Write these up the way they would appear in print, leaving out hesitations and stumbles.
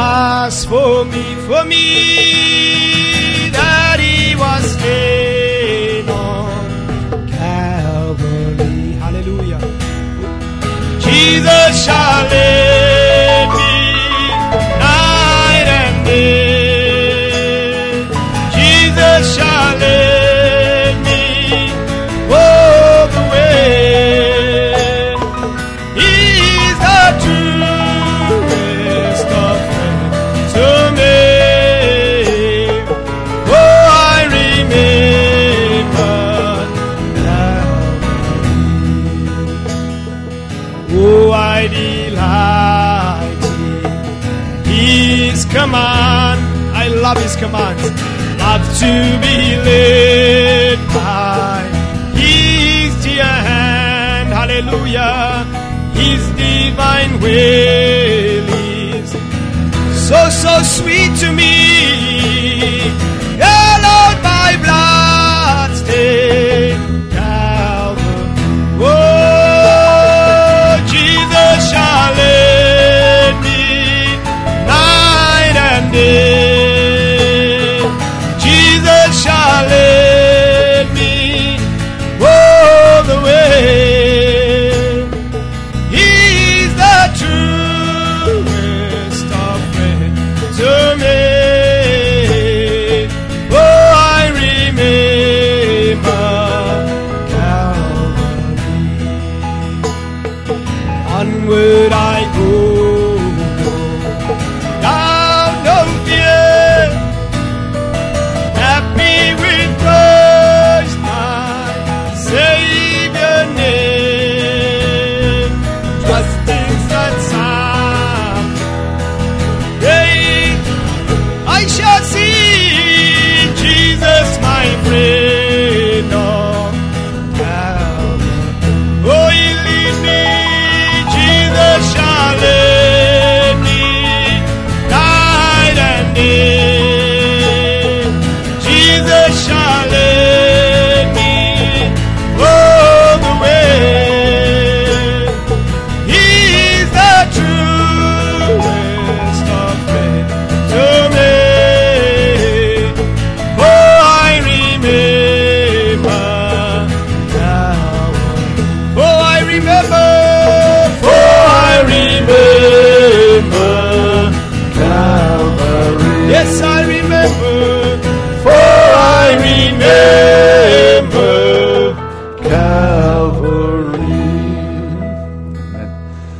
was for me, that he was laid on Calvary. Hallelujah. Jesus shall lead me night and day. Jesus shall lead me all the way. He's the truest of friends to me. Oh, I remember now. Oh, I delight in His command. I love His commands. Love to be led by His dear hand. Hallelujah. His divine will is so sweet to me. Allowed by blood stained Calvary. Oh, Jesus shall lead me night and day. Jesus shall lead me all the way. He's the truest of friends to me. Oh, I remember Calvary. Onward I go, down no fear, happy with Christ my Savior name, trusting that someday I shall see Jesus my friend on Calvary. Oh, He lead me, Jesus shall lead me night and day. Jesus shall lead me all the way. He's the truest of friends to me. Oh, I remember Calvary. Oh, I remember. Oh, I remember Calvary. Yes, I remember. For I remember Calvary. Amen.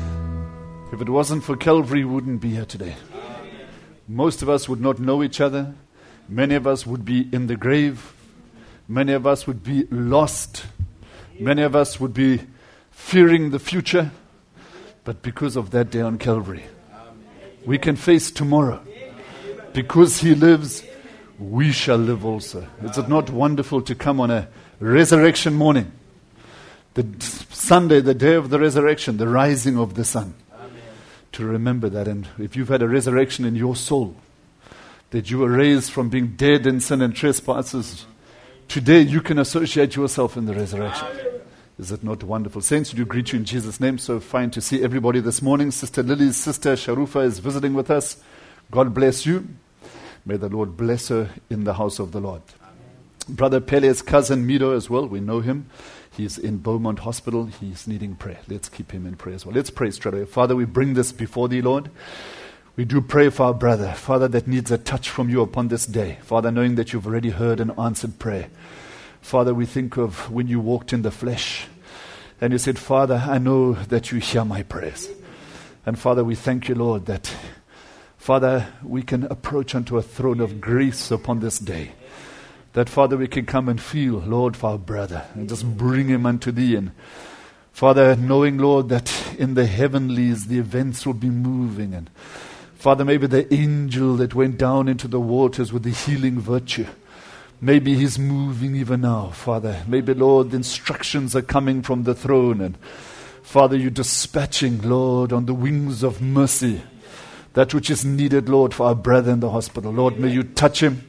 If it wasn't for Calvary, we wouldn't be here today. Most of us would not know each other. Many of us would be in the grave. Many of us would be lost. Many of us would be fearing the future. But because of that day on Calvary, we can face tomorrow. Because He lives, we shall live also. Is it not wonderful to come on a resurrection morning? The Sunday, the day of the resurrection, the rising of the sun. To remember that. And if you've had a resurrection in your soul, that you were raised from being dead in sin and trespasses, today you can associate yourself in the resurrection. Is it not wonderful? Saints, we do greet you in Jesus' name. So fine to see everybody this morning. Sister Lily's sister Sharufa is visiting with us. God bless you. May the Lord bless her in the house of the Lord. Brother Pele's cousin Mido as well. We know him. He's in Beaumont Hospital. He's needing prayer. Let's keep him in prayer as well. Let's pray straight away. Father, we bring this before thee, Lord. We do pray for our brother, Father, that needs a touch from you upon this day. Father, knowing that you've already heard and answered prayer. Father, we think of when you walked in the flesh and you said, Father, I know that you hear my prayers. And Father, we thank you, Lord, that, Father, we can approach unto a throne of grace upon this day. That, Father, we can come and feel, Lord, for our brother and just bring him unto thee. And Father, knowing, Lord, that in the heavenlies the events will be moving. And Father, maybe the angel that went down into the waters with the healing virtue, maybe he's moving even now, Father. Maybe, Lord, the instructions are coming from the throne. And Father, you're dispatching, Lord, on the wings of mercy, that which is needed, Lord, for our brother in the hospital. Lord, may you touch him.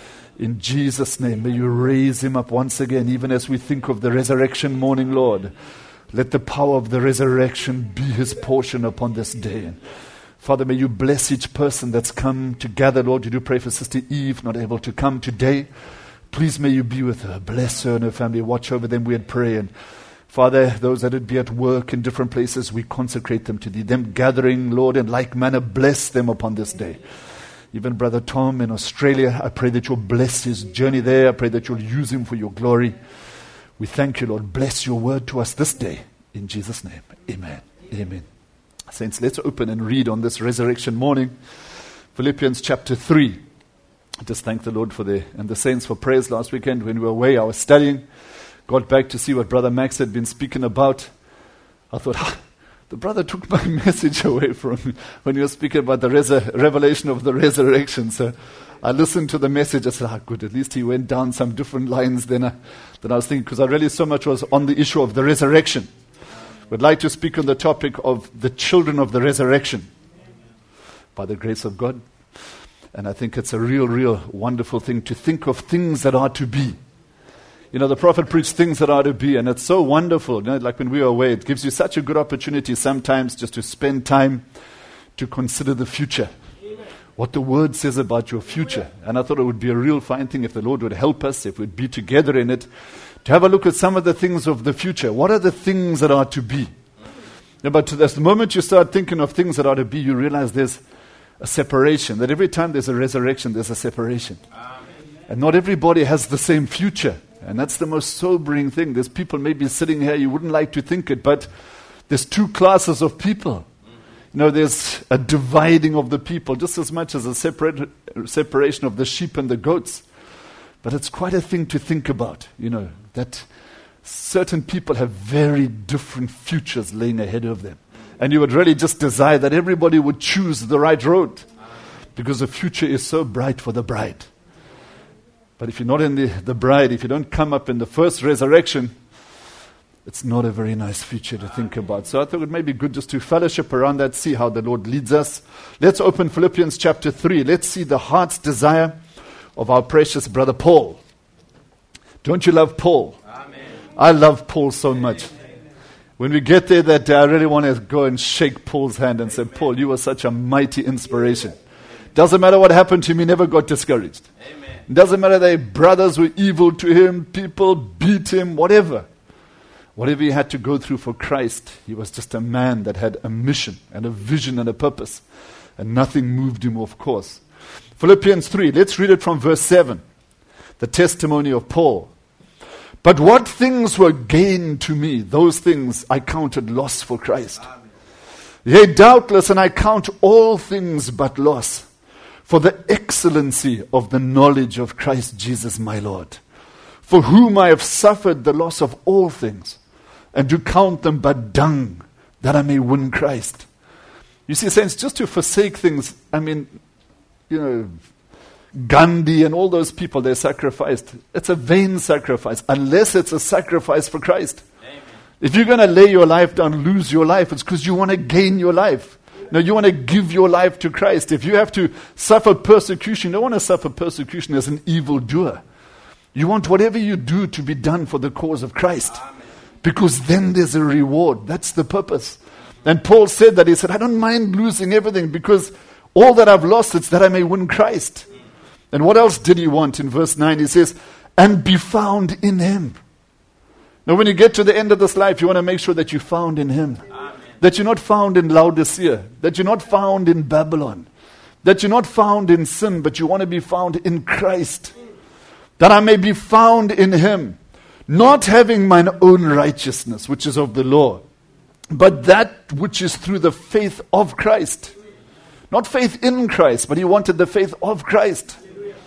In Jesus' name, may you raise him up once again, even as we think of the resurrection morning, Lord. Let the power of the resurrection be his portion upon this day. And Father, may you bless each person that's come together. Lord, you do pray for Sister Eve, not able to come today. Please may you be with her. Bless her and her family. Watch over them, we had pray. And Father, those that would be at work in different places, we consecrate them to Thee. Them gathering, Lord, in like manner, bless them upon this day. Even Brother Tom in Australia, I pray that you'll bless his journey there. I pray that you'll use him for your glory. We thank you, Lord. Bless your word to us this day. In Jesus' name, amen. Amen. Saints, let's open and read on this resurrection morning, Philippians chapter 3. I just thank the Lord and the saints for prayers last weekend when we were away. I was studying, got back to see what Brother Max had been speaking about. I thought, the brother took my message away from me when he was speaking about the revelation of the resurrection. So I listened to the message. I said, good, at least he went down some different lines than I was thinking, because I really so much was on the issue of the resurrection. Would like to speak on the topic of the children of the resurrection by the grace of God. And I think it's a real wonderful thing to think of things that are to be. You know, the prophet preached things that are to be, and it's so wonderful. You know, like when we were away, it gives you such a good opportunity sometimes just to spend time to consider the future. What the Word says about your future. And I thought it would be a real fine thing if the Lord would help us, if we'd be together in it, to have a look at some of the things of the future. What are the things that are to be? Yeah, but the moment you start thinking of things that are to be, you realize there's a separation. That every time there's a resurrection, there's a separation. Amen. And not everybody has the same future. And that's the most sobering thing. There's people maybe sitting here, you wouldn't like to think it, but there's two classes of people. You know, there's a dividing of the people, just as much as a separation of the sheep and the goats. But it's quite a thing to think about, you know, that certain people have very different futures laying ahead of them. And you would really just desire that everybody would choose the right road, because the future is so bright for the bride. But if you're not in the bride, if you don't come up in the first resurrection, it's not a very nice future to think about. So I thought it may be good just to fellowship around that, see how the Lord leads us. Let's open Philippians chapter 3. Let's see the heart's desire of our precious brother Paul. Don't you love Paul? Amen. I love Paul so much. When we get there that day, I really want to go and shake Paul's hand and say, Paul, you were such a mighty inspiration. Doesn't matter what happened to him, he never got discouraged. Amen. Doesn't matter that brothers were evil to him, people beat him, whatever. Whatever he had to go through for Christ, he was just a man that had a mission and a vision and a purpose. And nothing moved him off course. Philippians 3, let's read it from verse 7. The testimony of Paul. But what things were gain to me, those things I counted loss for Christ. Amen. Yea, doubtless, and I count all things but loss, for the excellency of the knowledge of Christ Jesus my Lord, for whom I have suffered the loss of all things, and do count them but dung, that I may win Christ. You see, saints, just to forsake things, I mean, you know, Gandhi and all those people, they sacrificed. It's a vain sacrifice, unless it's a sacrifice for Christ. Amen. If you're going to lay your life down, lose your life, it's because you want to gain your life. No, you want to give your life to Christ. If you have to suffer persecution, you don't want to suffer persecution as an evildoer. You want whatever you do to be done for the cause of Christ. Amen. Because then there's a reward. That's the purpose. And Paul said that. He said, I don't mind losing everything, because all that I've lost, it's that I may win Christ. And what else did he want? In verse 9 he says, and be found in him. Now when you get to the end of this life, you want to make sure that you're found in him. Amen. That you're not found in Laodicea. That you're not found in Babylon. That you're not found in sin, but you want to be found in Christ. That I may be found in him, not having mine own righteousness, which is of the law, but that which is through the faith of Christ. Not faith in Christ, but he wanted the faith of Christ.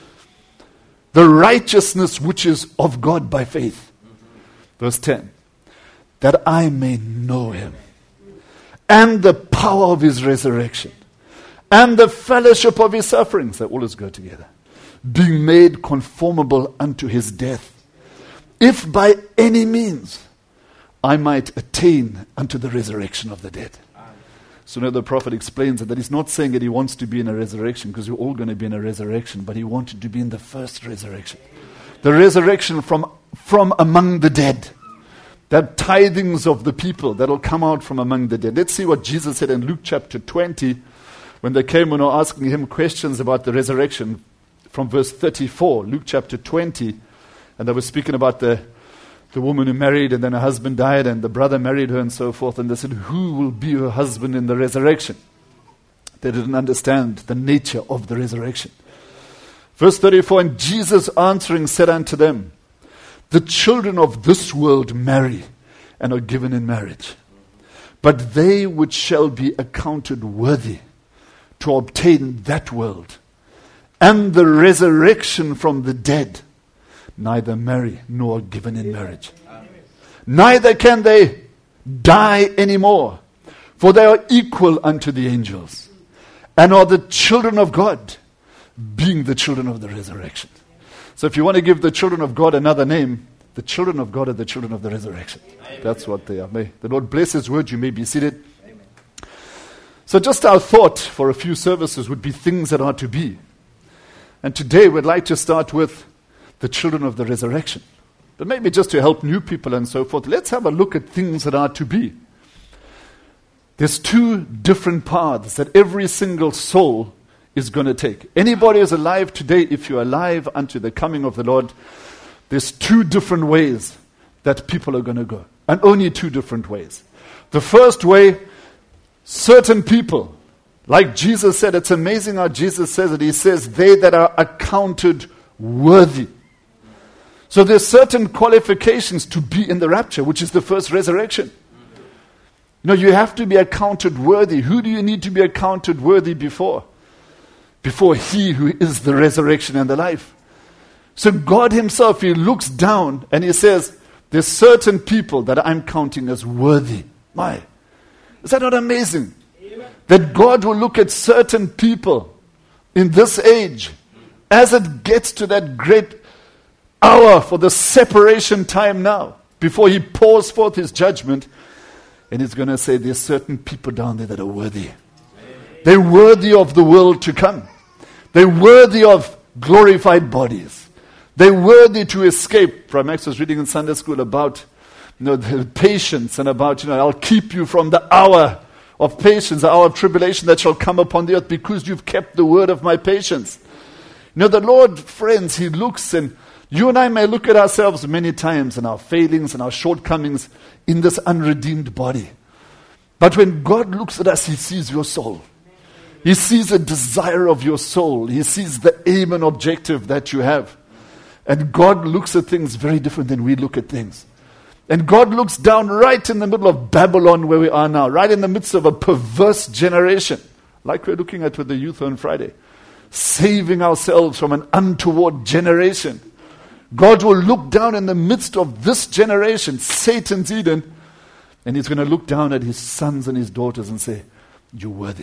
The righteousness which is of God by faith. Verse 10. That I may know him, and the power of his resurrection, and the fellowship of his sufferings. They always go together. Being made conformable unto his death, if by any means I might attain unto the resurrection of the dead. So now the prophet explains that he's not saying that he wants to be in a resurrection, because we're all going to be in a resurrection, but he wanted to be in the first resurrection. The resurrection from among the dead. That tithings of the people that will come out from among the dead. Let's see what Jesus said in Luke chapter 20 when they came and were asking him questions about the resurrection from verse 34, Luke chapter 20, and they were speaking about the woman who married and then her husband died and the brother married her and so forth, and they said, who will be her husband in the resurrection? They didn't understand the nature of the resurrection. Verse 34, and Jesus answering said unto them, the children of this world marry and are given in marriage. But they which shall be accounted worthy to obtain that world and the resurrection from the dead, neither marry nor are given in marriage. Neither can they die anymore, for they are equal unto the angels, and are the children of God, being the children of the resurrection. So if you want to give the children of God another name, the children of God are the children of the resurrection. Amen. That's what they are. May the Lord bless His word. You may be seated. Amen. So just our thought for a few services would be things that are to be. And today we'd like to start with the children of the resurrection. But maybe just to help new people and so forth, let's have a look at things that are to be. There's two different paths that every single soul is going to take. Anybody who's alive today, if you're alive unto the coming of the Lord, there's two different ways that people are going to go. And only two different ways. The first way, certain people, like Jesus said, it's amazing how Jesus says it. He says, they that are accounted worthy. So there's certain qualifications to be in the rapture, which is the first resurrection. You know, you have to be accounted worthy. Who do you need to be accounted worthy before? Before He who is the resurrection and the life. So God Himself, He looks down and He says, there's certain people that I'm counting as worthy. My, is that not amazing? Amen. That God will look at certain people in this age as it gets to that great hour for the separation time now, before He pours forth His judgment, and He's going to say there's certain people down there that are worthy. Amen. They're worthy of the world to come. They're worthy of glorified bodies. They're worthy to escape. Brother Max was reading in Sunday school about the patience and about, I'll keep you from the hour of patience, the hour of tribulation that shall come upon the earth because you've kept the word of my patience. The Lord, friends, He looks, and you and I may look at ourselves many times and our failings and our shortcomings in this unredeemed body. But when God looks at us, He sees your soul. He sees a desire of your soul. He sees the aim and objective that you have. And God looks at things very different than we look at things. And God looks down right in the middle of Babylon where we are now, right in the midst of a perverse generation, like we're looking at with the youth on Friday, saving ourselves from an untoward generation. God will look down in the midst of this generation, Satan's Eden, and He's going to look down at His sons and His daughters and say, you're worthy.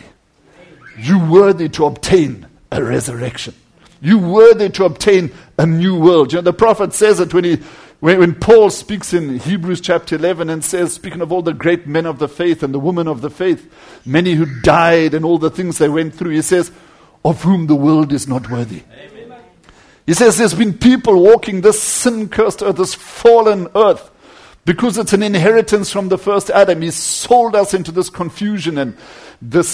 You're worthy to obtain a resurrection. You're worthy to obtain a new world. The prophet says it when Paul speaks in Hebrews chapter 11 and says, speaking of all the great men of the faith and the women of the faith, many who died and all the things they went through, he says, of whom the world is not worthy. Amen. He says there's been people walking this sin-cursed earth, this fallen earth, because it's an inheritance from the first Adam. He sold us into this confusion and this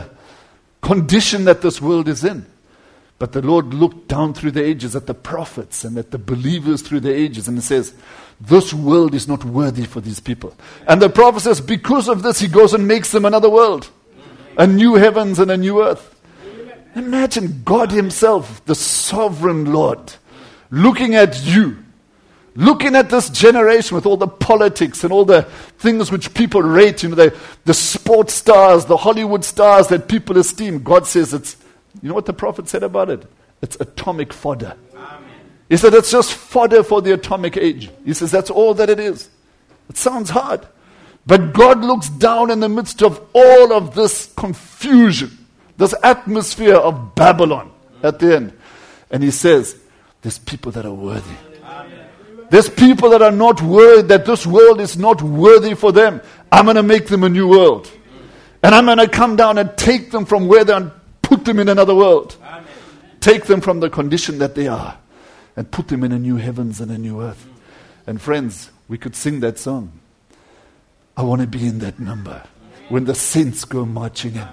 condition that this world is in. But the Lord looked down through the ages at the prophets and at the believers through the ages and says, this world is not worthy for these people. And the prophet says, because of this, He goes and makes them another world, a new heavens and a new earth. Imagine God Himself, the sovereign Lord, looking at you, looking at this generation with all the politics and all the things which people rate, the sports stars, the Hollywood stars that people esteem. God says it's, you know what the prophet said about it? It's atomic fodder. Amen. He said it's just fodder for the atomic age. He says that's all that it is. It sounds hard. But God looks down in the midst of all of this confusion, this atmosphere of Babylon at the end. And He says, there's people that are worthy. Amen. There's people that are not worthy, that this world is not worthy for them. I'm going to make them a new world. And I'm going to come down and take them from where they are, put them in another world. Amen. Take them from the condition that they are and put them in a new heavens and a new earth. And friends, we could sing that song. I want to be in that number when the saints go marching in.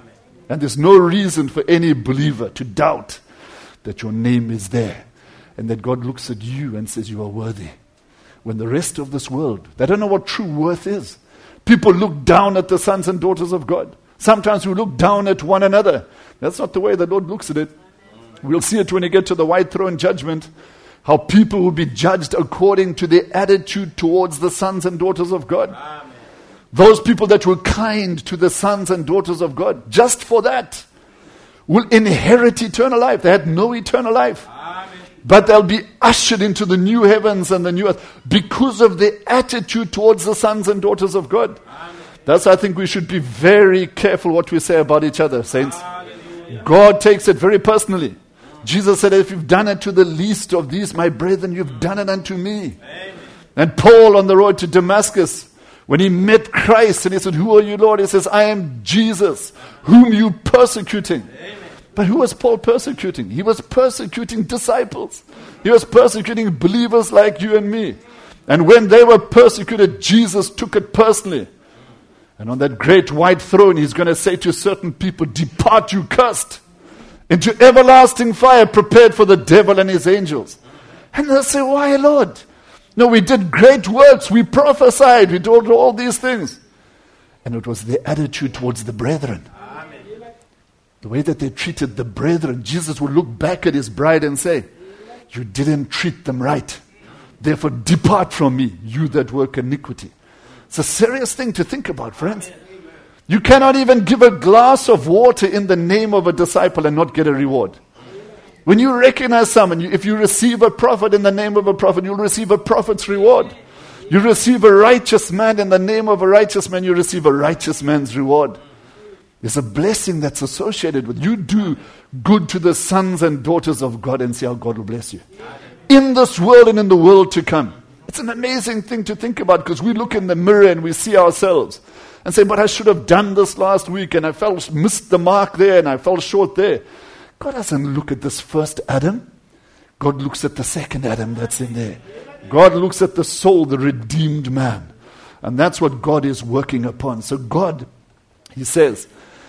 And there's no reason for any believer to doubt that your name is there and that God looks at you and says you are worthy. When the rest of this world, they don't know what true worth is. People look down at the sons and daughters of God. Sometimes we look down at one another. That's not the way the Lord looks at it. We'll see it when we get to the white throne judgment, how people will be judged according to their attitude towards the sons and daughters of God. Amen. Those people that were kind to the sons and daughters of God, just for that, will inherit eternal life. They had no eternal life. Amen. But they'll be ushered into the new heavens and the new earth because of their attitude towards the sons and daughters of God. Amen. That's why I think we should be very careful what we say about each other, saints. Hallelujah. God takes it very personally. Jesus said, if you've done it to the least of these, my brethren, you've done it unto me. Amen. And Paul on the road to Damascus, when he met Christ and he said, who are you, Lord? He says, I am Jesus, whom you persecuting. Amen. But who was Paul persecuting? He was persecuting disciples. He was persecuting believers like you and me. And when they were persecuted, Jesus took it personally. And on that great white throne, he's going to say to certain people, depart, you cursed, into everlasting fire prepared for the devil and his angels. And they'll say, why, Lord? No, we did great works. We prophesied. We did all these things. And it was their attitude towards the brethren. Amen. The way that they treated the brethren. Jesus would look back at his bride and say, you didn't treat them right. Therefore, depart from me, you that work iniquity. It's a serious thing to think about, friends. You cannot even give a glass of water in the name of a disciple and not get a reward. When you recognize someone, if you receive a prophet in the name of a prophet, you'll receive a prophet's reward. You receive a righteous man in the name of a righteous man, you receive a righteous man's reward. There's a blessing that's associated with you. Do good to the sons and daughters of God and see how God will bless you. In this world and in the world to come. It's an amazing thing to think about because we look in the mirror and we see ourselves and say, but I should have done this last week and I missed the mark there and I fell short there. God doesn't look at this first Adam. God looks at the second Adam that's in there. God looks at the soul, the redeemed man. And that's what God is working upon. So God, he says,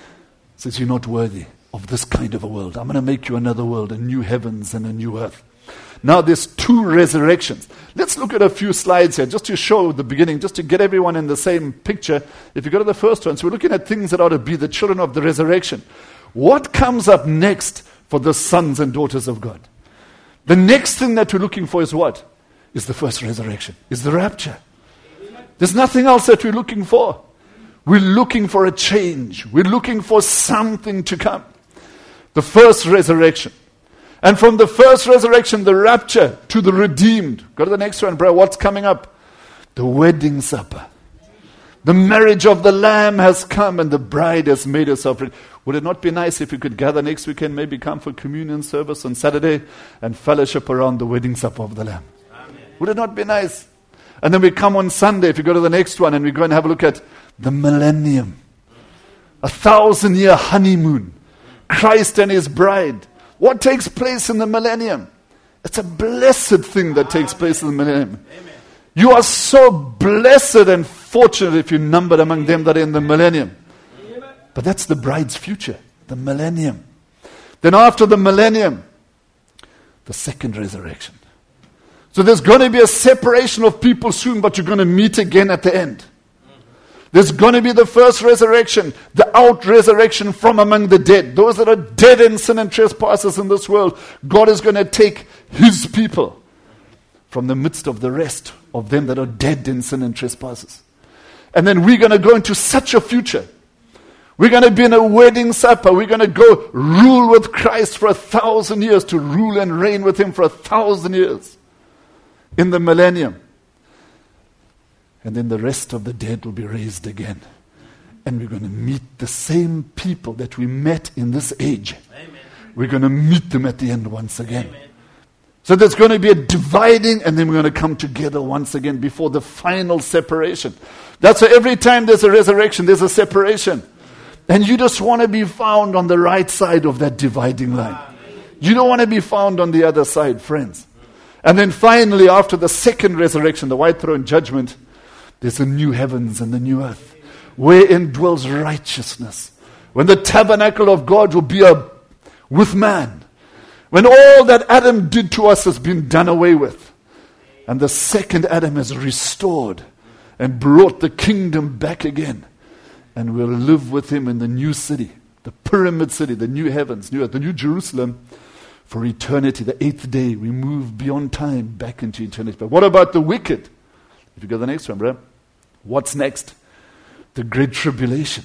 you're not worthy of this kind of a world. I'm going to make you another world, a new heavens and a new earth. Now there's two resurrections. Let's look at a few slides here just to show the beginning, just to get everyone in the same picture. If you go to the first one, so we're looking at things that ought to be the children of the resurrection. What comes up next for the sons and daughters of God? The next thing that we're looking for is what? Is the first resurrection, is the rapture. There's nothing else that we're looking for. We're looking for a change. We're looking for something to come. The first resurrection. And from the first resurrection, the rapture to the redeemed. Go to the next one, bro. What's coming up? The wedding supper. The marriage of the Lamb has come and the bride has made herself ready. Would it not be nice if we could gather next weekend, maybe come for communion service on Saturday and fellowship around the wedding supper of the Lamb? Amen. Would it not be nice? And then we come on Sunday, if you go to the next one, and we go and have a look at the millennium. 1,000-year honeymoon. Christ and his bride. What takes place in the millennium? It's a blessed thing that takes place in the millennium. Amen. You are so blessed and fortunate if you're numbered among them that are in the millennium. But that's the bride's future, the millennium. Then after the millennium, the second resurrection. So there's going to be a separation of people soon, but you're going to meet again at the end. There's going to be the first resurrection, the out-resurrection from among the dead. Those that are dead in sin and trespasses in this world, God is going to take his people from the midst of the rest of them that are dead in sin and trespasses. And then we're going to go into such a future. We're going to be in a wedding supper. We're going to go rule with Christ for 1,000 years, to rule and reign with him for 1,000 years in the millennium. And then the rest of the dead will be raised again. And we're going to meet the same people that we met in this age. Amen. We're going to meet them at the end once again. Amen. So there's going to be a dividing, and then we're going to come together once again before the final separation. That's why every time there's a resurrection, there's a separation. And you just want to be found on the right side of that dividing line. You don't want to be found on the other side, friends. And then finally, after the second resurrection, the white throne judgment, there's a new heavens and the new earth, wherein dwells righteousness, When the tabernacle of God will be with man. When all that Adam did to us has been done away with. And the second Adam has restored and brought the kingdom back again. And we'll live with him in the new city, the pyramid city, the new heavens, new earth, the new Jerusalem for eternity. The 8th day, we move beyond time back into eternity. But what about the wicked? If you go to the next one, bro. What's next? The great tribulation.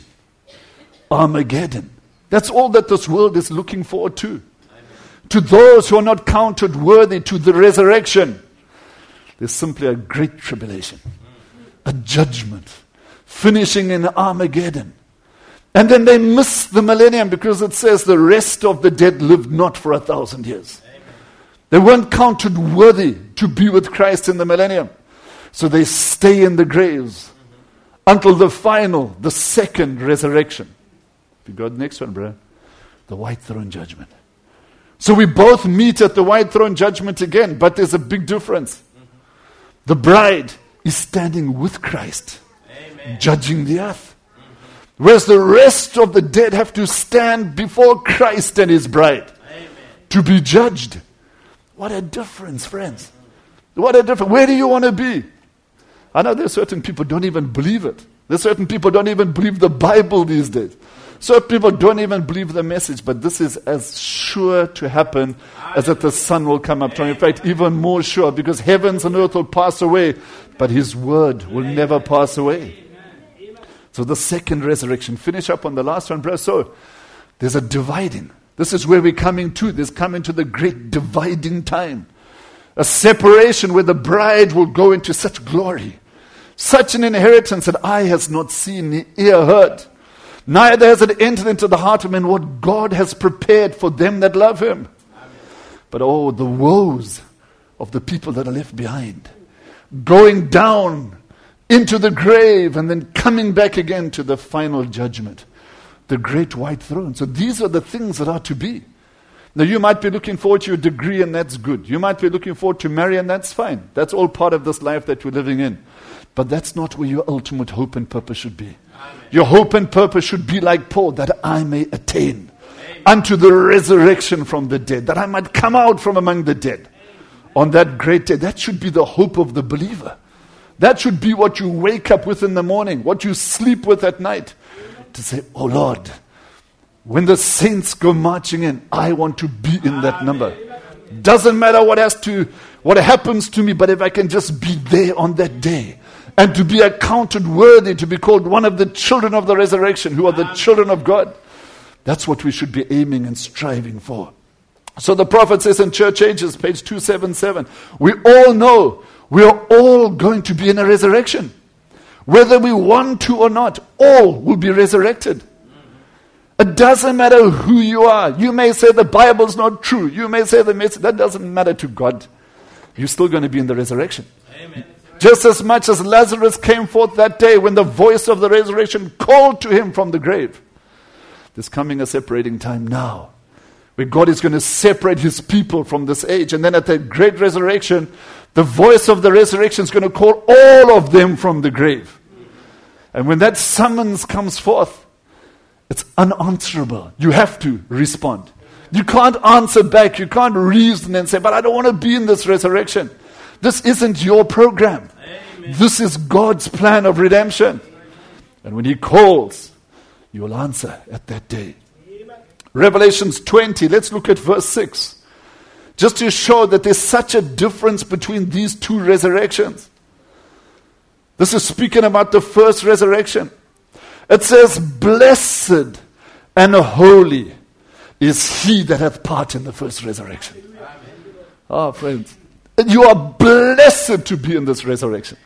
Armageddon. That's all that this world is looking forward to. To those who are not counted worthy to the resurrection, there's simply a great tribulation. A judgment. Finishing in Armageddon. And then they miss the millennium because it says the rest of the dead lived not for 1,000 years. Amen. They weren't counted worthy to be with Christ in the millennium. So they stay in the graves until the second resurrection. If you go to the next one, bro. The white throne judgment. So we both meet at the white throne judgment again, but there's a big difference. The bride is standing with Christ. Amen. Judging the earth. Whereas the rest of the dead have to stand before Christ and his bride. Amen. To be judged. What a difference, friends. What a difference. Where do you want to be? I know there's certain people who don't even believe it. There's certain people who don't even believe the Bible these days. Certain people don't even believe the message, but this is as sure to happen as that the sun will come up. In fact, even more sure, because heavens and earth will pass away, but his word will never pass away. So the second resurrection. Finish up on the last one, bro. So there's a dividing. This is where we're coming to. There's coming to the great dividing time. A separation where the bride will go into such glory. Such an inheritance that eye has not seen, ear heard. Neither has it entered into the heart of man what God has prepared for them that love him. Amen. But oh, the woes of the people that are left behind. Going down into the grave and then coming back again to the final judgment. The great white throne. So these are the things that are to be. Now you might be looking forward to your degree and that's good. You might be looking forward to marry and that's fine. That's all part of this life that we're living in. But that's not where your ultimate hope and purpose should be. Amen. Your hope and purpose should be like Paul, that I may attain unto the resurrection from the dead, that I might come out from among the dead on that great day. That should be the hope of the believer. That should be what you wake up with in the morning, what you sleep with at night. To say, oh Lord, when the saints go marching in, I want to be in that number. Doesn't matter what happens to me, but if I can just be there on that day, and to be accounted worthy to be called one of the children of the resurrection, who are the children of God. That's what we should be aiming and striving for. So the prophet says in Church Ages, page 277, we all know we are all going to be in a resurrection. Whether we want to or not, all will be resurrected. It doesn't matter who you are. You may say the Bible's not true. You may say the message. That doesn't matter to God. You're still going to be in the resurrection. Amen. Just as much as Lazarus came forth that day when the voice of the resurrection called to him from the grave. There's coming a separating time now, where God is going to separate his people from this age. And then at the great resurrection, the voice of the resurrection is going to call all of them from the grave. And when that summons comes forth, it's unanswerable. You have to respond. You can't answer back. You can't reason and say, but I don't want to be in this resurrection. This isn't your program. Amen. This is God's plan of redemption. And when he calls, you will answer at that day. Amen. Revelations 20, let's look at verse 6. Just to show that there's such a difference between these two resurrections. This is speaking about the first resurrection. It says, blessed and holy is he that hath part in the first resurrection. Oh, friends, you are blessed to be in this resurrection.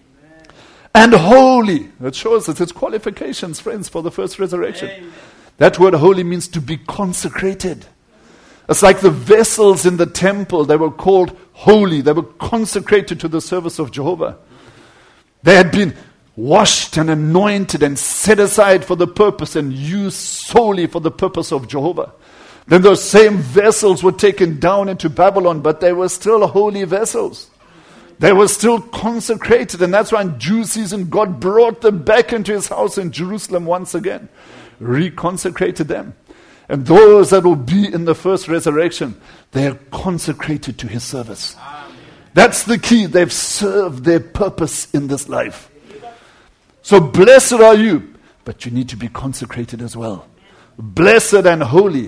And holy. It shows us its qualifications, friends, for the first resurrection. Amen. That word holy means to be consecrated. It's like the vessels in the temple. They were called holy. They were consecrated to the service of Jehovah. They had been washed and anointed and set aside for the purpose and used solely for the purpose of Jehovah. Then those same vessels were taken down into Babylon, but they were still holy vessels. They were still consecrated, and that's why in due season God brought them back into his house in Jerusalem once again. reconsecrated them. And those that will be in the first resurrection, they are consecrated to his service. That's the key. They've served their purpose in this life. So blessed are you, but you need to be consecrated as well. Blessed and holy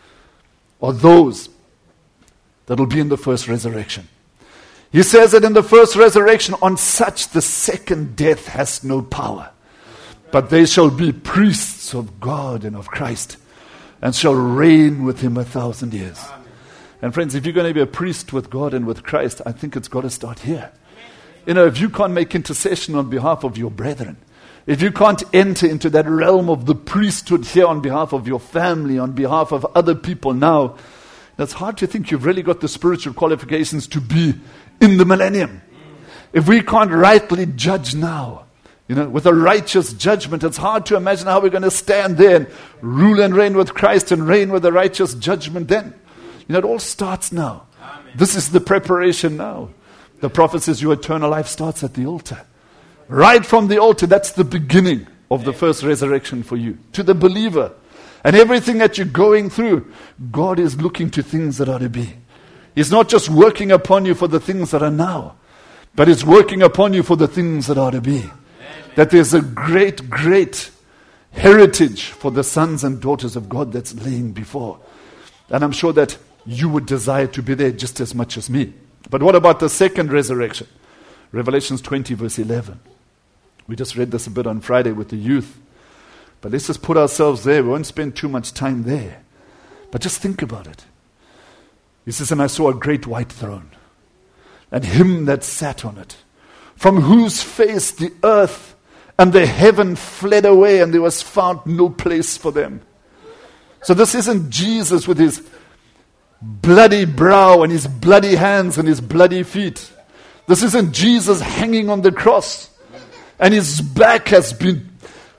are those that will be in the first resurrection. He says that in the first resurrection, on such the second death has no power. But they shall be priests of God and of Christ, and shall reign with him 1,000 years. And friends, if you're going to be a priest with God and with Christ, I think it's got to start here. You know, if you can't make intercession on behalf of your brethren, if you can't enter into that realm of the priesthood here on behalf of your family, on behalf of other people now, it's hard to think you've really got the spiritual qualifications to be in the millennium. If we can't rightly judge now, you know, with a righteous judgment, it's hard to imagine how we're going to stand there and rule and reign with Christ and reign with a righteous judgment then. You know, it all starts now. Amen. This is the preparation now. The prophet says your eternal life starts at the altar. Right from the altar, that's the beginning of the first resurrection for you. To the believer. And everything that you're going through, God is looking to things that are to be. He's not just working upon you for the things that are now, but He's working upon you for the things that are to be. Amen. That there's a great, great heritage for the sons and daughters of God that's laying before. And I'm sure that you would desire to be there just as much as me. But what about the second resurrection? Revelations 20 verse 11. We just read this a bit on Friday with the youth. But let's just put ourselves there. We won't spend too much time there. But just think about it. He says, and I saw a great white throne, and him that sat on it, from whose face the earth and the heaven fled away, and there was found no place for them. So this isn't Jesus with his bloody brow and his bloody hands and his bloody feet. This isn't Jesus hanging on the cross and his back has been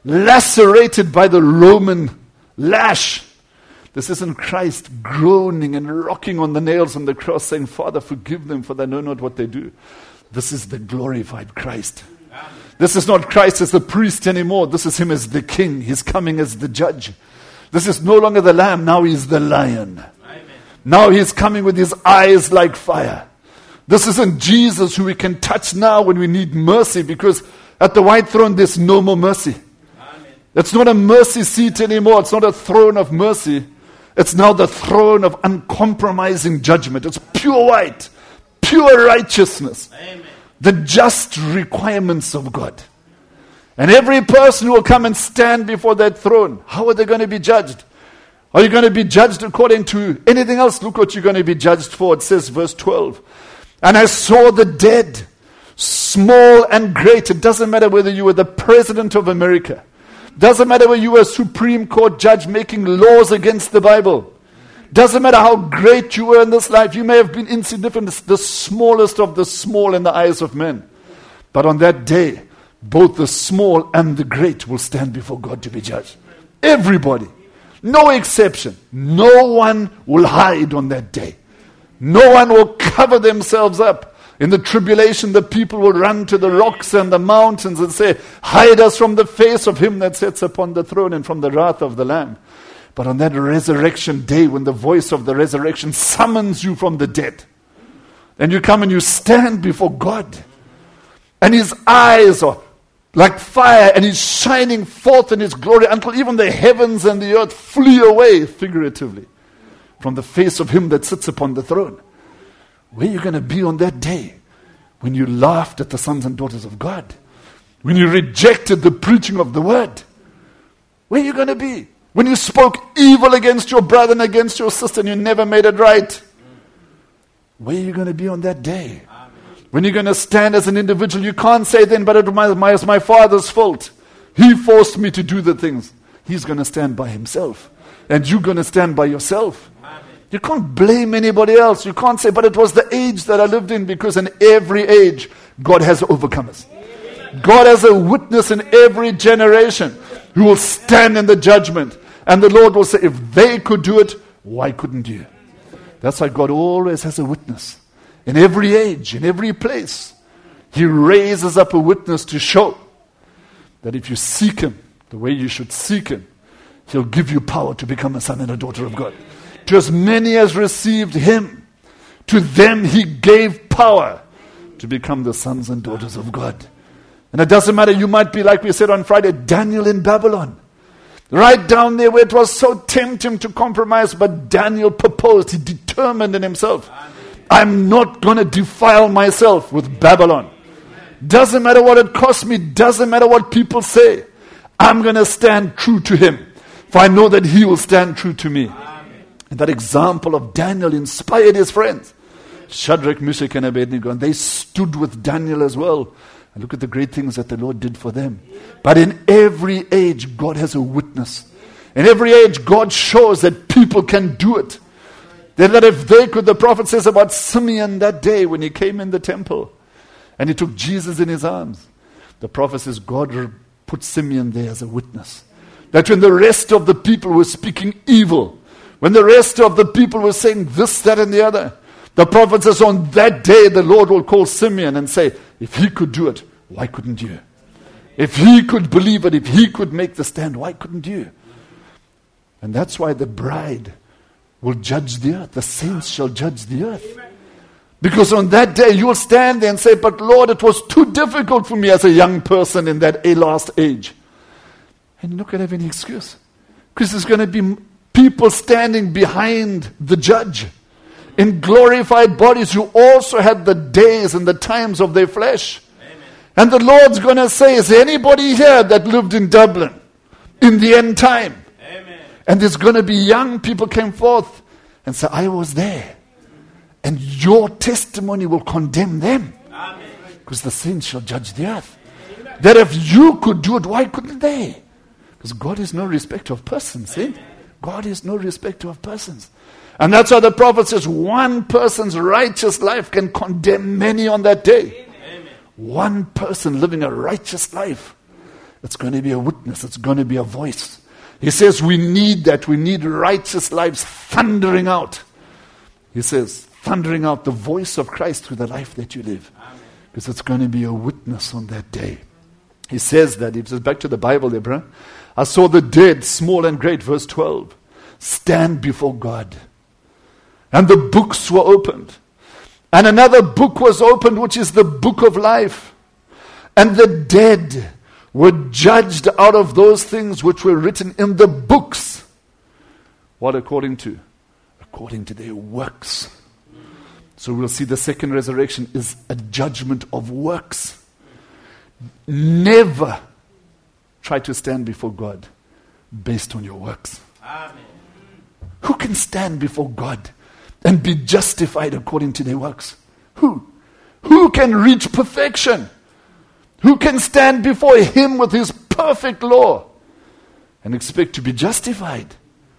lacerated by the Roman lash. This isn't Christ groaning and rocking on the nails on the cross saying, Father, forgive them for they know not what they do. This is the glorified Christ. This is not Christ as the priest anymore. This is him as the king. He's coming as the judge. This is no longer the lamb. Now he's the lion. Amen. Now he's coming with his eyes like fire. This isn't Jesus who we can touch now when we need mercy, because at the white throne there's no more mercy. Amen. It's not a mercy seat anymore. It's not a throne of mercy. It's now the throne of uncompromising judgment. It's pure white, pure righteousness. Amen. The just requirements of God. And every person who will come and stand before that throne, how are they going to be judged? Are you going to be judged according to anything else? Look what you're going to be judged for. It says, verse 12. And I saw the dead, small and great. It doesn't matter whether you were the president of America. Doesn't matter whether you were a Supreme Court judge making laws against the Bible. Doesn't matter how great you were in this life. You may have been insignificant, the smallest of the small in the eyes of men. But on that day, both the small and the great will stand before God to be judged. Everybody. No exception. No one will hide on that day. No one will cover themselves up. In the tribulation, the people will run to the rocks and the mountains and say, hide us from the face of him that sits upon the throne and from the wrath of the Lamb. But on that resurrection day, when the voice of the resurrection summons you from the dead, and you come and you stand before God, and his eyes are like fire, and he's shining forth in his glory until even the heavens and the earth flee away, figuratively, from the face of him that sits upon the throne. Where are you going to be on that day? When you laughed at the sons and daughters of God? When you rejected the preaching of the word? Where are you going to be? When you spoke evil against your brother and against your sister and you never made it right? Where are you going to be on that day? When you're going to stand as an individual, you can't say then, but it was my father's fault. He forced me to do the things. He's going to stand by himself. And you're going to stand by yourself. You can't blame anybody else. You can't say, but it was the age that I lived in, because in every age, God has overcomers. God has a witness in every generation who will stand in the judgment. And the Lord will say, if they could do it, why couldn't you? That's why God always has a witness. In every age, in every place, He raises up a witness to show that if you seek Him the way you should seek Him, He'll give you power to become a son and a daughter of God. To as many as received him, to them he gave power to become the sons and daughters of God. And it doesn't matter, you might be, like we said on Friday, Daniel in Babylon. Right down there where it was so tempting to compromise, but Daniel proposed, he determined in himself, I'm not going to defile myself with Babylon. Doesn't matter what it costs me, doesn't matter what people say. I'm going to stand true to him, for I know that he will stand true to me. And that example of Daniel inspired his friends, Shadrach, Meshach, and Abednego, and they stood with Daniel as well. And look at the great things that the Lord did for them. But in every age, God has a witness. In every age, God shows that people can do it. That if they could, the prophet says about Simeon that day when he came in the temple and he took Jesus in his arms. The prophet says God put Simeon there as a witness. That when the rest of the people were speaking evil, when the rest of the people were saying this, that, and the other, the prophet says on that day the Lord will call Simeon and say, if he could do it, why couldn't you? If he could believe it, if he could make the stand, why couldn't you? And that's why the bride will judge the earth. The saints shall judge the earth. Because on that day you will stand there and say, but Lord, it was too difficult for me as a young person in that last age. And you're not going to have any excuse. Because there's going to be people standing behind the judge in glorified bodies who also had the days and the times of their flesh. Amen. And the Lord's going to say, is there anybody here that lived in Dublin in the end time? Amen. And there's going to be young people came forth and say, I was there. And your testimony will condemn them. Amen. Because the saints shall judge the earth. Amen. That if you could do it, why couldn't they? Because God is no respecter of persons. Eh? God is no respecter of persons. And that's why the prophet says one person's righteous life can condemn many on that day. Amen. One person living a righteous life. It's going to be a witness. It's going to be a voice. He says we need that. We need righteous lives thundering out. He says thundering out the voice of Christ through the life that you live. Amen. Because it's going to be a witness on that day. He says that. He says back to the Bible there, bro. I saw the dead, small and great, verse 12, stand before God. And the books were opened. And another book was opened, which is the book of life. And the dead were judged out of those things which were written in the books. What according to? According to their works. So we'll see the second resurrection is a judgment of works. Never try to stand before God based on your works. Amen. Who can stand before God and be justified according to their works? Who? Who can reach perfection? Who can stand before him with his perfect law and expect to be justified?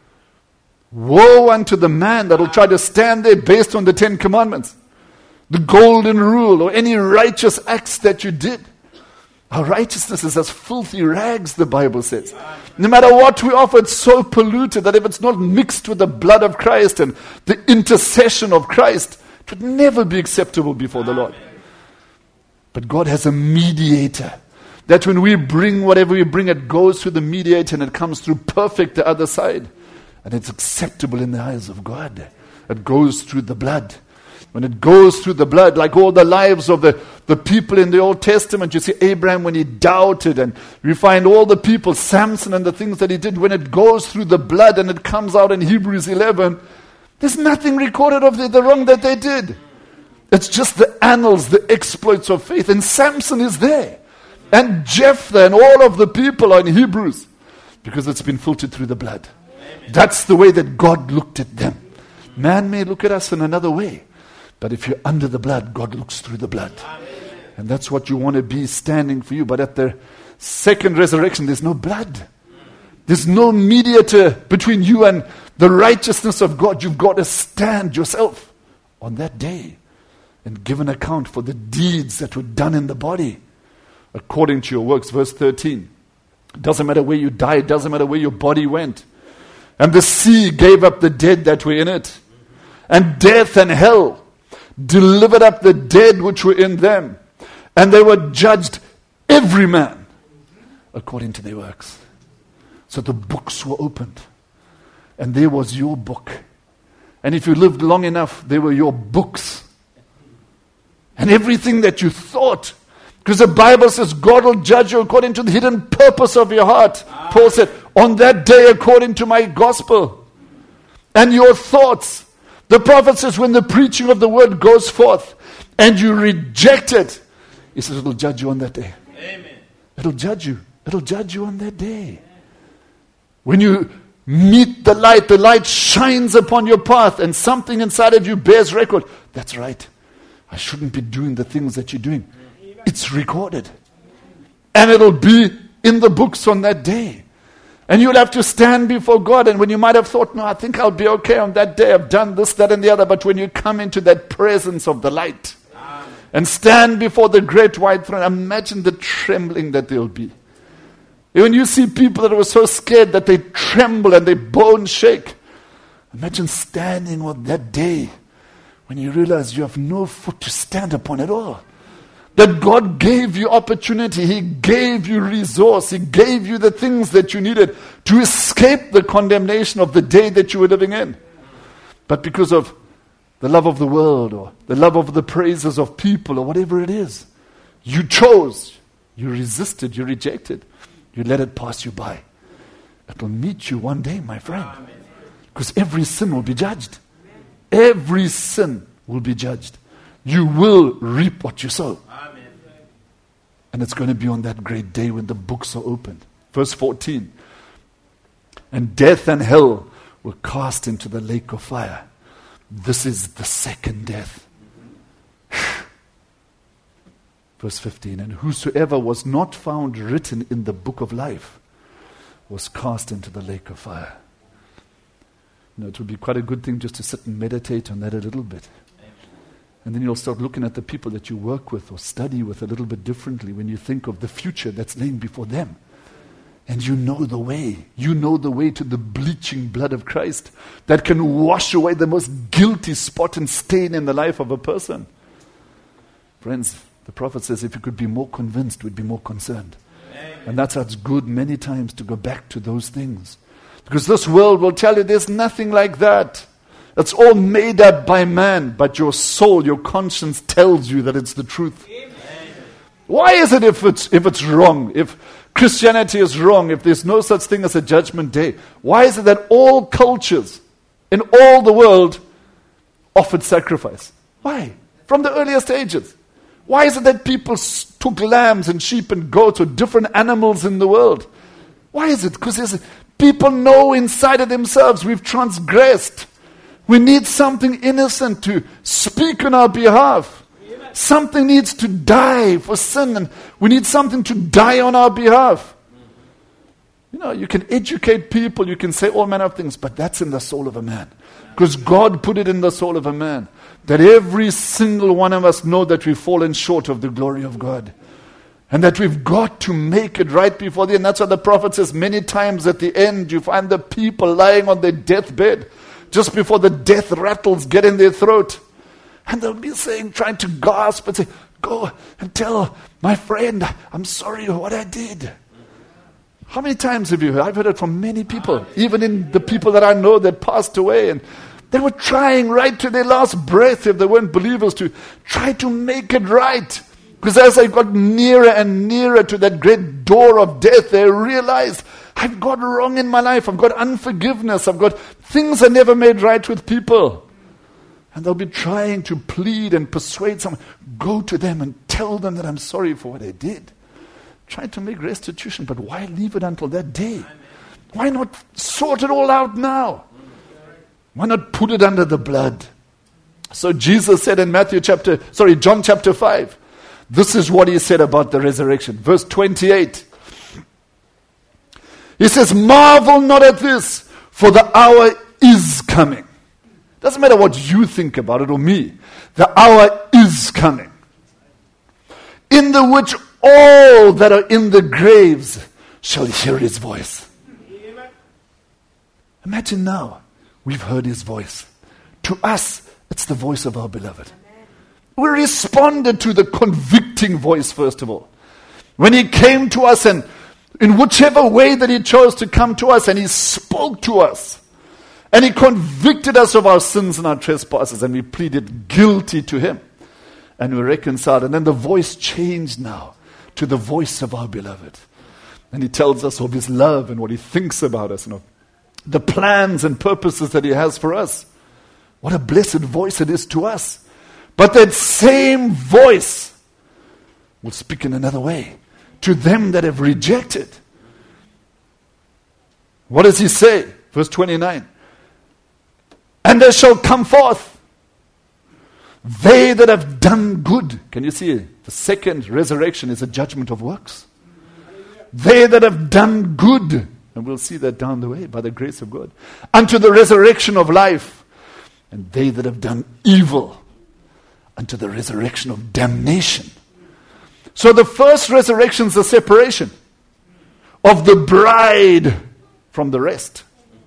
Woe unto the man that will try to stand there based on the 10 commandments, the golden rule, or any righteous acts that you did. Our righteousness is as filthy rags, the Bible says. No matter what we offer, it's so polluted that if it's not mixed with the blood of Christ and the intercession of Christ, it would never be acceptable before the Lord. But God has a mediator. That when we bring whatever we bring, it goes through the mediator and it comes through perfect the other side. And it's acceptable in the eyes of God. It goes through the blood. When it goes through the blood, like all the lives of the people in the Old Testament, you see Abraham when he doubted, and we find all the people, Samson and the things that he did, when it goes through the blood and it comes out in Hebrews 11, there's nothing recorded of the wrong that they did. It's just the annals, the exploits of faith. And Samson is there. And Jephthah and all of the people are in Hebrews because it's been filtered through the blood. Amen. That's the way that God looked at them. Man may look at us in another way. But if you're under the blood, God looks through the blood. Amen. And that's what you want to be standing for you. But at the second resurrection, there's no blood. There's no mediator between you and the righteousness of God. You've got to stand yourself on that day and give an account for the deeds that were done in the body according to your works. Verse 13. It doesn't matter where you died. It doesn't matter where your body went. And the sea gave up the dead that were in it. And death and hell delivered up the dead which were in them, and they were judged every man according to their works. So the books were opened. And there was your book. And if you lived long enough, there were your books. And everything that you thought. Because the Bible says God will judge you according to the hidden purpose of your heart. Paul said, on that day according to my gospel. And your thoughts. The prophet says when the preaching of the word goes forth and you reject it, he says it'll judge you on that day. Amen. It'll judge you. It'll judge you on that day. When you meet the light shines upon your path and something inside of you bears record. That's right. I shouldn't be doing the things that you're doing. It's recorded. And it'll be in the books on that day. And you'll have to stand before God. And when you might have thought, no, I think I'll be okay on that day. I've done this, that, and the other. But when you come into that presence of the light and stand before the great white throne, imagine the trembling that there'll be. When you see people that were so scared that they tremble and their bones shake, imagine standing on that day when you realize you have no foot to stand upon at all. That God gave you opportunity. He gave you resource. He gave you the things that you needed to escape the condemnation of the day that you were living in. But because of the love of the world or the love of the praises of people or whatever it is, you chose, you resisted, you rejected. You let it pass you by. It will meet you one day, my friend. Because every sin will be judged. Every sin will be judged. You will reap what you sow. And it's going to be on that great day when the books are opened. Verse 14. And death and hell were cast into the lake of fire. This is the second death. Verse 15, and whosoever was not found written in the book of life was cast into the lake of fire. You know, it would be quite a good thing just to sit and meditate on that a little bit. And then you'll start looking at the people that you work with or study with a little bit differently when you think of the future that's laying before them. And you know the way. You know the way to the bleaching blood of Christ that can wash away the most guilty spot and stain in the life of a person. Friends, the prophet says if you could be more convinced, we'd be more concerned. Amen. And that's why it's good many times to go back to those things. Because this world will tell you there's nothing like that. It's all made up by man. But your soul, your conscience tells you that it's the truth. Amen. Why is it if it's wrong? If Christianity is wrong, if there's no such thing as a judgment day, why is it that all cultures in all the world offered sacrifice? Why? From the earliest ages. Why is it that people took lambs and sheep and goats or different animals in the world? Why is it? Because people know inside of themselves we've transgressed. We need something innocent to speak on our behalf. Amen. Something needs to die for sin, and we need something to die on our behalf. You know, you can educate people, you can say all manner of things, but that's in the soul of a man. Because God put it in the soul of a man. That every single one of us know that we've fallen short of the glory of God. And that we've got to make it right before the end. That's what the prophet says many times at the end. You find the people lying on their deathbed just before the death rattles get in their throat. And they'll be saying, trying to gasp and say, go and tell my friend, I'm sorry for what I did. How many times have you heard? I've heard it from many people. Even in the people that I know that passed away. And they were trying right to their last breath, if they weren't believers, to try to make it right. Because as they got nearer and nearer to that great door of death, they realized, I've got wrong in my life. I've got unforgiveness. I've got things I never made right with people. And they'll be trying to plead and persuade someone. Go to them and tell them that I'm sorry for what I did. Try to make restitution, but why leave it until that day? Why not sort it all out now? Why not put it under the blood? So Jesus said in John chapter 5, this is what he said about the resurrection. Verse 28. He says, marvel not at this, for the hour is coming. Doesn't matter what you think about it or me. The hour is coming. In the which all that are in the graves shall hear his voice. Imagine now, we've heard his voice. To us, it's the voice of our beloved. We responded to the convicting voice, first of all. When he came to us and in whichever way that he chose to come to us, and he spoke to us. And he convicted us of our sins and our trespasses, and we pleaded guilty to him. And we reconciled. And then the voice changed now to the voice of our beloved. And he tells us of his love and what he thinks about us and of the plans and purposes that he has for us. What a blessed voice it is to us. But that same voice will speak in another way to them that have rejected. What does he say? Verse 29. And there shall come forth they that have done good. Can you see it? The second resurrection is a judgment of works. They that have done good, and we'll see that down the way by the grace of God, unto the resurrection of life. And they that have done evil, unto the resurrection of damnation. So the first resurrection is the separation of the bride from the rest.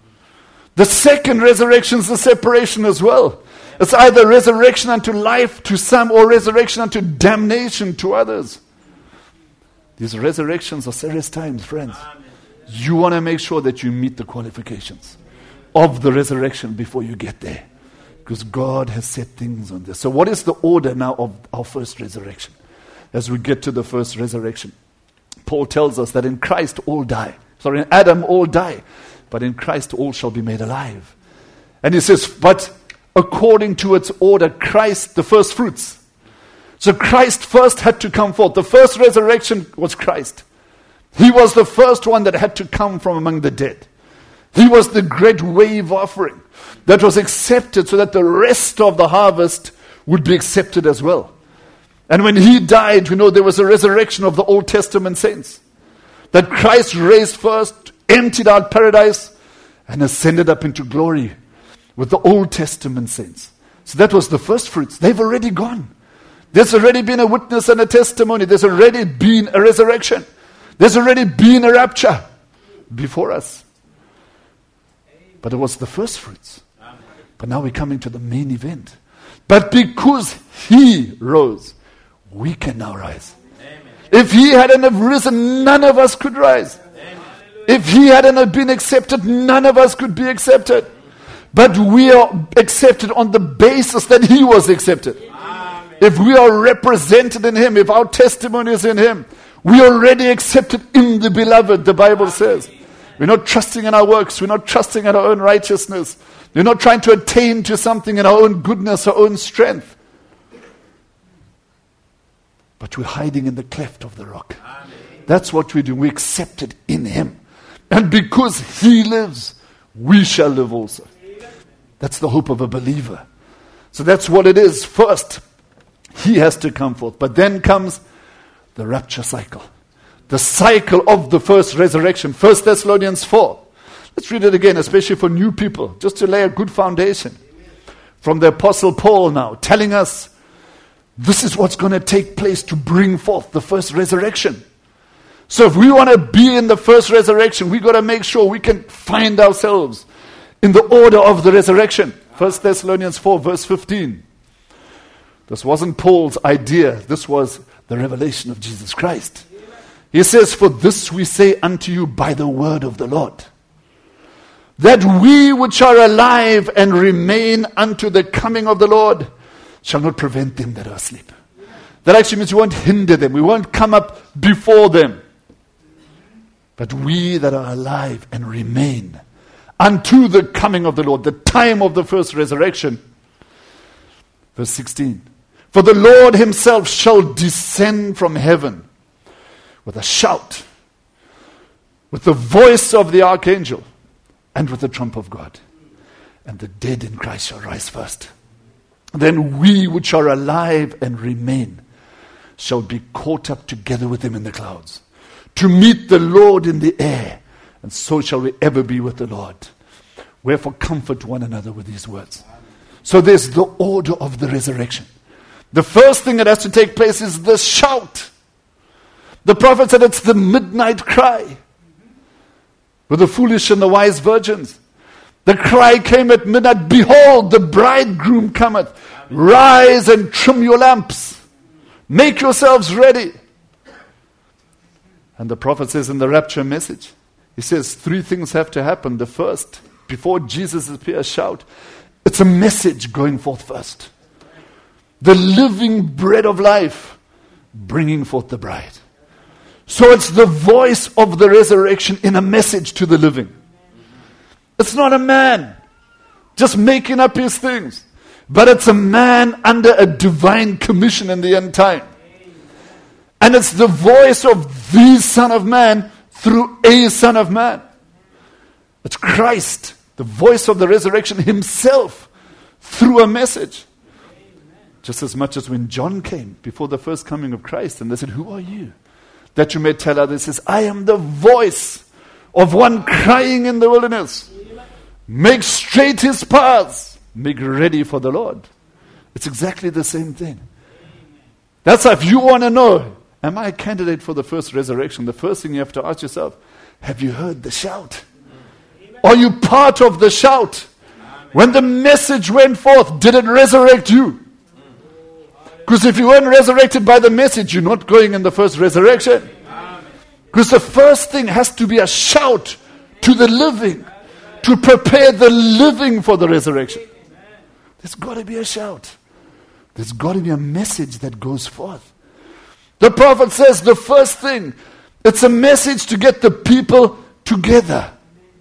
The second resurrection is the separation as well. It's either resurrection unto life to some or resurrection unto damnation to others. These resurrections are serious times, friends. You want to make sure that you meet the qualifications of the resurrection before you get there. Because God has set things on this. So what is the order now of our first resurrection? As we get to the first resurrection, Paul tells us that in Christ all die. Sorry, in Adam all die. But in Christ all shall be made alive. And he says, but according to its order, Christ, the first fruits. So Christ first had to come forth. The first resurrection was Christ. He was the first one that had to come from among the dead. He was the great wave offering that was accepted so that the rest of the harvest would be accepted as well. And when he died, we know there was a resurrection of the Old Testament saints. That Christ raised first, emptied out paradise, and ascended up into glory with the Old Testament saints. So that was the first fruits. They've already gone. There's already been a witness and a testimony. There's already been a resurrection. There's already been a rapture before us. But it was the first fruits. But now we're coming to the main event. But because he rose, we can now rise. If he hadn't have risen, none of us could rise. If he hadn't have been accepted, none of us could be accepted. But we are accepted on the basis that he was accepted. If we are represented in him, if our testimony is in him, we are already accepted in the beloved, the Bible says. We're not trusting in our works. We're not trusting in our own righteousness. We're not trying to attain to something in our own goodness, our own strength. But we're hiding in the cleft of the rock. That's what we do. We're accepted in him. And because he lives, we shall live also. That's the hope of a believer. So that's what it is. First, he has to come forth. But then comes the rapture cycle. The cycle of the first resurrection. 1 Thessalonians 4. Let's read it again, especially for new people, just to lay a good foundation. From the Apostle Paul now, telling us this is what's going to take place to bring forth the first resurrection. So if we want to be in the first resurrection, we've got to make sure we can find ourselves in the order of the resurrection. 1 Thessalonians 4 verse 15. This wasn't Paul's idea. This was the revelation of Jesus Christ. He says, for this we say unto you by the word of the Lord, that we which are alive and remain unto the coming of the Lord shall not prevent them that are asleep. That actually means we won't hinder them. We won't come up before them. But we that are alive and remain unto the coming of the Lord, the time of the first resurrection. Verse 16. For the Lord himself shall descend from heaven with a shout, with the voice of the archangel, and with the trump of God. And the dead in Christ shall rise first. Then we which are alive and remain shall be caught up together with him in the clouds, to meet the Lord in the air, and so shall we ever be with the Lord. Wherefore comfort one another with these words. So there's the order of the resurrection. The first thing that has to take place is the shout. The prophet said it's the midnight cry. With the foolish and the wise virgins. The cry came at midnight, behold, the bridegroom cometh. Rise and trim your lamps. Make yourselves ready. And the prophet says in the rapture message, he says 3 things have to happen. The first, before Jesus appears, shout. It's a message going forth first. The living bread of life, bringing forth the bride. So it's the voice of the resurrection in a message to the living. It's not a man just making up his things, but it's a man under a divine commission in the end time. And it's the voice of the Son of Man through a Son of Man. It's Christ, the voice of the resurrection himself, through a message. Just as much as when John came before the first coming of Christ, and they said, who are you? That you may tell others, says, I am the voice of one crying in the wilderness. Make straight his paths. Make ready for the Lord. It's exactly the same thing. That's why if you want to know, am I a candidate for the first resurrection? The first thing you have to ask yourself, have you heard the shout? Are you part of the shout? When the message went forth, did it resurrect you? Because if you weren't resurrected by the message, you're not going in the first resurrection. Because the first thing has to be a shout to the living, to prepare the living for the resurrection. There's got to be a shout. There's got to be a message that goes forth. The prophet says the first thing, it's a message to get the people together.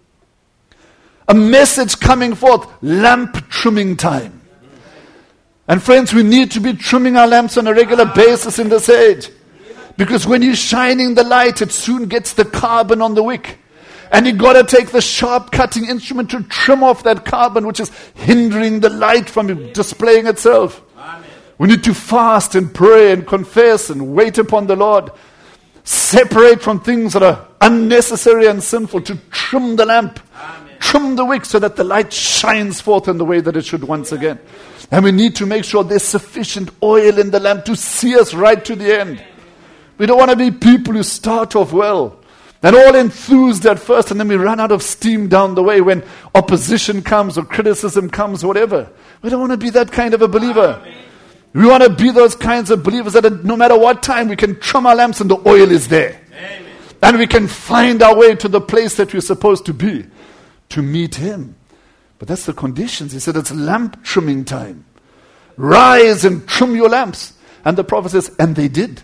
A message coming forth, lamp trimming time. And friends, we need to be trimming our lamps on a regular basis in this age. Because when you're shining the light, it soon gets the carbon on the wick. And you've got to take the sharp cutting instrument to trim off that carbon, which is hindering the light from displaying itself. Amen. We need to fast and pray and confess and wait upon the Lord. Separate from things that are unnecessary and sinful to trim the lamp. Amen. Trim the wick so that the light shines forth in the way that it should once again. And we need to make sure there's sufficient oil in the lamp to see us right to the end. We don't want to be people who start off well and all enthused at first, and then we run out of steam down the way when opposition comes or criticism comes or whatever. We don't want to be that kind of a believer. Amen. We want to be those kinds of believers that no matter what time we can trim our lamps and the oil is there. Amen. And we can find our way to the place that we're supposed to be, to meet him. But that's the conditions. He said it's lamp trimming time. Rise and trim your lamps. And the prophet says, and they did.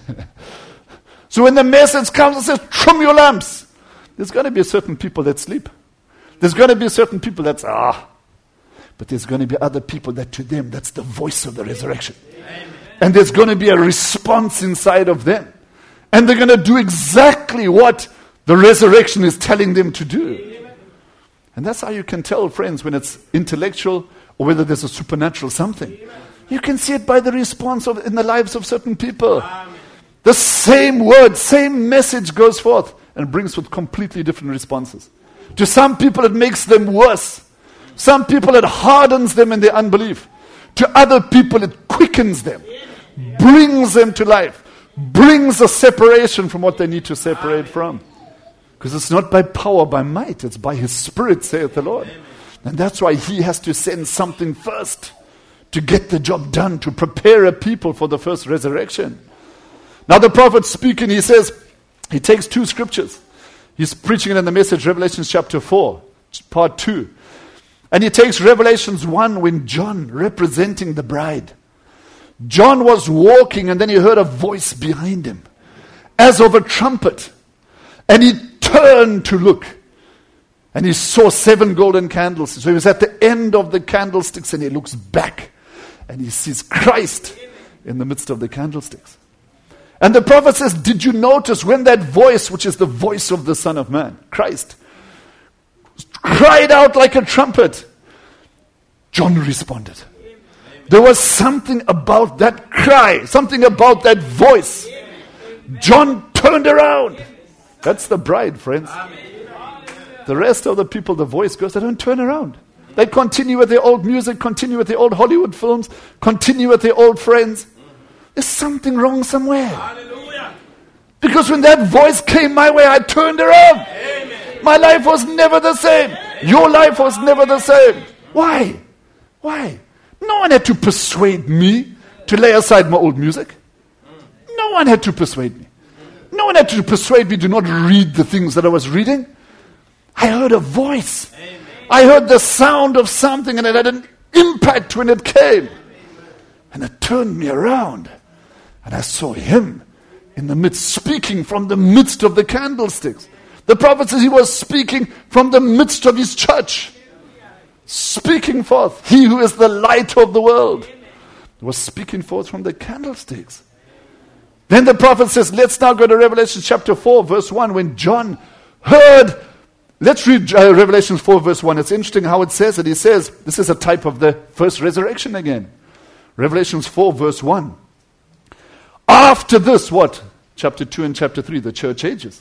So when the message comes and says, trim your lamps, there's going to be certain people that sleep. There's going to be certain people that's, But there's going to be other people that to them, that's the voice of the resurrection. Amen. And there's going to be a response inside of them. And they're going to do exactly what the resurrection is telling them to do. Amen. And that's how you can tell, friends, when it's intellectual or whether there's a supernatural something. Amen. You can see it by the response in the lives of certain people. Amen. The same word, same message goes forth and brings forth completely different responses. To some people it makes them worse. Some people it hardens them in their unbelief. To other people it quickens them, brings them to life, brings a separation from what they need to separate from. Because it's not by power, by might, it's by his Spirit, saith the Lord. And that's why he has to send something first to get the job done, to prepare a people for the first resurrection. Now the prophet speaking, he says, he takes 2 scriptures. He's preaching it in the message, Revelation chapter 4, part 2. And he takes Revelations 1 when John, representing the bride. John was walking and then he heard a voice behind him, as of a trumpet. And he turned to look. And he saw 7 golden candlesticks. So he was at the end of the candlesticks and he looks back. And he sees Christ in the midst of the candlesticks. And the prophet says, did you notice when that voice, which is the voice of the Son of Man, Christ, cried out like a trumpet? John responded. There was something about that cry, something about that voice. John turned around. That's the bride, friends. The rest of the people, the voice goes, they don't turn around. They continue with their old music, continue with their old Hollywood films, continue with their old friends. There's something wrong somewhere. Hallelujah. Because when that voice came my way, I turned around. Amen. My life was never the same. Amen. Your life was never the same. Why? Why? No one had to persuade me to lay aside my old music. No one had to persuade me. No one had to persuade me to not read the things that I was reading. I heard a voice. Amen. I heard the sound of something, and it had an impact when it came. And it turned me around. And I saw him in the midst, speaking from the midst of the candlesticks. The prophet says he was speaking from the midst of his church. Speaking forth. He who is the light of the world was speaking forth from the candlesticks. Then the prophet says, let's now go to Revelation chapter 4, verse 1. When John heard, let's read Revelation 4, verse 1. It's interesting how it says it. He says, this is a type of the first resurrection again. Revelation 4, verse 1. After this, what? Chapter 2 and chapter 3, the church ages.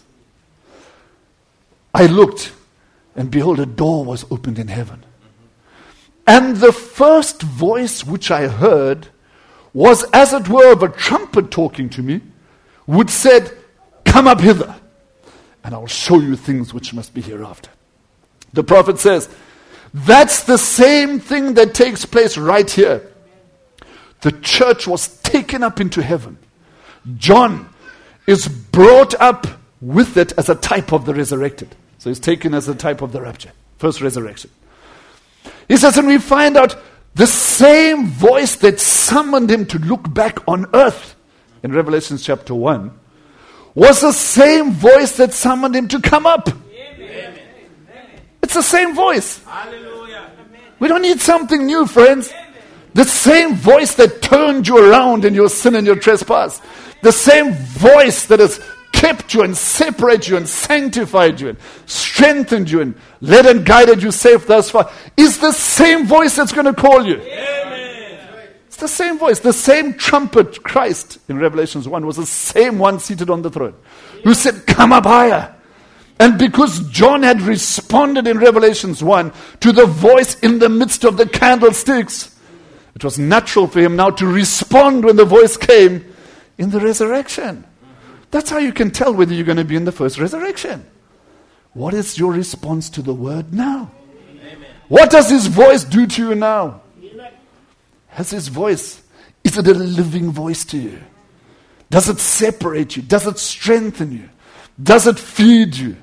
I looked, and behold, a door was opened in heaven. And the first voice which I heard was as it were of a trumpet talking to me, which said, come up hither, and I'll show you things which must be hereafter. The prophet says, that's the same thing that takes place right here. The church was taken up into heaven. John is brought up with it as a type of the resurrected. So he's taken as a type of the rapture, first resurrection. He says, and we find out the same voice that summoned him to look back on earth in Revelation chapter 1 was the same voice that summoned him to come up. Amen. It's the same voice. Hallelujah. We don't need something new, friends. The same voice that turned you around in your sin and your trespass. The same voice that has kept you and separated you and sanctified you and strengthened you and led and guided you safe thus far is the same voice that's going to call you. Amen. It's the same voice. The same trumpet Christ in Revelation 1 was the same one seated on the throne who said, come up higher. And because John had responded in Revelation 1 to the voice in the midst of the candlesticks, it was natural for him now to respond when the voice came in the resurrection. That's how you can tell whether you're going to be in the first resurrection. What is your response to the word now? Amen. What does his voice do to you now? Has his voice, is it a living voice to you? Does it separate you? Does it strengthen you? Does it feed you?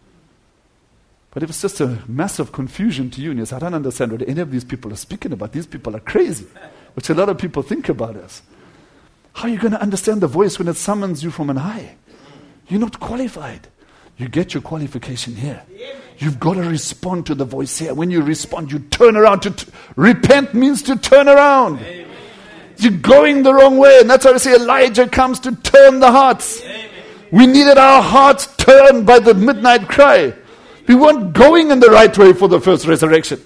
But if it's just a massive confusion to you and you say, I don't understand what any of these people are speaking about. These people are crazy, which a lot of people think about us. How are you going to understand the voice when it summons you from on high? You're not qualified. You get your qualification here. You've got to respond to the voice here. When you respond, you turn around. Repent means to turn around. Amen. You're going the wrong way. And that's why I say Elijah comes to turn the hearts. Amen. We needed our hearts turned by the midnight cry. We weren't going in the right way for the first resurrection.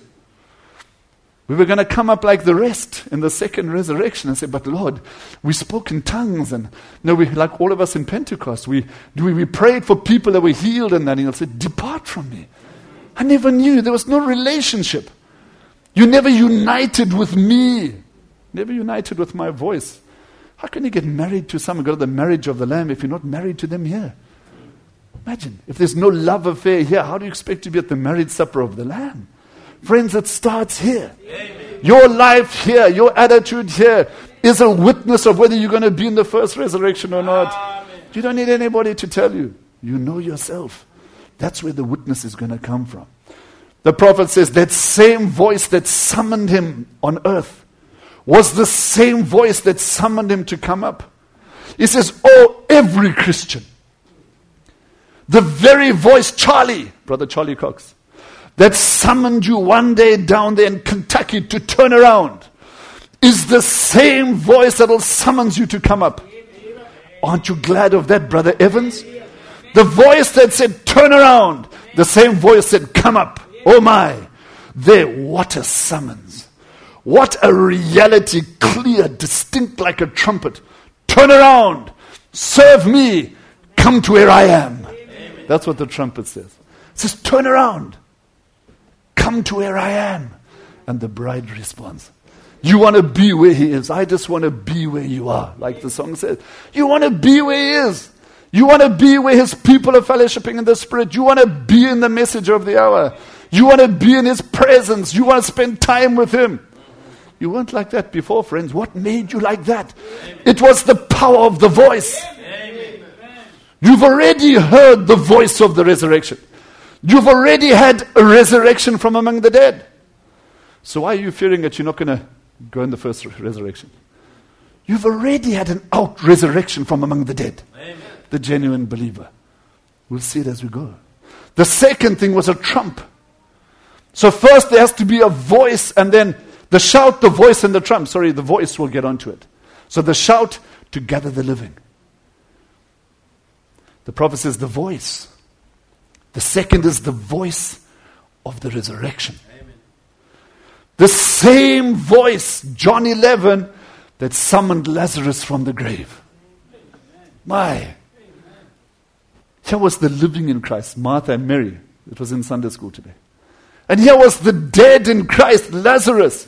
We were going to come up like the rest in the second resurrection and say, but Lord, we spoke in tongues. And we, like all of us in Pentecost, we prayed for people that were healed and that. And he'll say, depart from me. I never knew. There was no relationship. You never united with me. Never united with my voice. How can you get married to someone, go to the marriage of the Lamb, if you're not married to them here? Imagine, if there's no love affair here, how do you expect to be at the marriage supper of the Lamb? Friends, it starts here. Amen. Your life here, your attitude here is a witness of whether you're going to be in the first resurrection or not. Amen. You don't need anybody to tell you. You know yourself. That's where the witness is going to come from. The prophet says that same voice that summoned him on earth was the same voice that summoned him to come up. He says, oh, every Christian, the very voice, Brother Charlie Cox, that summoned you one day down there in Kentucky to turn around is the same voice that will summons you to come up. Aren't you glad of that, Brother Evans? The voice that said, turn around, the same voice said, come up. Oh my, what a summons. What a reality, clear, distinct like a trumpet. Turn around, serve me, come to where I am. Amen. That's what the trumpet says. It says, turn around, come to where I am. And the bride responds, you want to be where he is. I just want to be where you are. Like the song says, you want to be where he is. You want to be where his people are fellowshipping in the Spirit. You want to be in the message of the hour. You want to be in his presence. You want to spend time with him. You weren't like that before, friends. What made you like that? Amen. It was the power of the voice. Amen. You've already heard the voice of the resurrection. You've already had a resurrection from among the dead. So why are you fearing that you're not going to go in the first resurrection? You've already had an out resurrection from among the dead. Amen. The genuine believer. We'll see it as we go. The second thing was a trump. So first there has to be a voice, and then the shout, the voice, and the trump. Sorry, the voice will get onto it. So the shout to gather the living. The prophet says the voice. The second is the voice of the resurrection. Amen. The same voice, John 11, that summoned Lazarus from the grave. My. Here was the living in Christ, Martha and Mary. It was in Sunday school today. And here was the dead in Christ, Lazarus.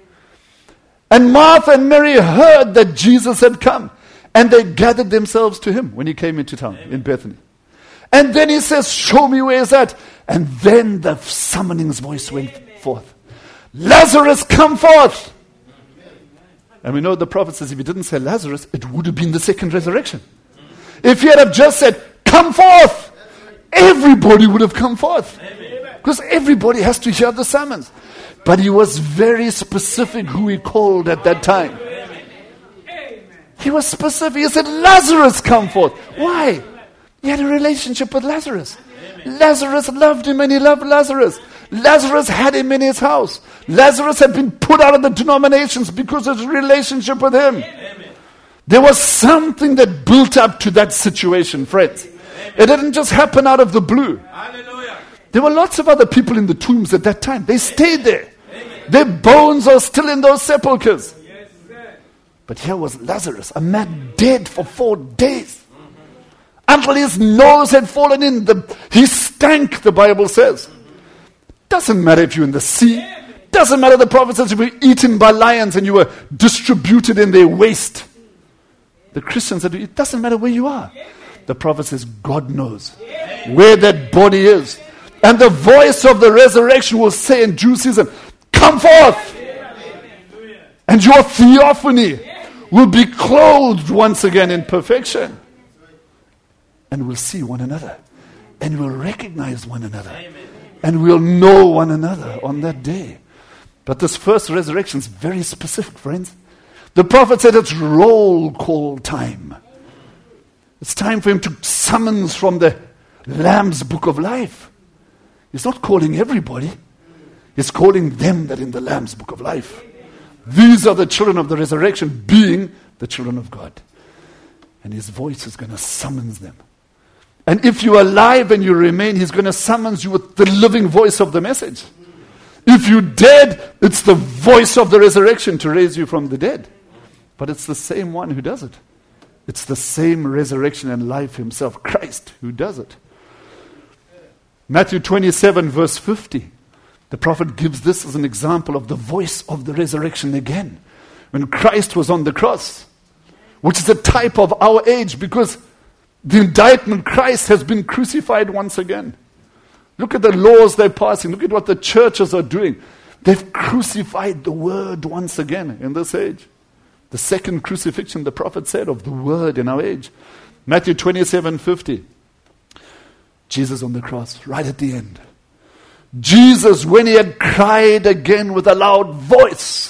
And Martha and Mary heard that Jesus had come. And they gathered themselves to him when he came into town in Bethany. And then he says, show me where is that? And then the summoning's voice went forth. Lazarus, come forth! And we know the prophet says if he didn't say Lazarus, it would have been the second resurrection. If he had have just said, come forth! Everybody would have come forth. Because everybody has to hear the summons. But he was very specific who he called at that time. He was specific. He said, Lazarus, come forth. Why? He had a relationship with Lazarus. Lazarus loved him and he loved Lazarus. Lazarus had him in his house. Lazarus had been put out of the denominations because of his relationship with him. There was something that built up to that situation, friends. It didn't just happen out of the blue. There were lots of other people in the tombs at that time. They stayed there. Their bones are still in those sepulchres. But here was Lazarus, a man dead for 4 days. Until his nose had fallen in. He stank, the Bible says. Doesn't matter if you're in the sea. Doesn't matter, the prophet says, you were eaten by lions and you were distributed in their waste. The Christians said, it doesn't matter where you are. The prophet says, God knows where that body is. And the voice of the resurrection will say in due season, come forth. And your theophany will be clothed once again in perfection. And we'll see one another. And we'll recognize one another. And we'll know one another on that day. But this first resurrection is very specific, friends. The prophet said it's roll call time. It's time for him to summons from the Lamb's book of life. He's not calling everybody. He's calling them that in the Lamb's book of life. These are the children of the resurrection, being the children of God. And his voice is going to summons them. And if you're alive and you remain, he's going to summons you with the living voice of the message. If you're dead, it's the voice of the resurrection to raise you from the dead. But it's the same one who does it. It's the same resurrection and life himself, Christ, who does it. Matthew 27 verse 50. The prophet gives this as an example of the voice of the resurrection again. When Christ was on the cross, which is a type of our age, because the indictment, Christ has been crucified once again. Look at the laws they're passing. Look at what the churches are doing. They've crucified the word once again in this age. The second crucifixion, the prophet said, of the word in our age. Matthew 27:50. Jesus on the cross, right at the end. Jesus, when he had cried again with a loud voice.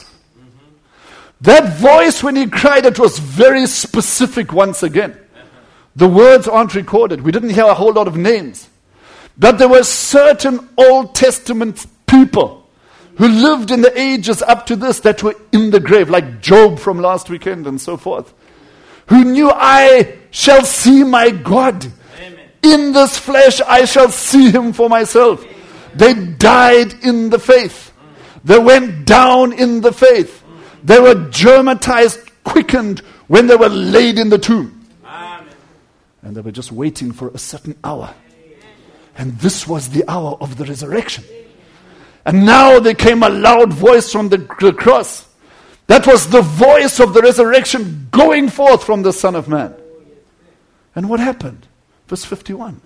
That voice, when he cried, it was very specific once again. The words aren't recorded. We didn't hear a whole lot of names. But there were certain Old Testament people who lived in the ages up to this that were in the grave, like Job from last weekend and so forth, who knew, I shall see my God. Amen. In this flesh I shall see him for myself. They died in the faith. They went down in the faith. They were germatized, quickened when they were laid in the tomb. Amen. And they were just waiting for a certain hour. And this was the hour of the resurrection. And now there came a loud voice from the cross. That was the voice of the resurrection going forth from the Son of Man. And what happened? Verse 51.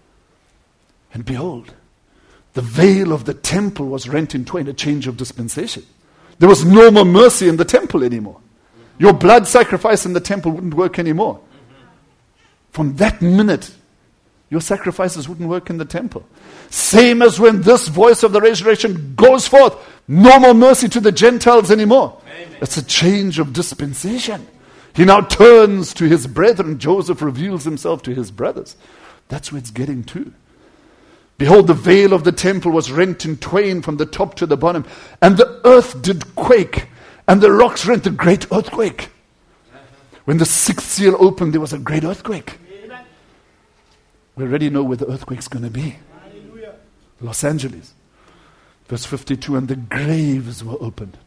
And behold, the veil of the temple was rent in twain, a change of dispensation. There was no more mercy in the temple anymore. Your blood sacrifice in the temple wouldn't work anymore. from that minute, your sacrifices wouldn't work in the temple. Same as when this voice of the resurrection goes forth, no more mercy to the Gentiles anymore. Amen. It's a change of dispensation. He now turns to his brethren. Joseph reveals himself to his brothers. That's where it's getting to. Behold, the veil of the temple was rent in twain from the top to the bottom, and the earth did quake, and the rocks rent, a great earthquake. When the sixth seal opened, there was a great earthquake. We already know where the earthquake's going to be. Hallelujah. Los Angeles. Verse 52, and the graves were opened.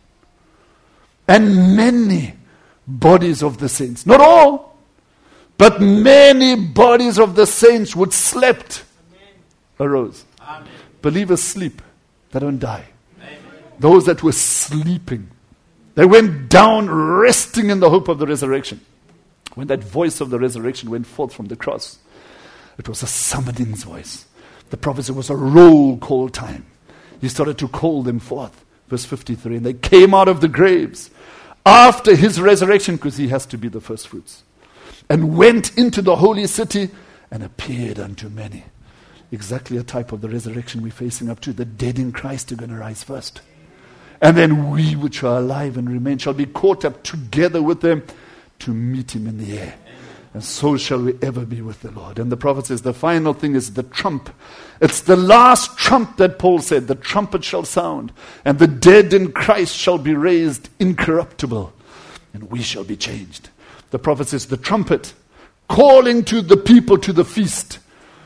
And many bodies of the saints, not all, but many bodies of the saints which slept, arose. Amen. Believers sleep, they don't die. Amen. Those that were sleeping, they went down resting in the hope of the resurrection. When that voice of the resurrection went forth from the cross, it was a summoning voice. The prophecy was a roll call time. He started to call them forth. Verse 53, and they came out of the graves after his resurrection, because he has to be the first fruits, and went into the holy city and appeared unto many. Exactly a type of the resurrection we're facing up to. The dead in Christ are going to rise first. And then we which are alive and remain shall be caught up together with them to meet him in the air. And so shall we ever be with the Lord. And the prophet says the final thing is the trump. It's the last trump that Paul said. The trumpet shall sound, and the dead in Christ shall be raised incorruptible, and we shall be changed. The prophet says the trumpet, calling to the people to the feast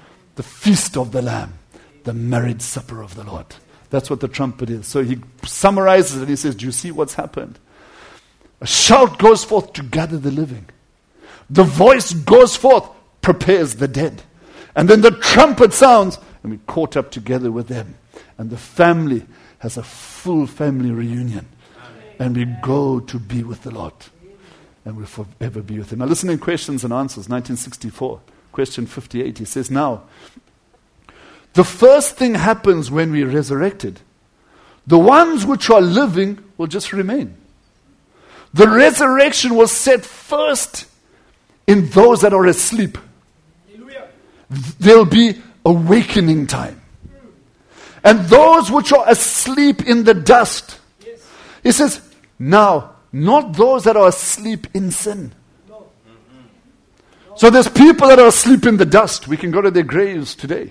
of the Lamb, the marriage supper of the Lord. That's what the trumpet is. So he summarizes it. He says, do you see what's happened? A shout goes forth to gather the living. The voice goes forth, prepares the dead. And then the trumpet sounds, and we're caught up together with them. And the family has a full family reunion. Amen. And we go to be with the Lord. And we'll forever be with him. Now listen in questions and answers. 1964, question 58. He says, now, the first thing happens when we're resurrected. The ones which are living will just remain. The resurrection was set first in those that are asleep. Hallelujah. There'll be awakening time. And those which are asleep in the dust. Yes. He says, now, not those that are asleep in sin. No. Mm-hmm. So there's people that are asleep in the dust. We can go to their graves today.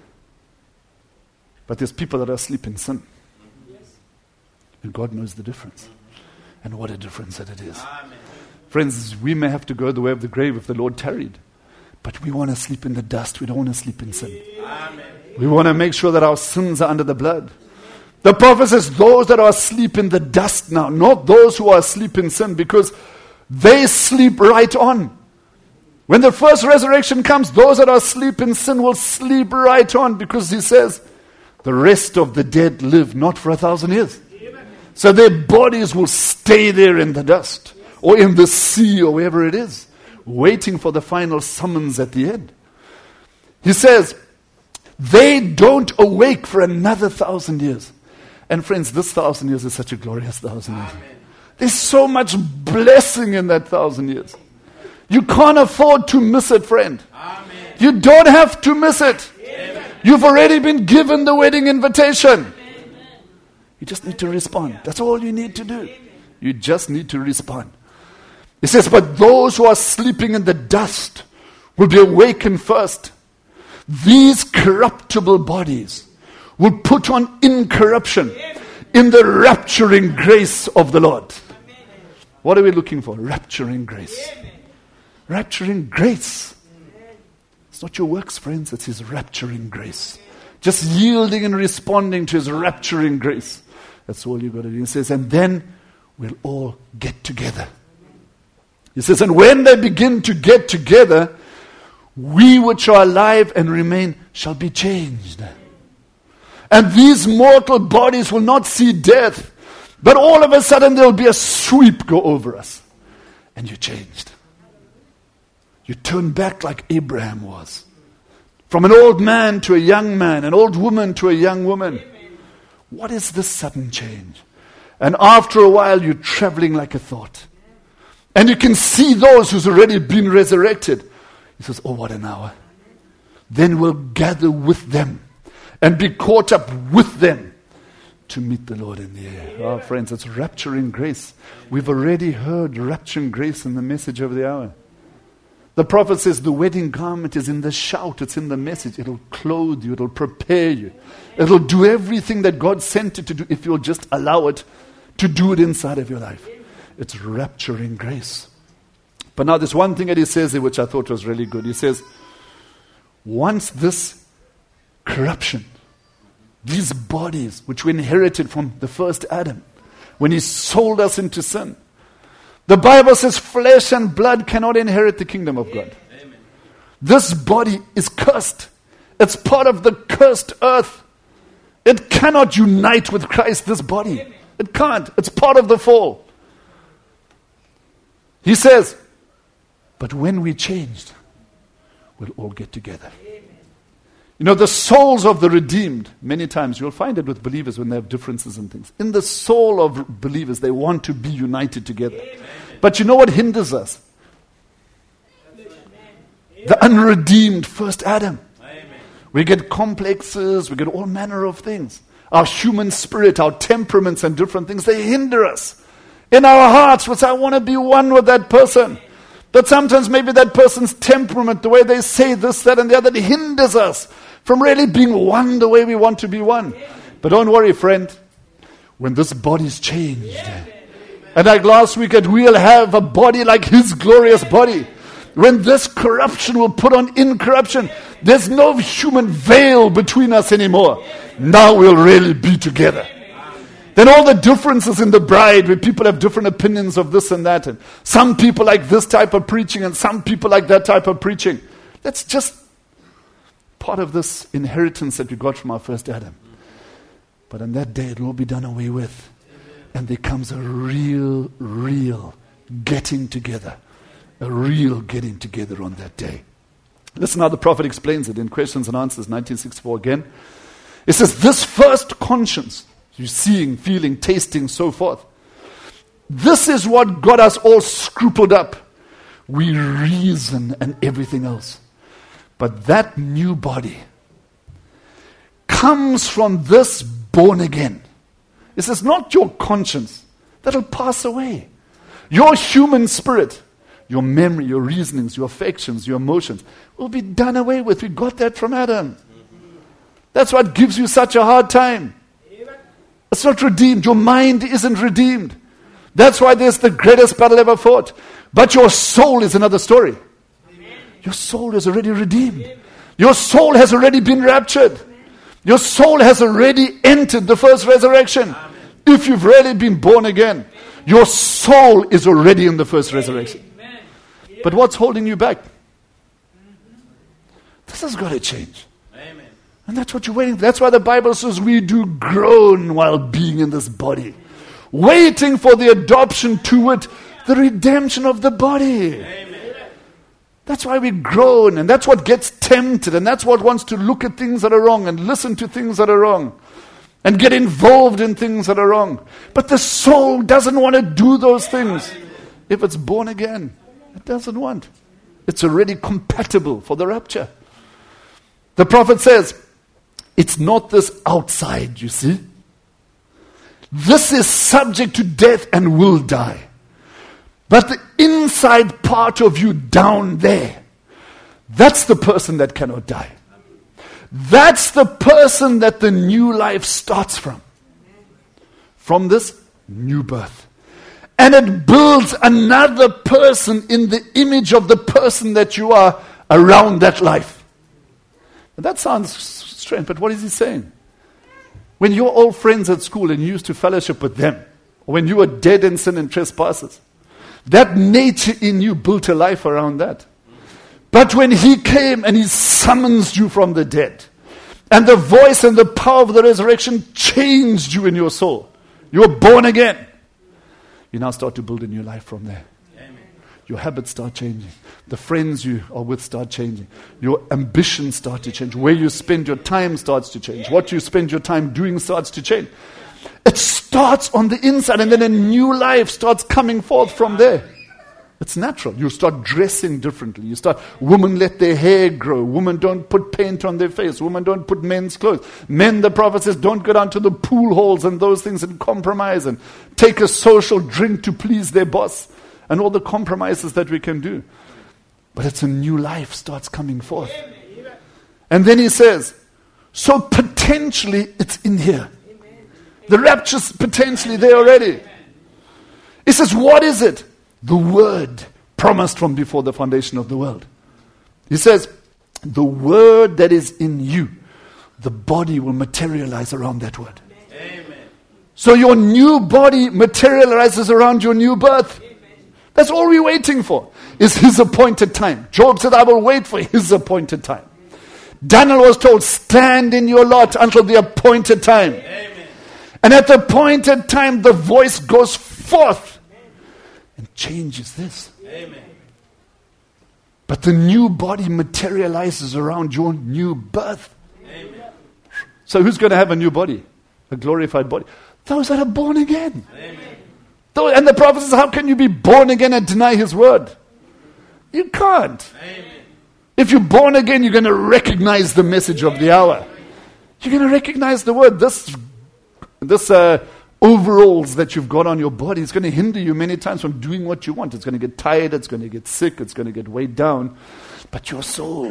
But there's people that are asleep in sin. Yes. And God knows the difference. And what a difference that it is. Amen. Friends, we may have to go the way of the grave if the Lord tarried. But we want to sleep in the dust. We don't want to sleep in sin. Amen. We want to make sure that our sins are under the blood. The prophet says those that are asleep in the dust now, not those who are asleep in sin, because they sleep right on. When the first resurrection comes, those that are asleep in sin will sleep right on, because he says the rest of the dead live not for 1,000 years. So their bodies will stay there in the dust, or in the sea, or wherever it is, waiting for the final summons at the end. He says, they don't awake for another 1,000 years. And friends, this 1,000 years is such a glorious 1,000 years. Amen. There's so much blessing in that 1,000 years. You can't afford to miss it, friend. Amen. You don't have to miss it. Amen. You've already been given the wedding invitation. Amen. You just need to respond. That's all you need to do. You just need to respond. He says, but those who are sleeping in the dust will be awakened first. These corruptible bodies will put on incorruption in the rapturing grace of the Lord. What are we looking for? Rapturing grace. Rapturing grace. It's not your works, friends. It's his rapturing grace. Just yielding and responding to his rapturing grace. That's all you've got to do. He says, and then we'll all get together. He says, and when they begin to get together, we which are alive and remain shall be changed. And these mortal bodies will not see death, but all of a sudden there will be a sweep go over us. And you're changed. You turn back like Abraham was. From an old man to a young man, an old woman to a young woman. What is this sudden change? And after a while you're traveling like a thought. And you can see those who's already been resurrected. He says, oh, what an hour. Then we'll gather with them and be caught up with them to meet the Lord in the air. Oh, friends, it's rapturing grace. We've already heard rapturing grace in the message of the hour. The prophet says the wedding garment is in the shout, it's in the message. It'll clothe you, it'll prepare you. It'll do everything that God sent it to do if you'll just allow it to do it inside of your life. It's rapturing grace. But now there's one thing that he says here which I thought was really good. He says, once this corruption, these bodies which we inherited from the first Adam, when he sold us into sin, the Bible says flesh and blood cannot inherit the kingdom of God. Amen. This body is cursed. It's part of the cursed earth. It cannot unite with Christ, this body. Amen. It can't. It's part of the fall. He says, but when we changed, we'll all get together. Amen. You know, the souls of the redeemed, many times you'll find it with believers when they have differences and things. In the soul of believers, they want to be united together. Amen. But you know what hinders us? Amen. The unredeemed first Adam. Amen. We get complexes, we get all manner of things. Our human spirit, our temperaments and different things, they hinder us. In our hearts, we say, I want to be one with that person. But sometimes maybe that person's temperament, the way they say this, that, and the other, hinders us from really being one the way we want to be one. But don't worry, friend. When this body's changed, and like last week, we'll have a body like His glorious body. When this corruption will put on incorruption, there's no human veil between us anymore. Now we'll really be together. Then all the differences in the bride, where people have different opinions of this and that, and some people like this type of preaching and some people like that type of preaching. That's just part of this inheritance that we got from our first Adam. But on that day, it will be done away with. And there comes a real getting together. A real getting together on that day. Listen how the prophet explains it in Questions and Answers, 1964 again. It says, this first conscience, you're seeing, feeling, tasting, so forth. This is what got us all scrupled up. We reason and everything else. But that new body comes from this born again. It says not your conscience. That'll pass away. Your human spirit, your memory, your reasonings, your affections, your emotions will be done away with. We got that from Adam. That's what gives you such a hard time. It's not redeemed. Your mind isn't redeemed. That's why there's the greatest battle ever fought. But your soul is another story. Your soul is already redeemed. Your soul has already been raptured. Your soul has already entered the first resurrection. If you've really been born again, your soul is already in the first resurrection. But what's holding you back? This has got to change. And that's what you're waiting for. That's why the Bible says we do groan while being in this body, waiting for the adoption to it, the redemption of the body. Amen. That's why we groan, and that's what gets tempted, and that's what wants to look at things that are wrong and listen to things that are wrong and get involved in things that are wrong. But the soul doesn't want to do those things. If it's born again, it doesn't want. It's already compatible for the rapture. The prophet says, it's not this outside, you see. This is subject to death and will die. But the inside part of you down there, that's the person that cannot die. That's the person that the new life starts from. From this new birth. And it builds another person in the image of the person that you are around that life. And that sounds strange, but what is he saying? When you're all friends at school and you used to fellowship with them, or when you were dead in sin and trespasses, that nature in you built a life around that. But when he came and he summons you from the dead, and the voice and the power of the resurrection changed you in your soul, you were born again. You now start to build a new life from there. Amen. Your habits start changing. The friends you are with start changing. Your ambitions start to change. Where you spend your time starts to change. What you spend your time doing starts to change. It starts on the inside, and then a new life starts coming forth from there. It's natural. You start dressing differently. Women let their hair grow. Women don't put paint on their face. Women don't put men's clothes. Men, the prophet says, don't go down to the pool halls and those things and compromise and take a social drink to please their boss and all the compromises that we can do. But it's a new life starts coming forth. And then he says, so potentially it's in here. The rapture's potentially there already. He says, what is it? The word promised from before the foundation of the world. He says, the word that is in you, the body will materialize around that word. Amen. So your new body materializes around your new birth. Amen. That's all we're waiting for, is his appointed time. Job said, I will wait for his appointed time. Daniel was told, stand in your lot until the appointed time. Amen. And at the appointed time, the voice goes forth and changes this. Amen. But the new body materializes around your new birth. Amen. So who's going to have a new body? A glorified body? Those that are born again. Amen. And the prophet says, how can you be born again and deny his word? You can't. Amen. If you're born again, you're going to recognize the message of the hour. You're going to recognize the word. This overalls that you've got on your body is going to hinder you many times from doing what you want. It's going to get tired, it's going to get sick, it's going to get weighed down. But your soul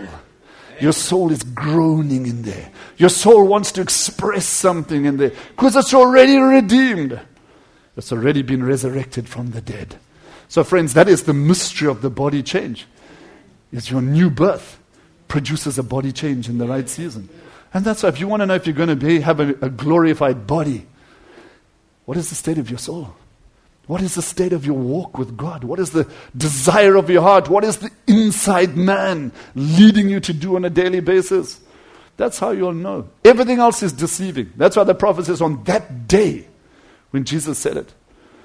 is groaning in there. Your soul wants to express something in there because it's already redeemed. It's already been resurrected from the dead. So friends, that is the mystery of the body change. Is your new birth produces a body change in the right season. And that's why if you want to know if you're going to have a glorified body, what is the state of your soul? What is the state of your walk with God? What is the desire of your heart? What is the inside man leading you to do on a daily basis? That's how you'll know. Everything else is deceiving. That's why the prophet says on that day, when Jesus said it,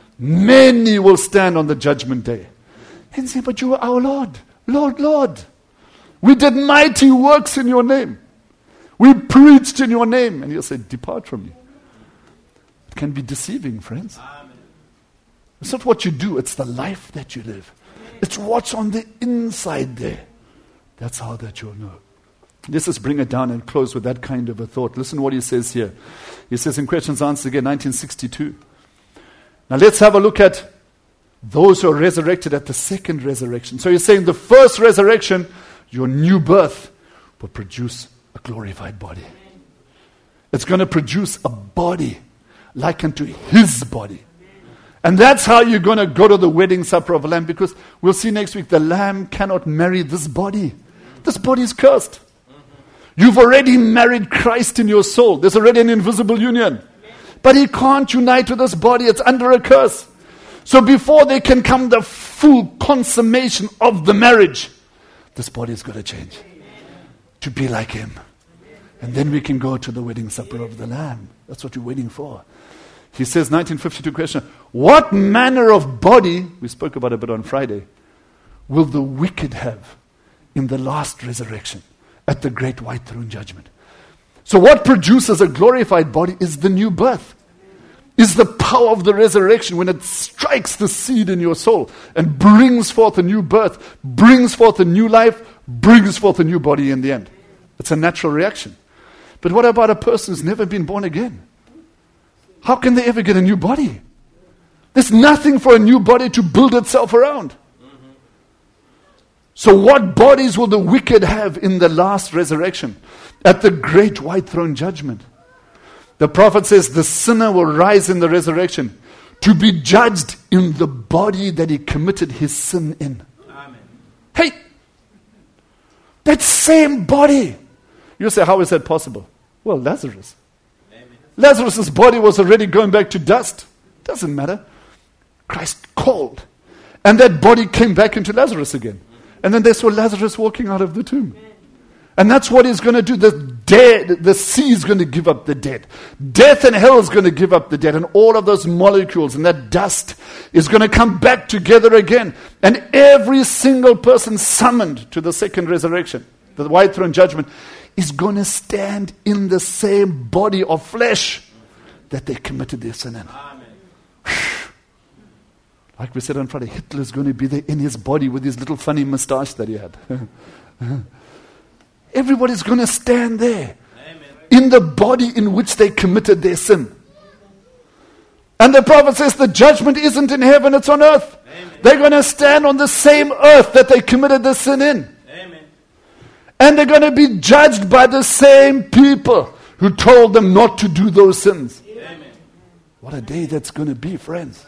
many will stand on the judgment day and say, but you are our Lord. Lord, Lord. We did mighty works in your name. We preached in your name. And he'll say, depart from me. It can be deceiving, friends. Amen. It's not what you do, it's the life that you live. It's what's on the inside there. That's how that you'll know. Let's just bring it down and close with that kind of a thought. Listen what he says here. He says in Questions Answered again, 1962. Now let's have a look at those who are resurrected at the second resurrection. So he's saying the first resurrection, your new birth, will produce a glorified body. It's going to produce a body like unto his body. And that's how you're going to go to the wedding supper of the Lamb, because we'll see next week the Lamb cannot marry this body. This body is cursed. You've already married Christ in your soul. There's already an invisible union. But he can't unite with this body. It's under a curse. So before they can come the full consummation of the marriage, this body is going to change to be like him. And then we can go to the wedding supper of the Lamb. That's what you're waiting for. He says, 1952 question, what manner of body, we spoke about it a bit on Friday, will the wicked have in the last resurrection at the great white throne judgment? So what produces a glorified body is the new birth, is the power of the resurrection when it strikes the seed in your soul and brings forth a new birth, brings forth a new life, brings forth a new body in the end. It's a natural reaction. But what about a person who's never been born again? How can they ever get a new body? There's nothing for a new body to build itself around. So what bodies will the wicked have in the last resurrection at the great white throne judgment? The prophet says the sinner will rise in the resurrection to be judged in the body that he committed his sin in. Amen. Hey, that same body. You say, how is that possible? Well, Lazarus. Lazarus' body was already going back to dust. Doesn't matter. Christ called. And that body came back into Lazarus again. And then they saw Lazarus walking out of the tomb. And that's what he's going to do. The sea is going to give up the dead. Death and hell is going to give up the dead. And all of those molecules and that dust is going to come back together again. And every single person summoned to the second resurrection, the white throne judgment, is going to stand in the same body of flesh that they committed their sin in. Amen. Like we said on Friday, Hitler's going to be there in his body with his little funny mustache that he had. Everybody's going to stand there in the body in which they committed their sin. And the prophet says the judgment isn't in heaven, it's on earth. Amen. They're going to stand on the same earth that they committed the sin in. Amen. And they're going to be judged by the same people who told them not to do those sins. Amen. What a day that's going to be, friends.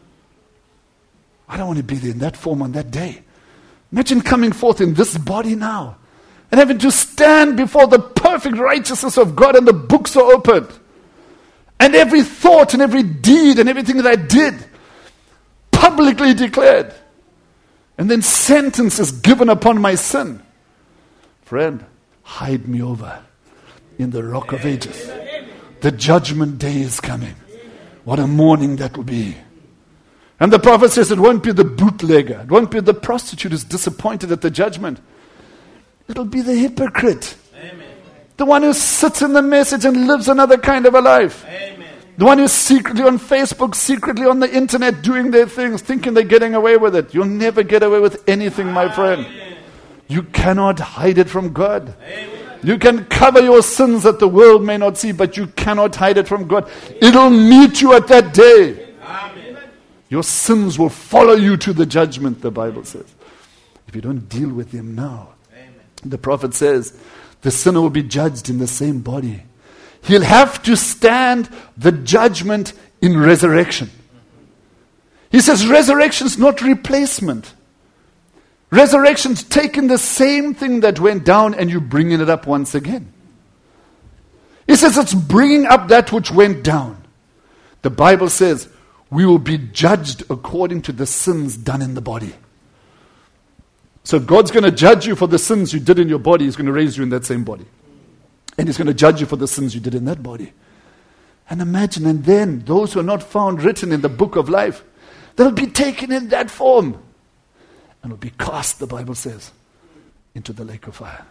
I don't want to be there in that form on that day. Imagine coming forth in this body now and having to stand before the perfect righteousness of God and the books are opened. And every thought and every deed and everything that I did publicly declared. And then sentence is given upon my sin. Friend, hide me over in the rock of ages. The judgment day is coming. What a morning that will be. And the prophet says it won't be the bootlegger. It won't be the prostitute who's disappointed at the judgment. It'll be the hypocrite. Amen. The one who sits in the message and lives another kind of a life. Amen. The one who's secretly on Facebook, secretly on the internet doing their things, thinking they're getting away with it. You'll never get away with anything, my friend. You cannot hide it from God. You can cover your sins that the world may not see, but you cannot hide it from God. It'll meet you at that day. Your sins will follow you to the judgment, the Bible says. If you don't deal with them now. The prophet says, the sinner will be judged in the same body. He'll have to stand the judgment in resurrection. He says resurrection's not replacement. Resurrection's taking the same thing that went down and you bringing it up once again. He says it's bringing up that which went down. The Bible says we will be judged according to the sins done in the body. So if God's going to judge you for the sins you did in your body, He's going to raise you in that same body. And He's going to judge you for the sins you did in that body. And imagine, and then those who are not found written in the book of life, they'll be taken in that form. And will be cast, the Bible says, into the lake of fire.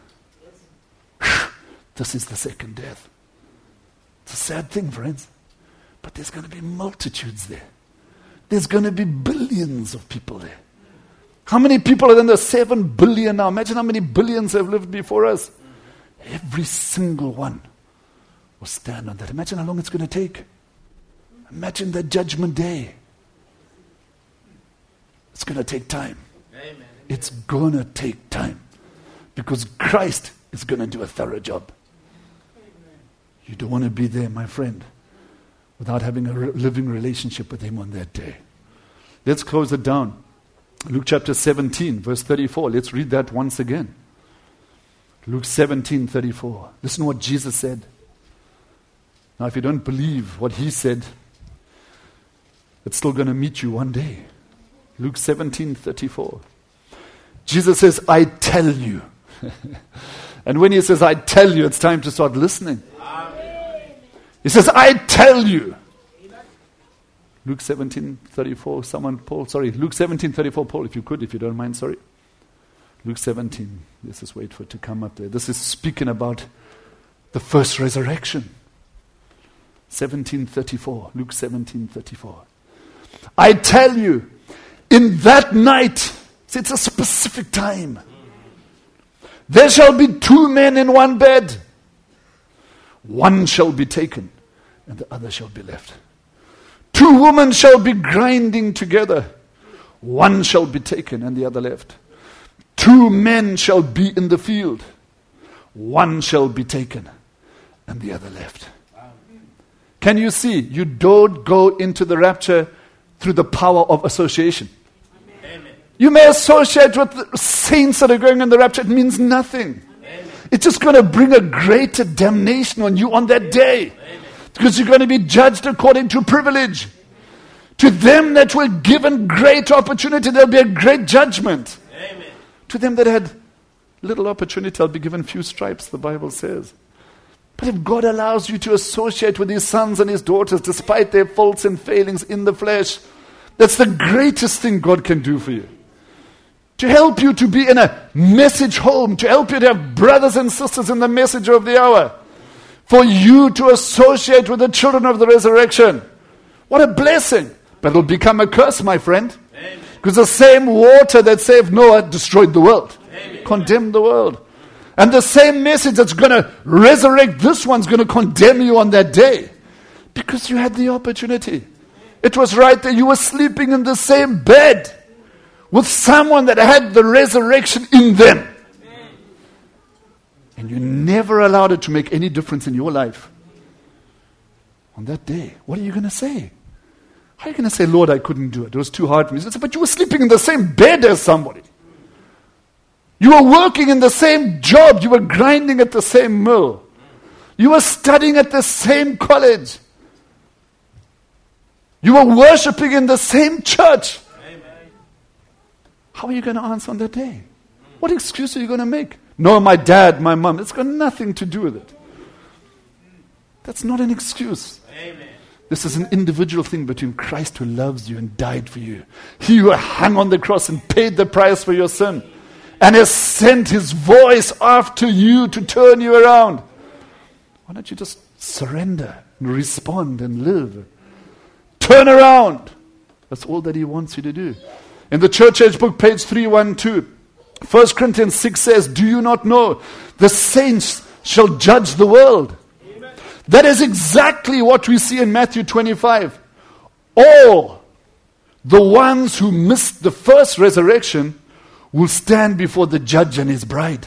This is the second death. It's a sad thing, friends. But there's going to be multitudes there. There's going to be billions of people there. How many people are in the 7 billion now? Imagine how many billions have lived before us. Every single one will stand on that. Imagine how long it's going to take. Imagine that judgment day. It's going to take time. Amen. It's going to take time. Because Christ is going to do a thorough job. Amen. You don't want to be there, my friend, without having a living relationship with Him on that day. Let's close it down. Luke chapter 17, verse 34. Let's read that once again. Luke 17:34. Listen to what Jesus said. Now, if you don't believe what He said, it's still going to meet you one day. Luke 17:34. Jesus says, I tell you. And when He says, I tell you, it's time to start listening. Amen. He says, I tell you. Luke 17:34. Luke 17:34, Paul, if you could, if you don't mind, sorry. Luke 17. Let's just wait for it to come up there. This is speaking about the first resurrection. 17:34. Luke 17:34. I tell you, in that night, it's a specific time, there shall be 2 men in one bed. One shall be taken, and the other shall be left. 2 women shall be grinding together. One shall be taken, and the other left. 2 men shall be in the field. One shall be taken, and the other left. Can you see? You don't go into the rapture through the power of association. Amen. You may associate with the saints that are going in the rapture. It means nothing. Amen. It's just going to bring a greater damnation on you on that day. Amen. Because you're going to be judged according to privilege. To them that were given great opportunity, there'll be a great judgment. Amen. To them that had little opportunity, I'll be given few stripes, the Bible says. But if God allows you to associate with His sons and His daughters, despite their faults and failings in the flesh, that's the greatest thing God can do for you. To help you to be in a message home, to help you to have brothers and sisters in the message of the hour, for you to associate with the children of the resurrection. What a blessing. But it'll become a curse, my friend. Because the same water that saved Noah destroyed the world, condemned the world. And the same message that's going to resurrect this one's going to condemn you on that day. Because you had the opportunity. It was right there. You were sleeping in the same bed with someone that had the resurrection in them. And you never allowed it to make any difference in your life. On that day, what are you going to say? How are you going to say, Lord, I couldn't do it. It was too hard for me. But you were sleeping in the same bed as somebody. You were working in the same job. You were grinding at the same mill. You were studying at the same college. You were worshiping in the same church. Amen. How are you going to answer on that day? What excuse are you going to make? No, my dad, my mom. It's got nothing to do with it. That's not an excuse. Amen. This is an individual thing between Christ who loves you and died for you. He who hung on the cross and paid the price for your sin and has sent his voice after you to turn you around. Why don't you just surrender and respond and live? Turn around. That's all that he wants you to do. In the Church Age book, page 312, 1 Corinthians 6 says, do you not know the saints shall judge the world? Amen. That is exactly what we see in Matthew 25. All the ones who missed the first resurrection will stand before the judge and his bride.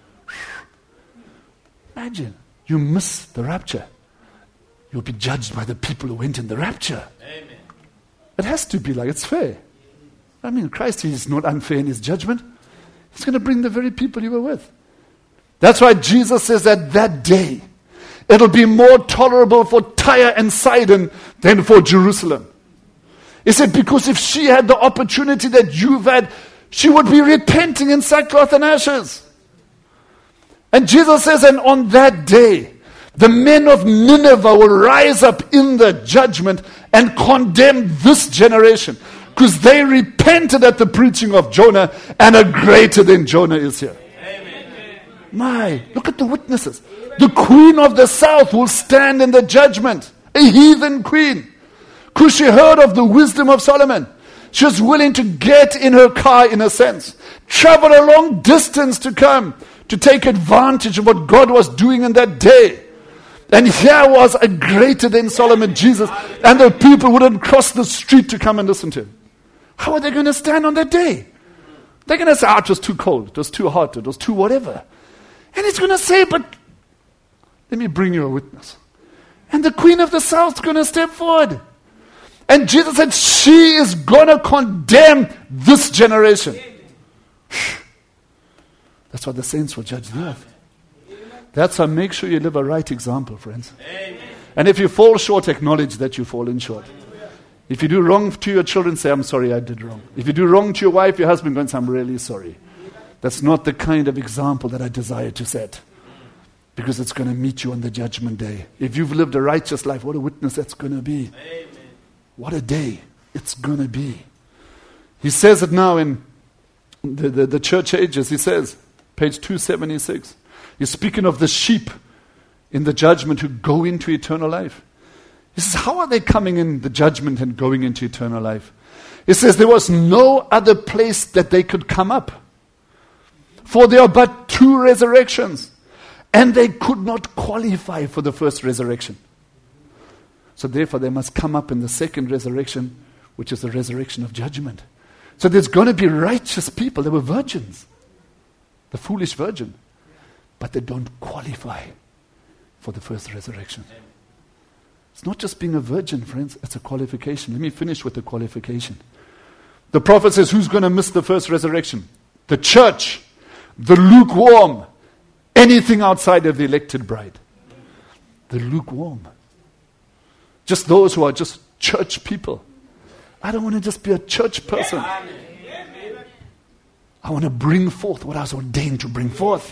Imagine, you miss the rapture. You'll be judged by the people who went in the rapture. Amen. It has to be like, it's fair. I mean, Christ is not unfair in his judgment. He's going to bring the very people you were with. That's why Jesus says that day, it'll be more tolerable for Tyre and Sidon than for Jerusalem. He said, because if she had the opportunity that you've had, she would be repenting in sackcloth and ashes. And Jesus says, and on that day, the men of Nineveh will rise up in the judgment and condemn this generation. Because they repented at the preaching of Jonah, and a greater than Jonah is here. Amen. My, look at the witnesses. The queen of the south will stand in the judgment. A heathen queen. Because she heard of the wisdom of Solomon. She was willing to get in her car, in a sense. Travel a long distance to come to take advantage of what God was doing in that day. And here was a greater than Solomon, Jesus. And the people wouldn't cross the street to come and listen to him. How are they going to stand on that day? They're going to say, it was too cold, it was too hot, it was too whatever. And he's going to say, but let me bring you a witness. And the queen of the south is going to step forward. And Jesus said, she is going to condemn this generation. That's why the saints will judge the earth. That's why make sure you live a right example, friends. And if you fall short, acknowledge that you've fallen short. If you do wrong to your children, say, I'm sorry, I did wrong. If you do wrong to your wife, your husband, go and say, I'm really sorry. That's not the kind of example that I desire to set. Because it's going to meet you on the judgment day. If you've lived a righteous life, what a witness that's going to be. Amen. What a day it's going to be. He says it now in the Church Ages. He says, page 276. He's speaking of the sheep in the judgment who go into eternal life. He says, how are they coming in the judgment and going into eternal life? He says, there was no other place that they could come up. For there are but 2 resurrections. And they could not qualify for the first resurrection. So therefore they must come up in the second resurrection, which is the resurrection of judgment. So there's going to be righteous people. They were virgins. The foolish virgin. But they don't qualify for the first resurrection. It's not just being a virgin, friends. It's a qualification. Let me finish with the qualification. The prophet says, who's going to miss the first resurrection? The church, the lukewarm, anything outside of the elected bride. The lukewarm. Just those who are just church people. I don't want to just be a church person. I want to bring forth what I was ordained to bring forth.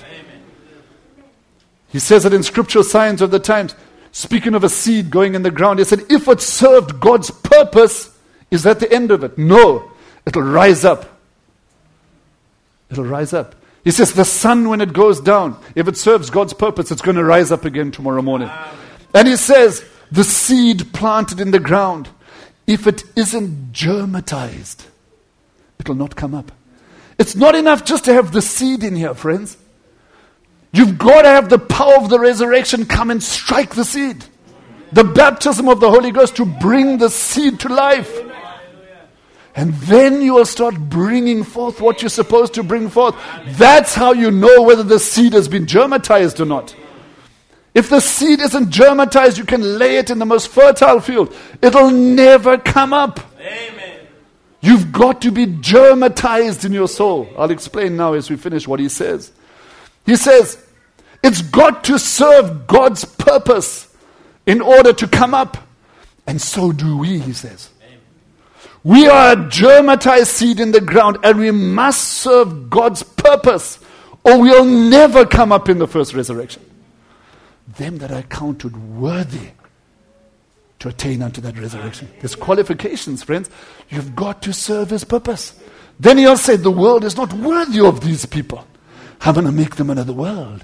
He says it in Scriptural Signs of the Times. Speaking of a seed going in the ground, he said, if it served God's purpose, is that the end of it? No. It'll rise up. It'll rise up. He says the sun, when it goes down, if it serves God's purpose, it's going to rise up again tomorrow morning. And he says, the seed planted in the ground, if it isn't germatized, it will not come up. It's not enough just to have the seed in here, friends. You've got to have the power of the resurrection come and strike the seed. The baptism of the Holy Ghost to bring the seed to life. And then you will start bringing forth what you're supposed to bring forth. That's how you know whether the seed has been germatized or not. If the seed isn't germatized, you can lay it in the most fertile field. It'll never come up. Amen. You've got to be germatized in your soul. I'll explain now as we finish what he says. He says, it's got to serve God's purpose in order to come up. And so do we, he says. Amen. We are a germatized seed in the ground, and we must serve God's purpose, or we'll never come up in the first resurrection. Them that are counted worthy to attain unto that resurrection. There's qualifications, friends. You've got to serve his purpose. Then he'll say, the world is not worthy of these people. I'm going to make them another world.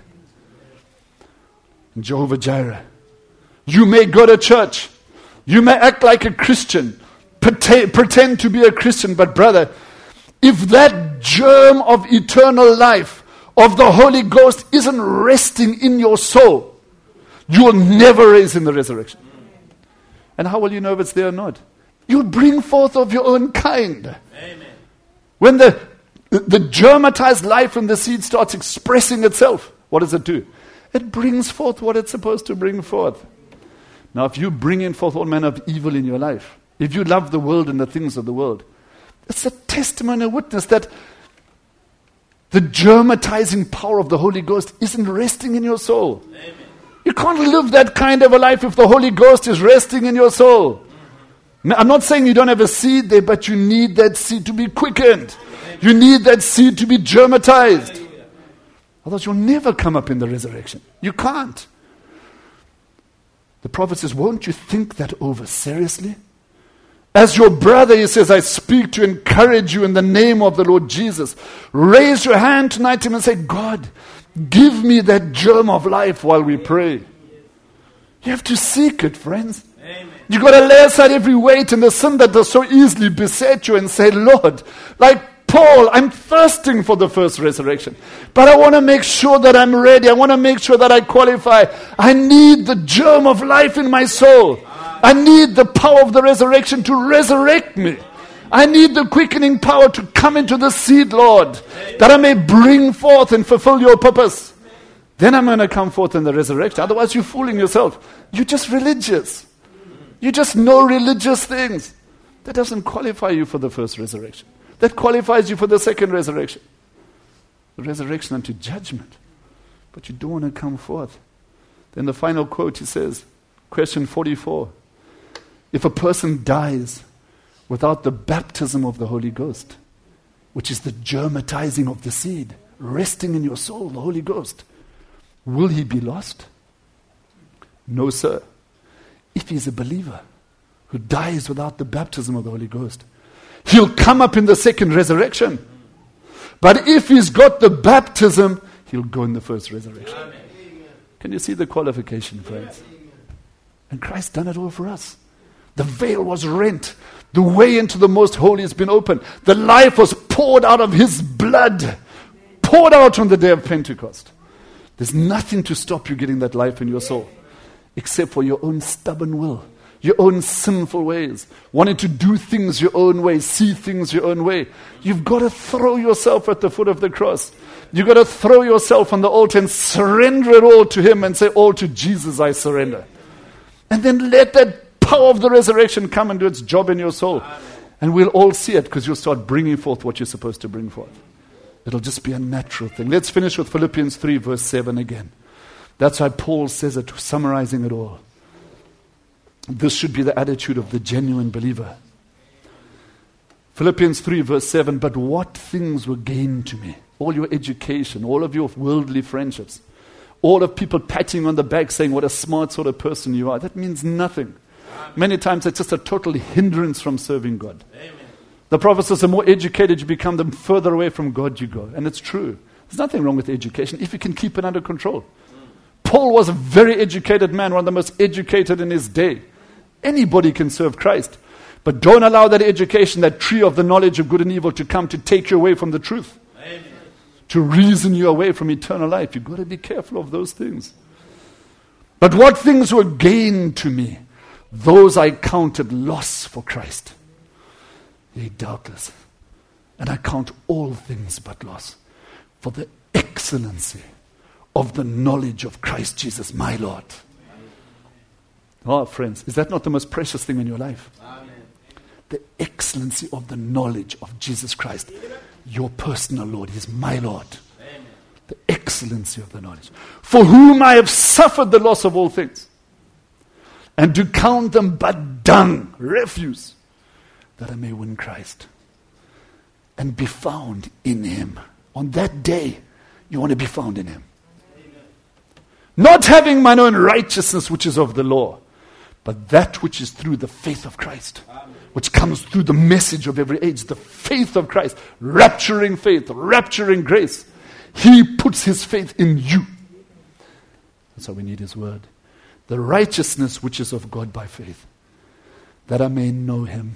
Jehovah Jireh. You may go to church. You may act like a Christian. Pretend to be a Christian. But brother, if that germ of eternal life, of the Holy Ghost, isn't resting in your soul, you will never raise in the resurrection. And how will you know if it's there or not? You'll bring forth of your own kind. Amen. When the germatized life in the seed starts expressing itself, what does it do? It brings forth what it's supposed to bring forth. Now, if you bring in forth all manner of evil in your life, if you love the world and the things of the world, it's a testimony, a witness that the germatizing power of the Holy Ghost isn't resting in your soul. Amen. You can't live that kind of a life if the Holy Ghost is resting in your soul. I'm not saying you don't have a seed there, but you need that seed to be quickened. You need that seed to be germatized. Otherwise you'll never come up in the resurrection. You can't. The prophet says, won't you think that over seriously? As your brother, he says, I speak to encourage you in the name of the Lord Jesus. Raise your hand tonight to him and say, God, give me that germ of life while we pray. You have to seek it, friends. You've got to lay aside every weight and the sin that does so easily beset you and say, Lord, like Paul, I'm thirsting for the first resurrection. But I want to make sure that I'm ready. I want to make sure that I qualify. I need the germ of life in my soul. I need the power of the resurrection to resurrect me. I need the quickening power to come into the seed, Lord, that I may bring forth and fulfill your purpose. Then I'm going to come forth in the resurrection. Otherwise, you're fooling yourself. You're just religious. You just know religious things. That doesn't qualify you for the first resurrection. That qualifies you for the second resurrection. The resurrection unto judgment. But you don't want to come forth. Then the final quote, he says, question 44. If a person dies without the baptism of the Holy Ghost, which is the germatizing of the seed, resting in your soul, the Holy Ghost, will he be lost? No, sir. If he's a believer who dies without the baptism of the Holy Ghost, he'll come up in the second resurrection. But if he's got the baptism, he'll go in the first resurrection. Amen. Can you see the qualification, friends? And Christ done it all for us. The veil was rent. The way into the most holy has been opened. The life was poured out of his blood. Poured out on the day of Pentecost. There's nothing to stop you getting that life in your soul. Except for your own stubborn will. Your own sinful ways. Wanting to do things your own way. See things your own way. You've got to throw yourself at the foot of the cross. You've got to throw yourself on the altar and surrender it all to him and say, all to Jesus I surrender. And then let that power of the resurrection come and do its job in your soul. Amen. And we'll all see it because you'll start bringing forth what you're supposed to bring forth. It'll just be a natural thing. Let's finish with Philippians 3 verse 7 again. That's why Paul says it, summarizing it all. This should be the attitude of the genuine believer. Philippians 3 verse 7, but what things were gained to me? All your education, all of your worldly friendships, all of people patting on the back saying what a smart sort of person you are. That means nothing. Many times it's just a total hindrance from serving God. Amen. The prophet says the more educated you become, the further away from God you go. And it's true. There's nothing wrong with education if you can keep it under control. Paul was a very educated man, one of the most educated in his day. Anybody can serve Christ. But don't allow that education, that tree of the knowledge of good and evil, to come to take you away from the truth. Amen. To reason you away from eternal life. You've got to be careful of those things. But what things were gain to me, those I counted loss for Christ. Yea, doubtless. And I count all things but loss for the excellency of the knowledge of Christ Jesus, my Lord. Oh, friends, is that not the most precious thing in your life? Amen. The excellency of the knowledge of Jesus Christ, your personal Lord. He is my Lord. Amen. The excellency of the knowledge. For whom I have suffered the loss of all things, and to count them but dung, refuse, that I may win Christ and be found in Him. On that day, you want to be found in Him. Amen. Not having mine own righteousness which is of the law, but that which is through the faith of Christ, which comes through the message of every age, the faith of Christ, rapturing faith, rapturing grace. He puts His faith in you. That's why we need His word. The righteousness which is of God by faith, that I may know Him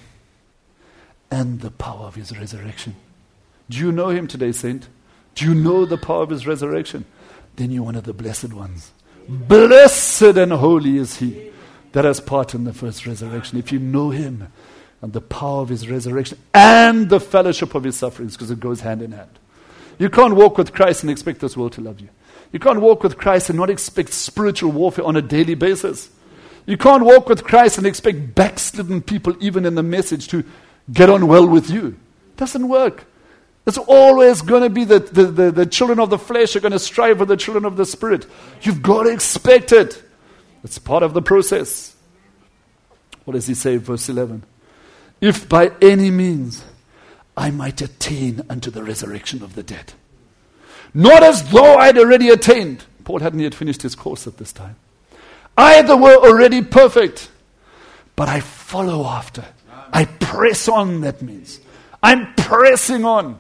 and the power of His resurrection. Do you know Him today, saint? Do you know the power of His resurrection? Then you're one of the blessed ones. Blessed and holy is He that has part in the first resurrection. If you know Him and the power of His resurrection and the fellowship of His sufferings, because it goes hand in hand. You can't walk with Christ and expect this world to love you. You can't walk with Christ and not expect spiritual warfare on a daily basis. You can't walk with Christ and expect backslidden people, even in the message, to get on well with you. It doesn't work. It's always going to be the children of the flesh are going to strive with the children of the Spirit. You've got to expect it. It's part of the process. What does he say, verse 11? If by any means I might attain unto the resurrection of the dead. Not as though I had already attained. Paul hadn't yet finished his course at this time. Either were already perfect, but I follow after. I press on, that means. I'm pressing on.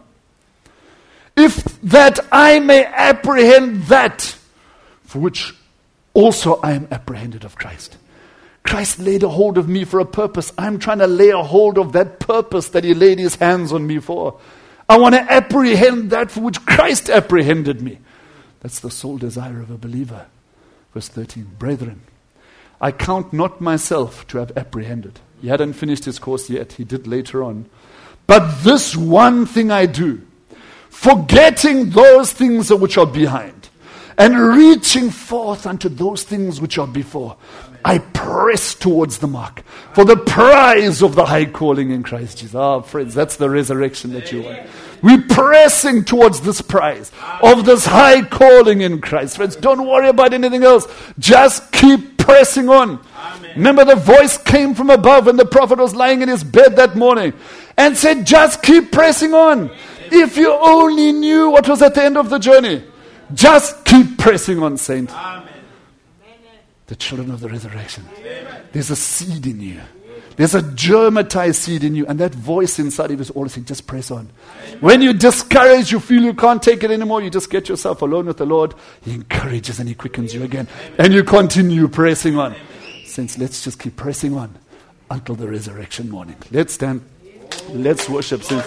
If that I may apprehend that for which also I am apprehended of Christ. Christ laid a hold of me for a purpose. I'm trying to lay a hold of that purpose that He laid His hands on me for. I want to apprehend that for which Christ apprehended me. That's the sole desire of a believer. Verse 13, brethren, I count not myself to have apprehended. He hadn't finished his course yet. He did later on. But this one thing I do, forgetting those things which are behind, and reaching forth unto those things which are before, I press towards the mark for the prize of the high calling in Christ Jesus. Ah, friends, that's the resurrection that you want. We're pressing towards this prize of this high calling in Christ. Friends, don't worry about anything else. Just keep pressing on. Amen. Remember, the voice came from above when the prophet was lying in his bed that morning and said, just keep pressing on. If you only knew what was at the end of the journey. Just keep pressing on, saint. Amen. The children of the resurrection. There's a seed in you. There's a germatized seed in you. And that voice inside of you is always saying, just press on. When you're discouraged, you feel you can't take it anymore, you just get yourself alone with the Lord. He encourages and He quickens you again. And you continue pressing on. Saints, let's just keep pressing on until the resurrection morning. Let's stand. Let's worship. Saints.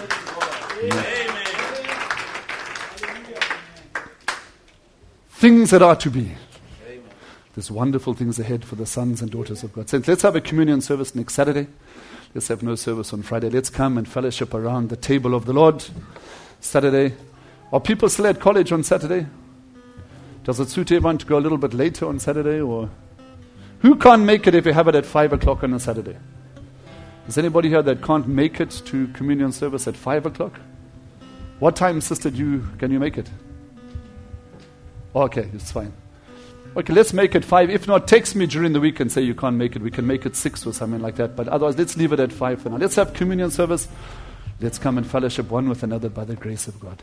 Things that are to be. There's wonderful things ahead for the sons and daughters of God. Saints, let's have a communion service next Saturday. Let's have no service on Friday. Let's come and fellowship around the table of the Lord Saturday. Are people still at college on Saturday? Does it suit everyone to go a little bit later on Saturday? Or who can't make it if you have it at 5 o'clock on a Saturday? Is anybody here that can't make it to communion service at 5 o'clock? What time, sister, can you make it? Okay, it's fine. Okay, let's make it 5. If not, text me during the week and say you can't make it. We can make it 6 or something like that. But otherwise, let's leave it at 5 for now. Let's have communion service. Let's come and fellowship one with another by the grace of God.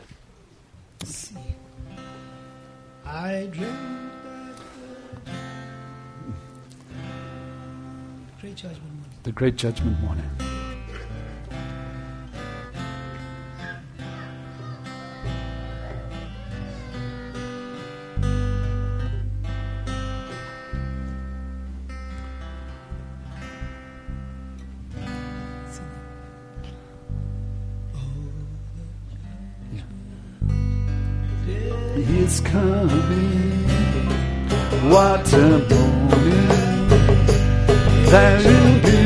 I dreamed that great judgment morning. The great judgment morning. is coming. What a morning there will be.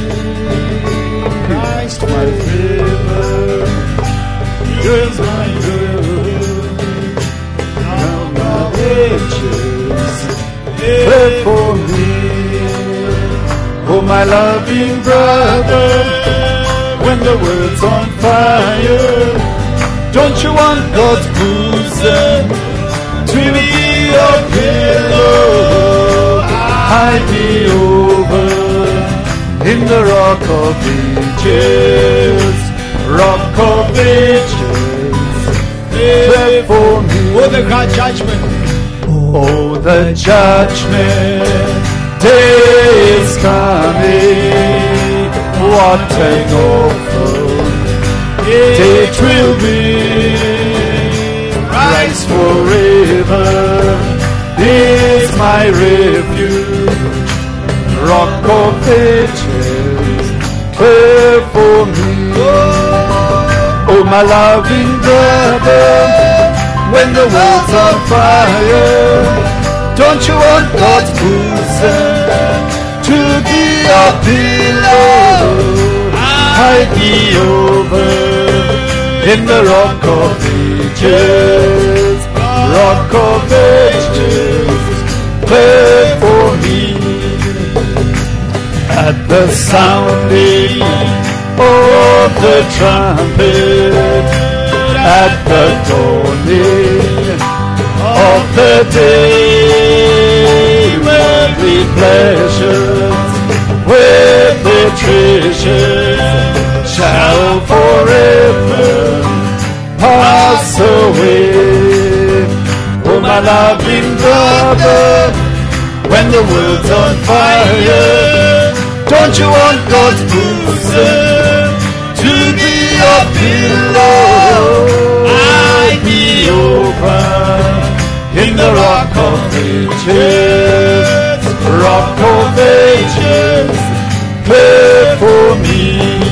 Christ my river, here's my love. Now my riches Pray for me, oh my loving brother. When the world's on fire, don't you want God's bosom to be your pillow? Hide me over in the rock of ages, rock of ages. Pray for me. Oh, the God judgment. Oh, the judgment day is coming. What an awful day it will be. Christ forever is my refuge, rock of ages, pray for me. Oh, my loving brother, when the world's on fire, don't you want God's bosom to be your pillow? Hide me over in the rock of ages, rock of ages, pray for me. At the sounding of the trumpet, at the dawning of the day, worldly pleasures with their treasures shall forever pass away. Oh, my loving brother, when the world's on fire, don't you want God's bosom to be your pillow? Hide me over in the rock of ages, rock of ages, pray for me.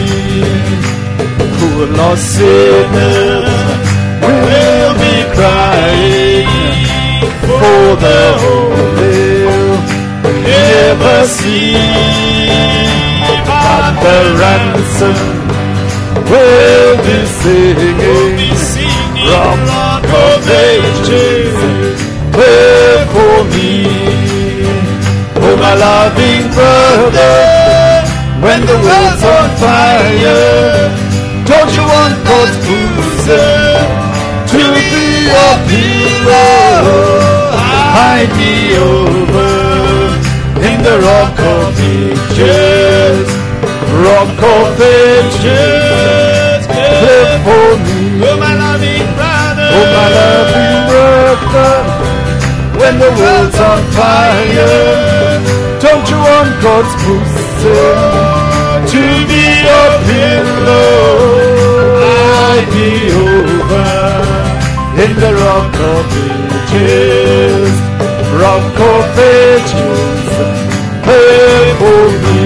Poor lost sinners will be crying for the holy never see. But the ransom will be singing from rock of ages, pray for me. Oh, my loving brother, when the world's on fire, don't you want God's bosom to be your pillow? Hide me over in the rock of ages, rock of ages, pray for me. Oh, my loving brother, oh, my loving brother, when the world's on fire, don't you want God's bosom to be your pillow? Hide me over in the rock of ages, rock of ages, pray for me.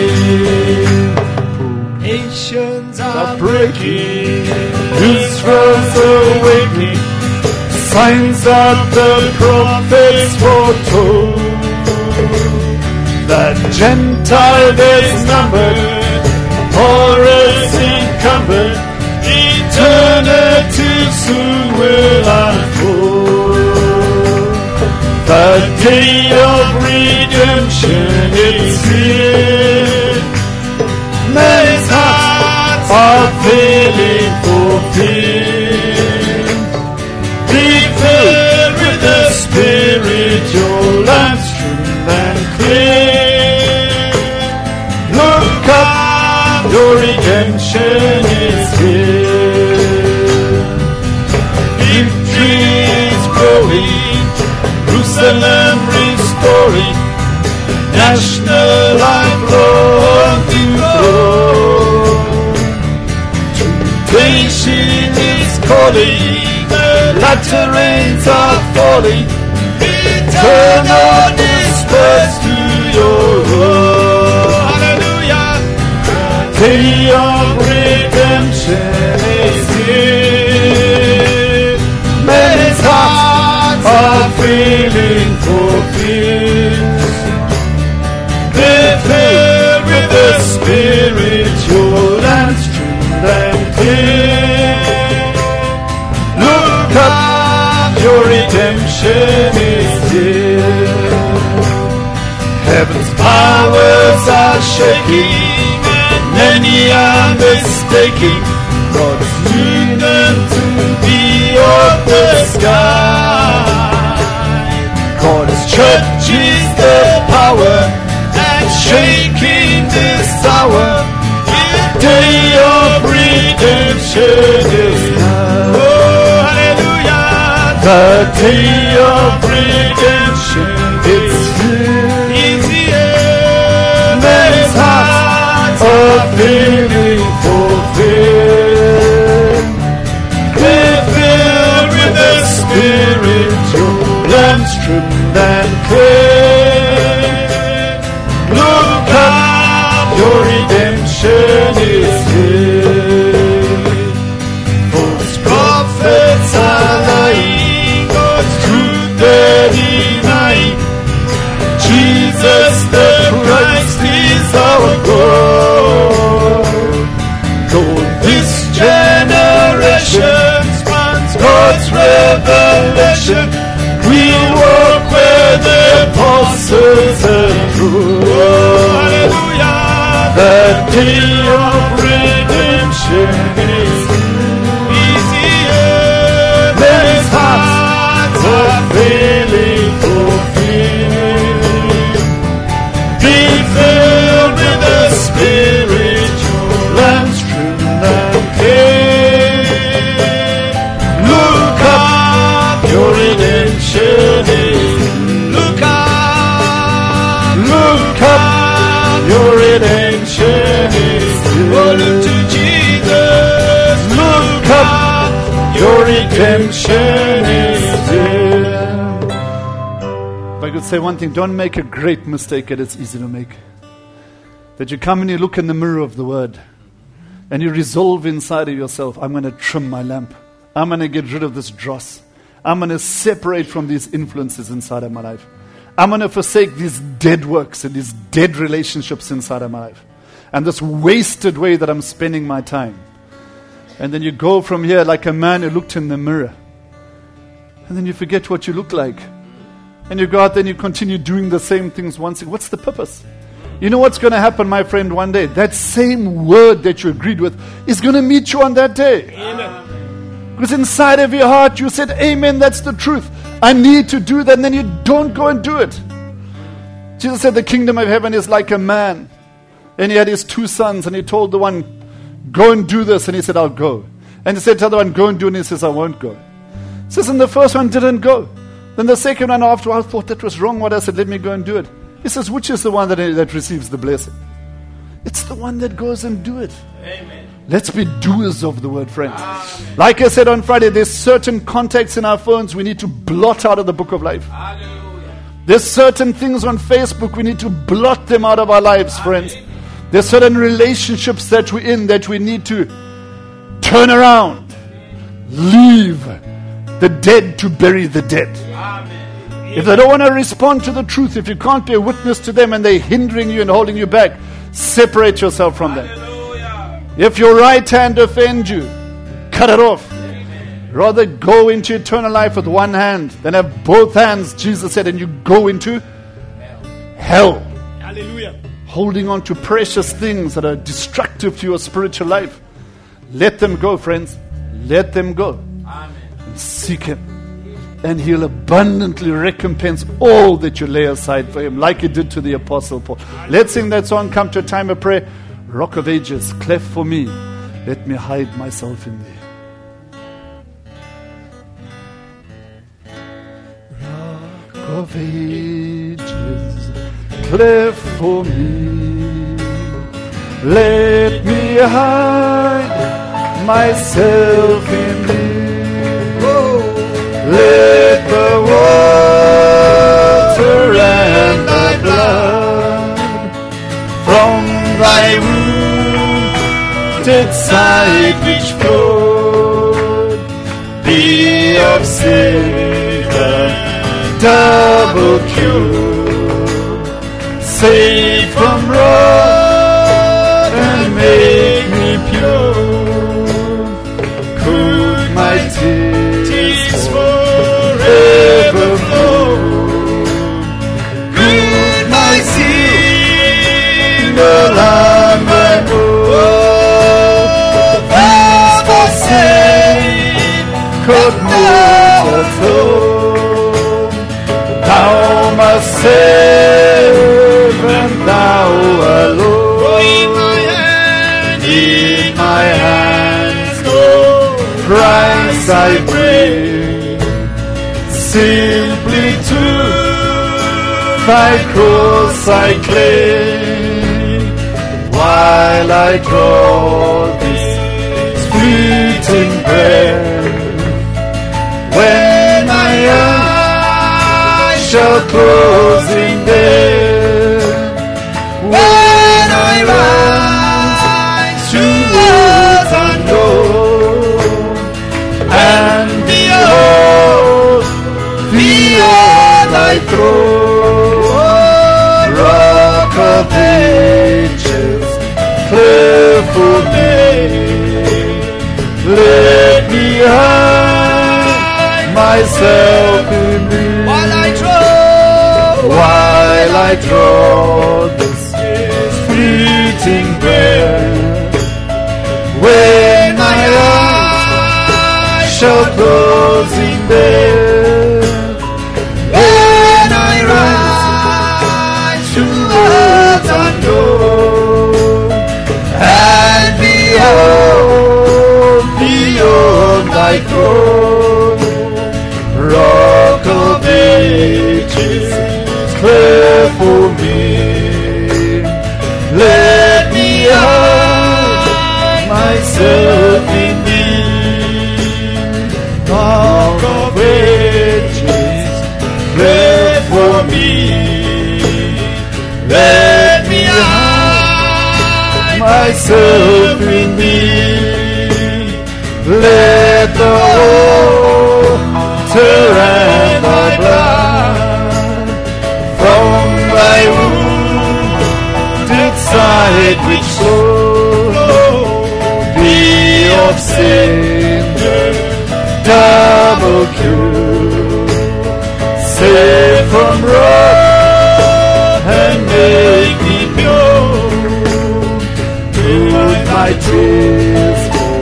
nations are breaking, Israel's awakening, signs that the prophets foretold. The Gentile is numbered, horrors encumbered, eternity soon will unfold. The day of redemption is here. Men's hearts are feeling fulfilled. Be filled with the Spirit, your lamps trimmed and clear. Look up, your redemption is here. Victory is growing, Jerusalem restoring, national life Lord to grow. Temptation is calling, the latter rains are falling, return or disperse to your home. hallelujah, Day of redemption is here. Men's hearts are feeling fulfilled. Be filled with the spiritual and strength and clear. Look up, your redemption is here. Heaven's powers are shaking, and many are mistaking God's kingdom to be of the sky. God's church is the power and shaking this hour. The day of redemption is now. Oh, hallelujah! The day of redemption is here. Men's hearts are feeling fulfilled. Be filled with the spiritual and strength and clear. Look up, your redemption is here. False prophets are lying, God's truth they're denying. Jesus the Christ is our God. Lord, this generation wants God's revelation. We walk where the apostles are true. Oh, hallelujah! The day of redemption is here. Men's hearts are feeling fulfilled. Be filled with the spiritual and strength and care. Look up, your redemption is. Look up, your redemption is. Oh, look to Jesus. Look up, your redemption is here. If I could say one thing, don't make a great mistake that it's easy to make. That you come and you look in the mirror of the Word and you resolve inside of yourself, I'm going to trim my lamp. I'm going to get rid of this dross. I'm going to separate from these influences inside of my life. I'm going to forsake these dead works and these dead relationships inside of my life. And this wasted way that I'm spending my time. And then you go from here like a man who looked in the mirror. And then you forget what you look like. And you go out there and you continue doing the same things once again. What's the purpose? You know what's going to happen, my friend, one day? That same word that you agreed with is going to meet you on that day. Amen. Because inside of your heart you said, amen, that's the truth. I need to do that, and then you don't go and do it. Jesus said the kingdom of heaven is like a man. And he had his 2 sons, and he told the one, go and do this. And he said, I'll go. And he said to the other one, go and do it. And he says, I won't go. He says, and the first one didn't go. Then the second one after I thought that was wrong. What I said, let me go and do it. He says, which is the one that receives the blessing? It's the one that goes and do it. Amen. Let's be doers of the word, friends. Like I said on Friday, there's certain contacts in our phones we need to blot out of the book of life. Hallelujah. There's certain things on Facebook we need to blot them out of our lives, friends. There's certain relationships that we're in that we need to turn around. Leave the dead to bury the dead. Amen. If they don't want to respond to the truth, if you can't be a witness to them and they're hindering you and holding you back, separate yourself from them. Hallelujah. If your right hand offends you, cut it off. Rather go into eternal life with one hand than have both hands, Jesus said, and you go into hell. Hallelujah. Holding on to precious things that are destructive to your spiritual life. Let them go, friends. Let them go. Amen. And seek Him. And He'll abundantly recompense all that you lay aside for Him, like He did to the Apostle Paul. Let's sing that song, Come to a Time of Prayer. Rock of Ages, cleft for me. Let me hide myself in Thee. Rock of Ages, cleft for me. Let me hide myself in Thee. Let the water and Thy blood from Thy wounded side which flowed be of Savior double cure, save from wrong and make me pure. Could my tears forever flow? Could my sin no longer know? These for sin could never flow. Thou must save, and thou alone. In my hands, Christ I bring, simply to thy cross I cling, while I draw this fleeting breath. When my eyes shall close in death, when I rise towards unknown, and behold thy throne, Rock of Ages, clear for me. Let me hide myself in thee, while I draw this fleeting breath. When my eyes shall close in death, when I rise towards unknown, and beyond thy throne, Rock of Ages, clear for me. Let me hide myself in thee, Rock of Ages, clear for me. Let me hide myself in thee. Let the water and thy blood from thy wounded side which flow be of sin double cure, save from wrong and make me pure. Could my tears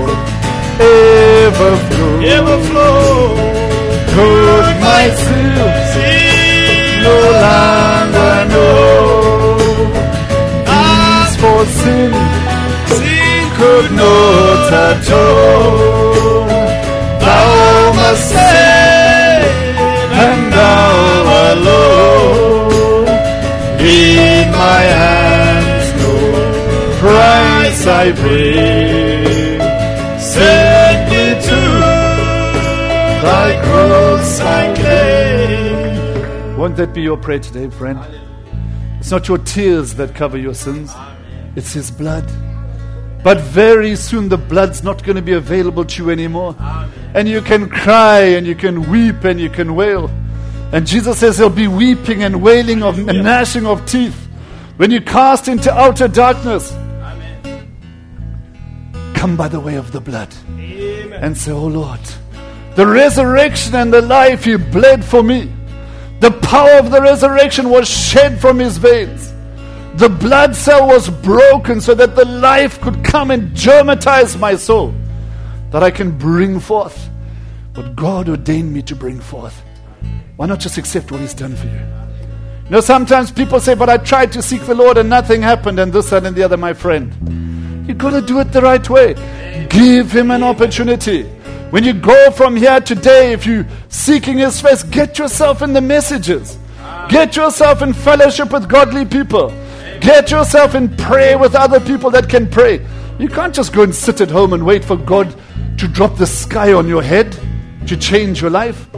ever flow? Could my sins no longer know? These for sin could not atone. Thou must save, and thou alone. In my hands no price I bring, send me to thy cross I claim. Won't that be your prayer today, friend? It's not your tears that cover your sins, it's His blood. But very soon the blood's not going to be available to you anymore. And you can cry and you can weep and you can wail. And Jesus says there'll be weeping and wailing and gnashing of teeth when you cast into outer darkness. Come by the way of the blood. Amen. And say, oh Lord, the resurrection and the life He bled for me. The power of the resurrection was shed from His veins. The blood cell was broken so that the life could come and germatize my soul, that I can bring forth what God ordained me to bring forth. Why not just accept what He's done for you? You know, sometimes people say, but I tried to seek the Lord and nothing happened, and this, that, and the other. My friend, you've got to do it the right way. Give Him an opportunity. When you go from here today, if you're seeking His face, get yourself in the messages. Get yourself in fellowship with godly people. Get yourself in prayer with other people that can pray. You can't just go and sit at home and wait for God to drop the sky on your head to change your life.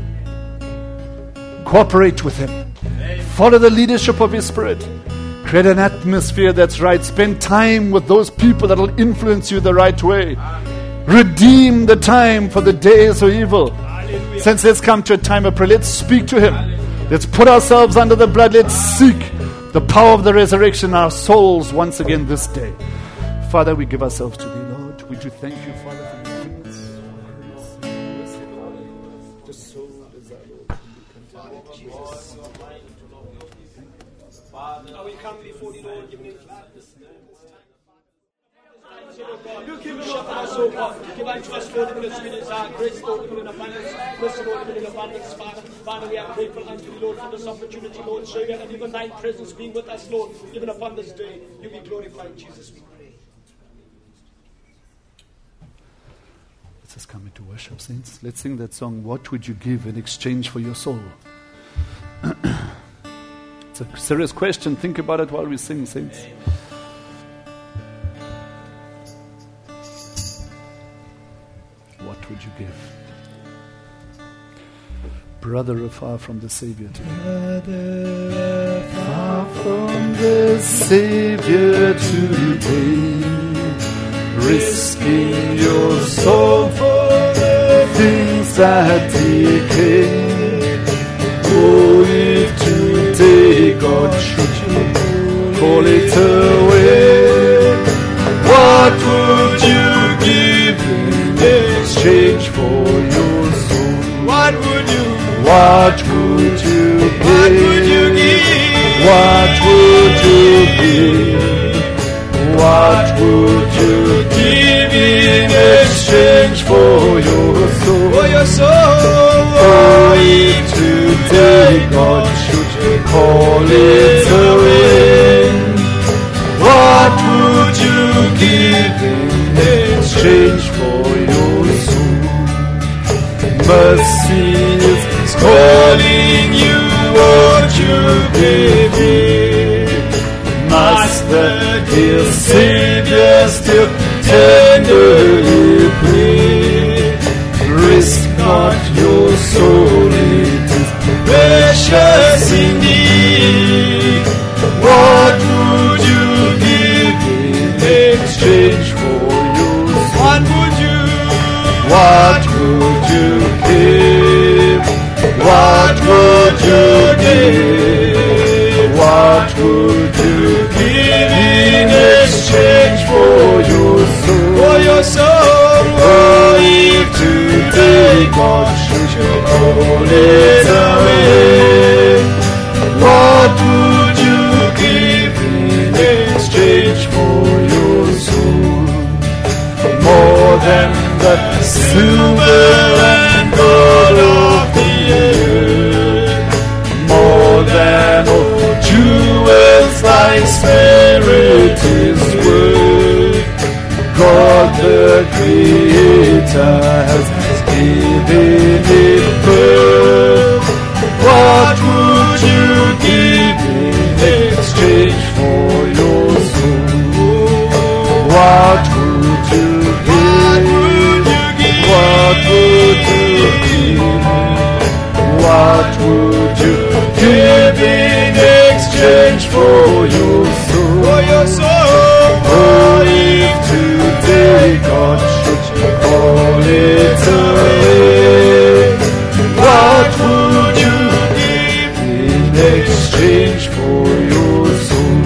Cooperate with Him. Follow the leadership of His Spirit. Create an atmosphere that's right. Spend time with those people that will influence you the right way. Redeem the time, for the days are evil. Saints, let's come to a time of prayer. Let's speak to Him. Let's put ourselves under the blood. Let's seek the power of the resurrection in our souls once again this day. Father, we give ourselves to Thee, Lord. We do thank You, Father, for Your goodness. Just so desire, Lord. Father, we come before Thee, Lord, giving You gladness. You give us, oh God, give unto us, Lord, even as we desire, grace, Lord, even in abundance, mercy, Lord, even in abundance, Father. Father, we are grateful unto Thee, Lord, for this opportunity, Lord, Savior, and even Thy presence being with us, Lord, even upon this day. You be glorified, Jesus, we pray. Let's just come into worship, saints. Let's sing that song, What Would You Give in Exchange for Your Soul? It's a serious question. Think about it while we sing, saints. What would you give? Brother afar from the Savior today. Brother afar from the Savior today, risking your soul for the things that decay. Oh, if today God should call it away, what would you give in exchange for your soul? What would you What would you give? What would you give? What would you give? What would you give in exchange for your soul? for your soul? Oh, if today God should call it away, what would you give in exchange for your soul? Mercy is calling you, won't you believe? Must the dear Savior still tenderly plead? Risk not your soul, it is precious indeed. What would you give in exchange for your soul? What would you What would you give? What would you give? What would you give in exchange for your soul? for your soul? Oh, if today God should call it away, what would you give in exchange for your soul? More than the silver and gold of the earth, more than all jewels thy spirit is worth. God the Creator has given it birth. What would you give in exchange for your soul? What would you give? What would you give? What would you give in exchange for your soul? For your soul. Oh, if today God should call it away, what would you give in exchange for your soul?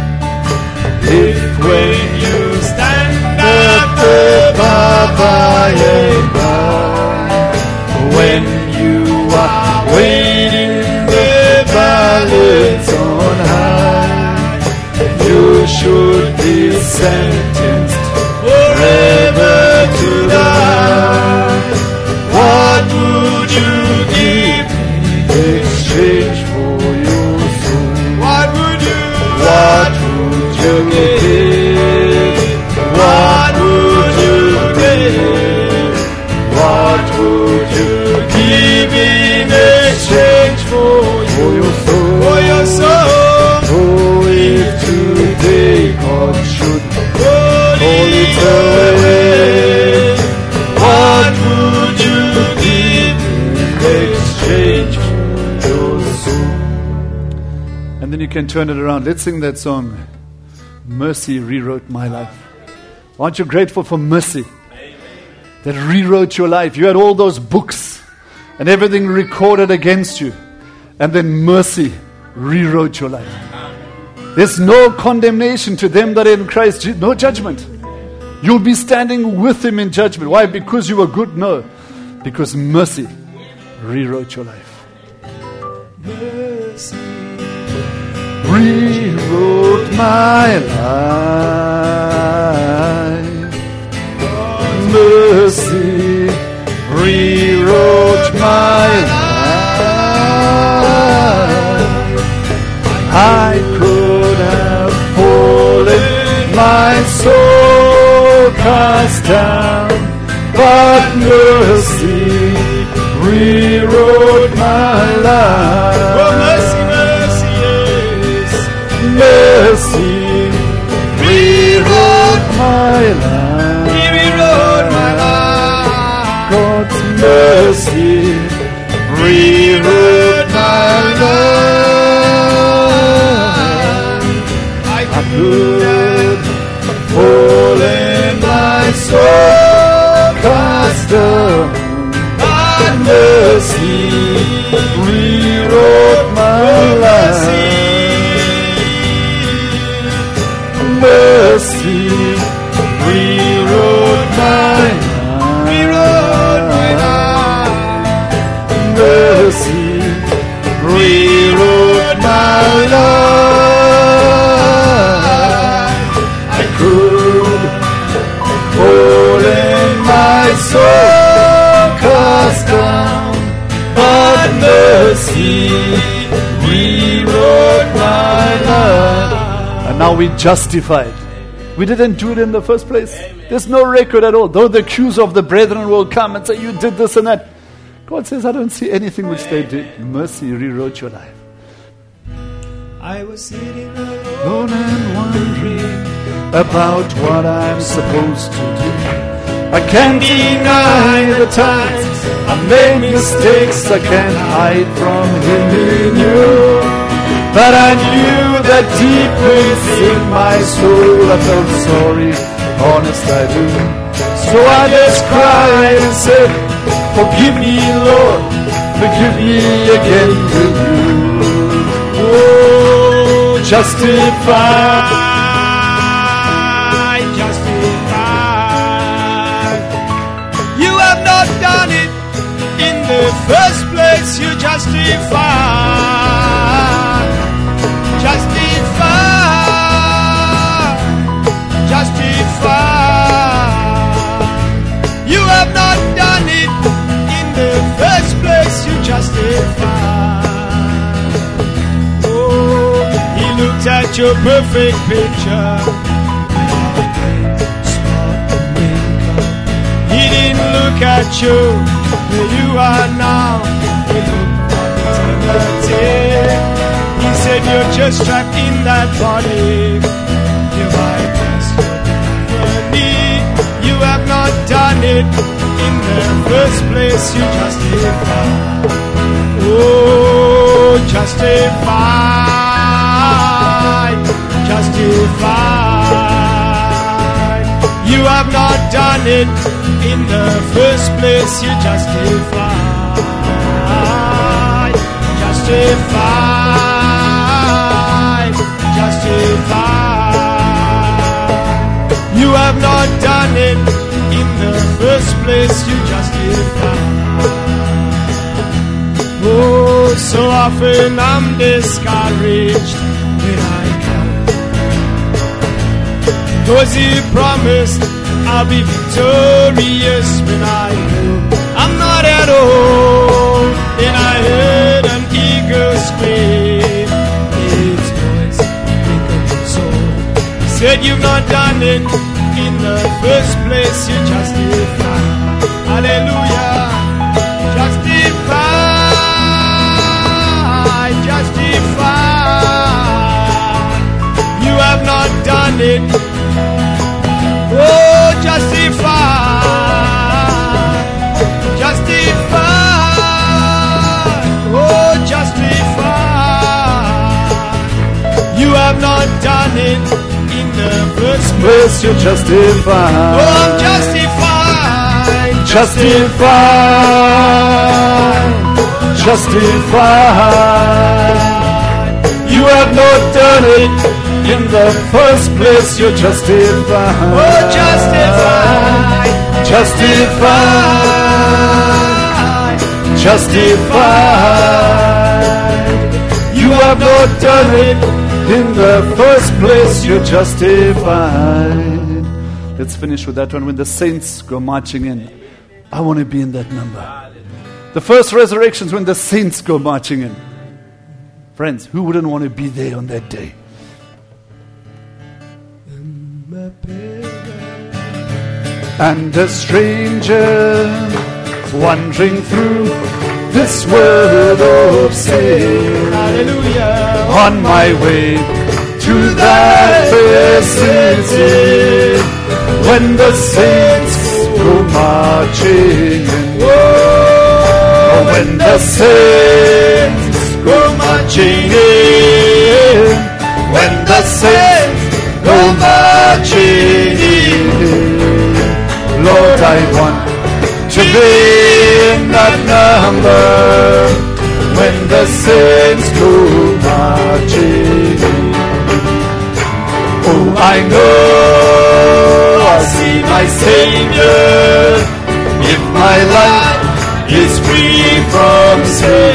If when you stand at the bar by and by, when you are waiting the ballots on high, you should be sentenced forever to die. What would you give in exchange for your soul? What would you What would you give? What would you give? What would you give in exchange for your soul? for your soul? Oh, if today God should call it away, what would you give in exchange for your soul? And then you can turn it around. Let's sing that song, Mercy Rewrote My Life. Aren't you grateful for mercy that rewrote your life? You had all those books and everything recorded against you. And then mercy rewrote your life. There's no condemnation to them that are in Christ, no judgment. You'll be standing with him in judgment. Why? Because you were good? No. Because mercy rewrote your life. Mercy Rewrote my life. Mercy rewrote my life. I could have fallen, my soul cast down, but mercy rewrote my life. Oh, mercy, mercy, yes. Mercy rewrote my life. He rewrote my life. God's mercy rewrote my life. I I could fall in my soul cast down, but mercy rewrote my life. Mercy rewrote my life. Mercy rewrote my life. I could fall in my soul cast down, but mercy rewrote my life. And now we justified. We didn't do it in the first place. There's no record at all. Though the accuser of the brethren will come and say, you did this and that. God says, I don't see anything which they did. Mercy rewrote your life. I was sitting Alone and wondering about what I'm supposed to do. I can't deny the times I made mistakes. I can't hide from him in you. But I knew that deep within my soul I felt sorry, honest I do. So I just cried and said, forgive me, Lord, forgive me again, will you? Oh, justified, justified. You have not done it in the first place. You justified. Justified, justified. You have not done it in the first place. You justified. Oh, he looked at your perfect picture. He didn't look at you where you are now. He looked at eternity. He said you're just trapped in that body. You might pass your destiny. You have not done it in the first place. You justified. Oh, justified, justified. You have not done it in the first place. You justified, justified. You have not done it in the first place. You justified. Oh, so often I'm discouraged when I come, 'cause he promised I'll be victorious when I go. I'm not at home. Then I heard an eagle scream. Its voice wakened my soul. He said, you've not done it in the first place. You justified. Hallelujah. Justified, justified. You have not done it. Oh, justified, justified, oh, justified. You have not done it in the first place. You're justified. Oh, I'm justified, justified, justified. You have not done it in the first place. You're justified. Oh, justified, Justified, justified. You have not done it in the first place. You're justified. Let's finish with that one. When the saints go marching in, I want to be in that number. The first resurrections when the saints go marching in. Friends, who wouldn't want to be there on that day? And a stranger wandering through this world of sin. hallelujah. On my way to that fair city, when the saints go marching in. Oh, when the saints go marching in. When the saints go marching in. Lord, I want to be in that number. When the saints go marching in. Oh, I know I'll see my Savior if my life is free from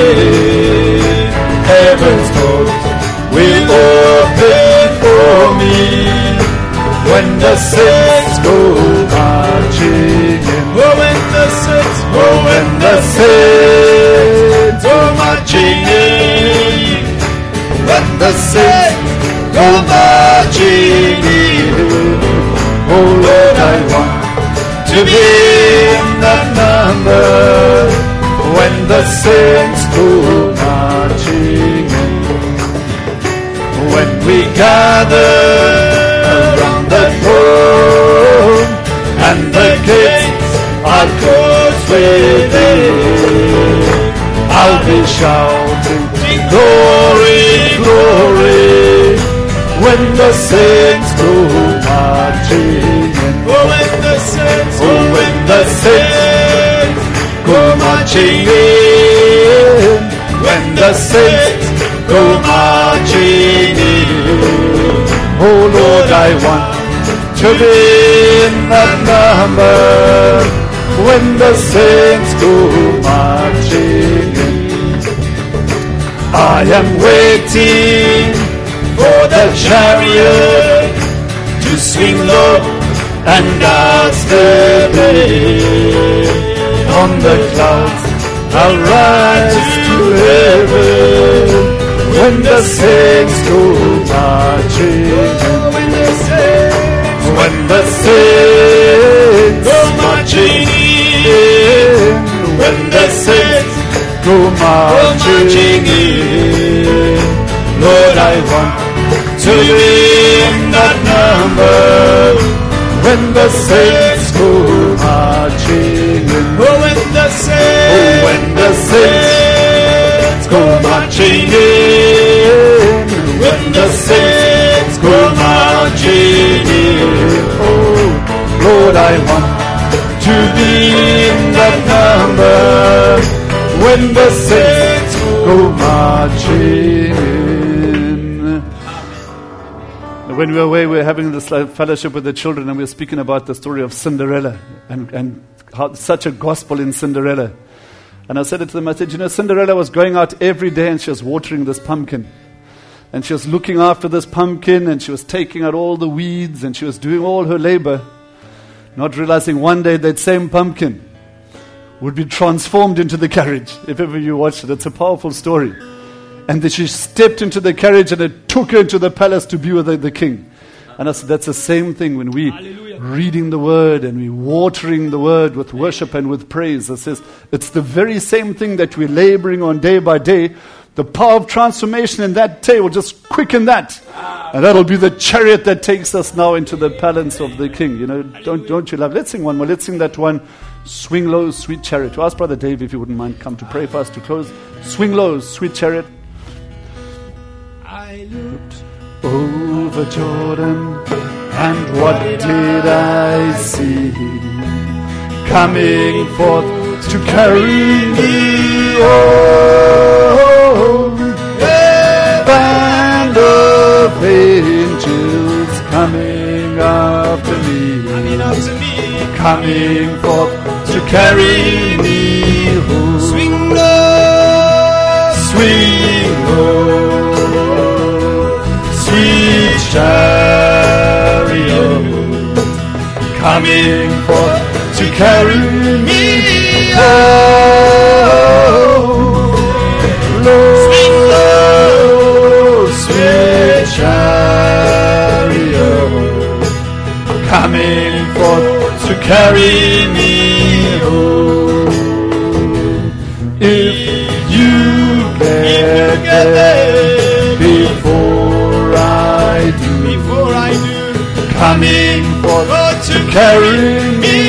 sin. Heaven's doors will open for me when the saints go marching in. Oh, when the saints, Oh, when the saints go marching in. When the saints go marching in. Oh Lord, I want to be in that number. When the saints go marching in. When we gather around the throne and the gates are closed within, I'll be shouting glory, glory. When the saints go marching in. oh, when the saints, Oh, when the saints go marching in. When the saints go marching in. Oh Lord, I want to be in that number. When the saints go marching in. I am waiting for the chariot to swing low and dance the day. On the clouds I'll rise to heaven when the saints go marching in. when the saints, When the saints go marching in. When the saints go marching in. Lord, I want to be in that number. When the saints go marching in. oh, when the saints, Oh, when the saints go marching in. When the saints go marching in. Oh, Lord, I want to be in that number. When the saints go marching in. When we were away, we were having this fellowship with the children, and we were speaking about the story of Cinderella and how such a gospel in Cinderella. And I said it to them, I said, you know, Cinderella was going out every day and she was watering this pumpkin. And she was looking after this pumpkin and she was taking out all the weeds and she was doing all her labor, not realizing one day that same pumpkin would be transformed into the carriage. If ever you watched it, it's a powerful story. And then she stepped into the carriage and it took her into the palace to be with the king. And I said, that's the same thing when we reading the word and we watering the word with worship and with praise. It says it's the very same thing that we're laboring on day by day. The power of transformation in that day will just quicken that. And that'll be the chariot that takes us now into the palace of the king. You know, don't you love? Let's sing one more. Let's sing that one. Swing low, sweet chariot. To ask Brother Dave if you wouldn't mind come to pray for us to close. Swing low, sweet chariot. I looked Over Jordan, and what did I see? coming forth to carry me home. A band of angels coming after me, coming forth to carry me home. Swing low, Swing low, sweet chariot, coming forth to carry me home. Swing low, sweet chariot, coming forth to carry me home. If you get there before I do, coming forth to carry me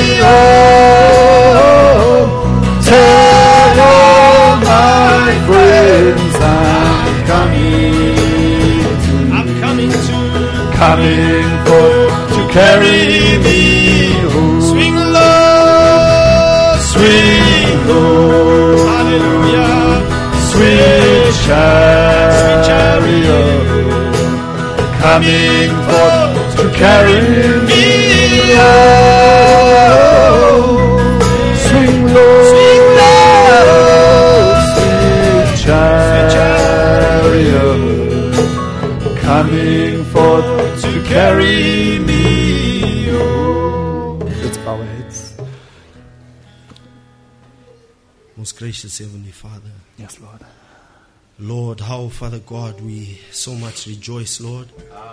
home. Tell all my friends I'm coming forth to carry me home. swing low, Swing low, hallelujah. sweet chariot, coming forth to carry me home. Swing low, sweet chariot, coming forth to carry me home. Let's bow our heads. Most gracious Heavenly Father, Yes, Lord. Lord, how, Father God, we so much rejoice, Lord.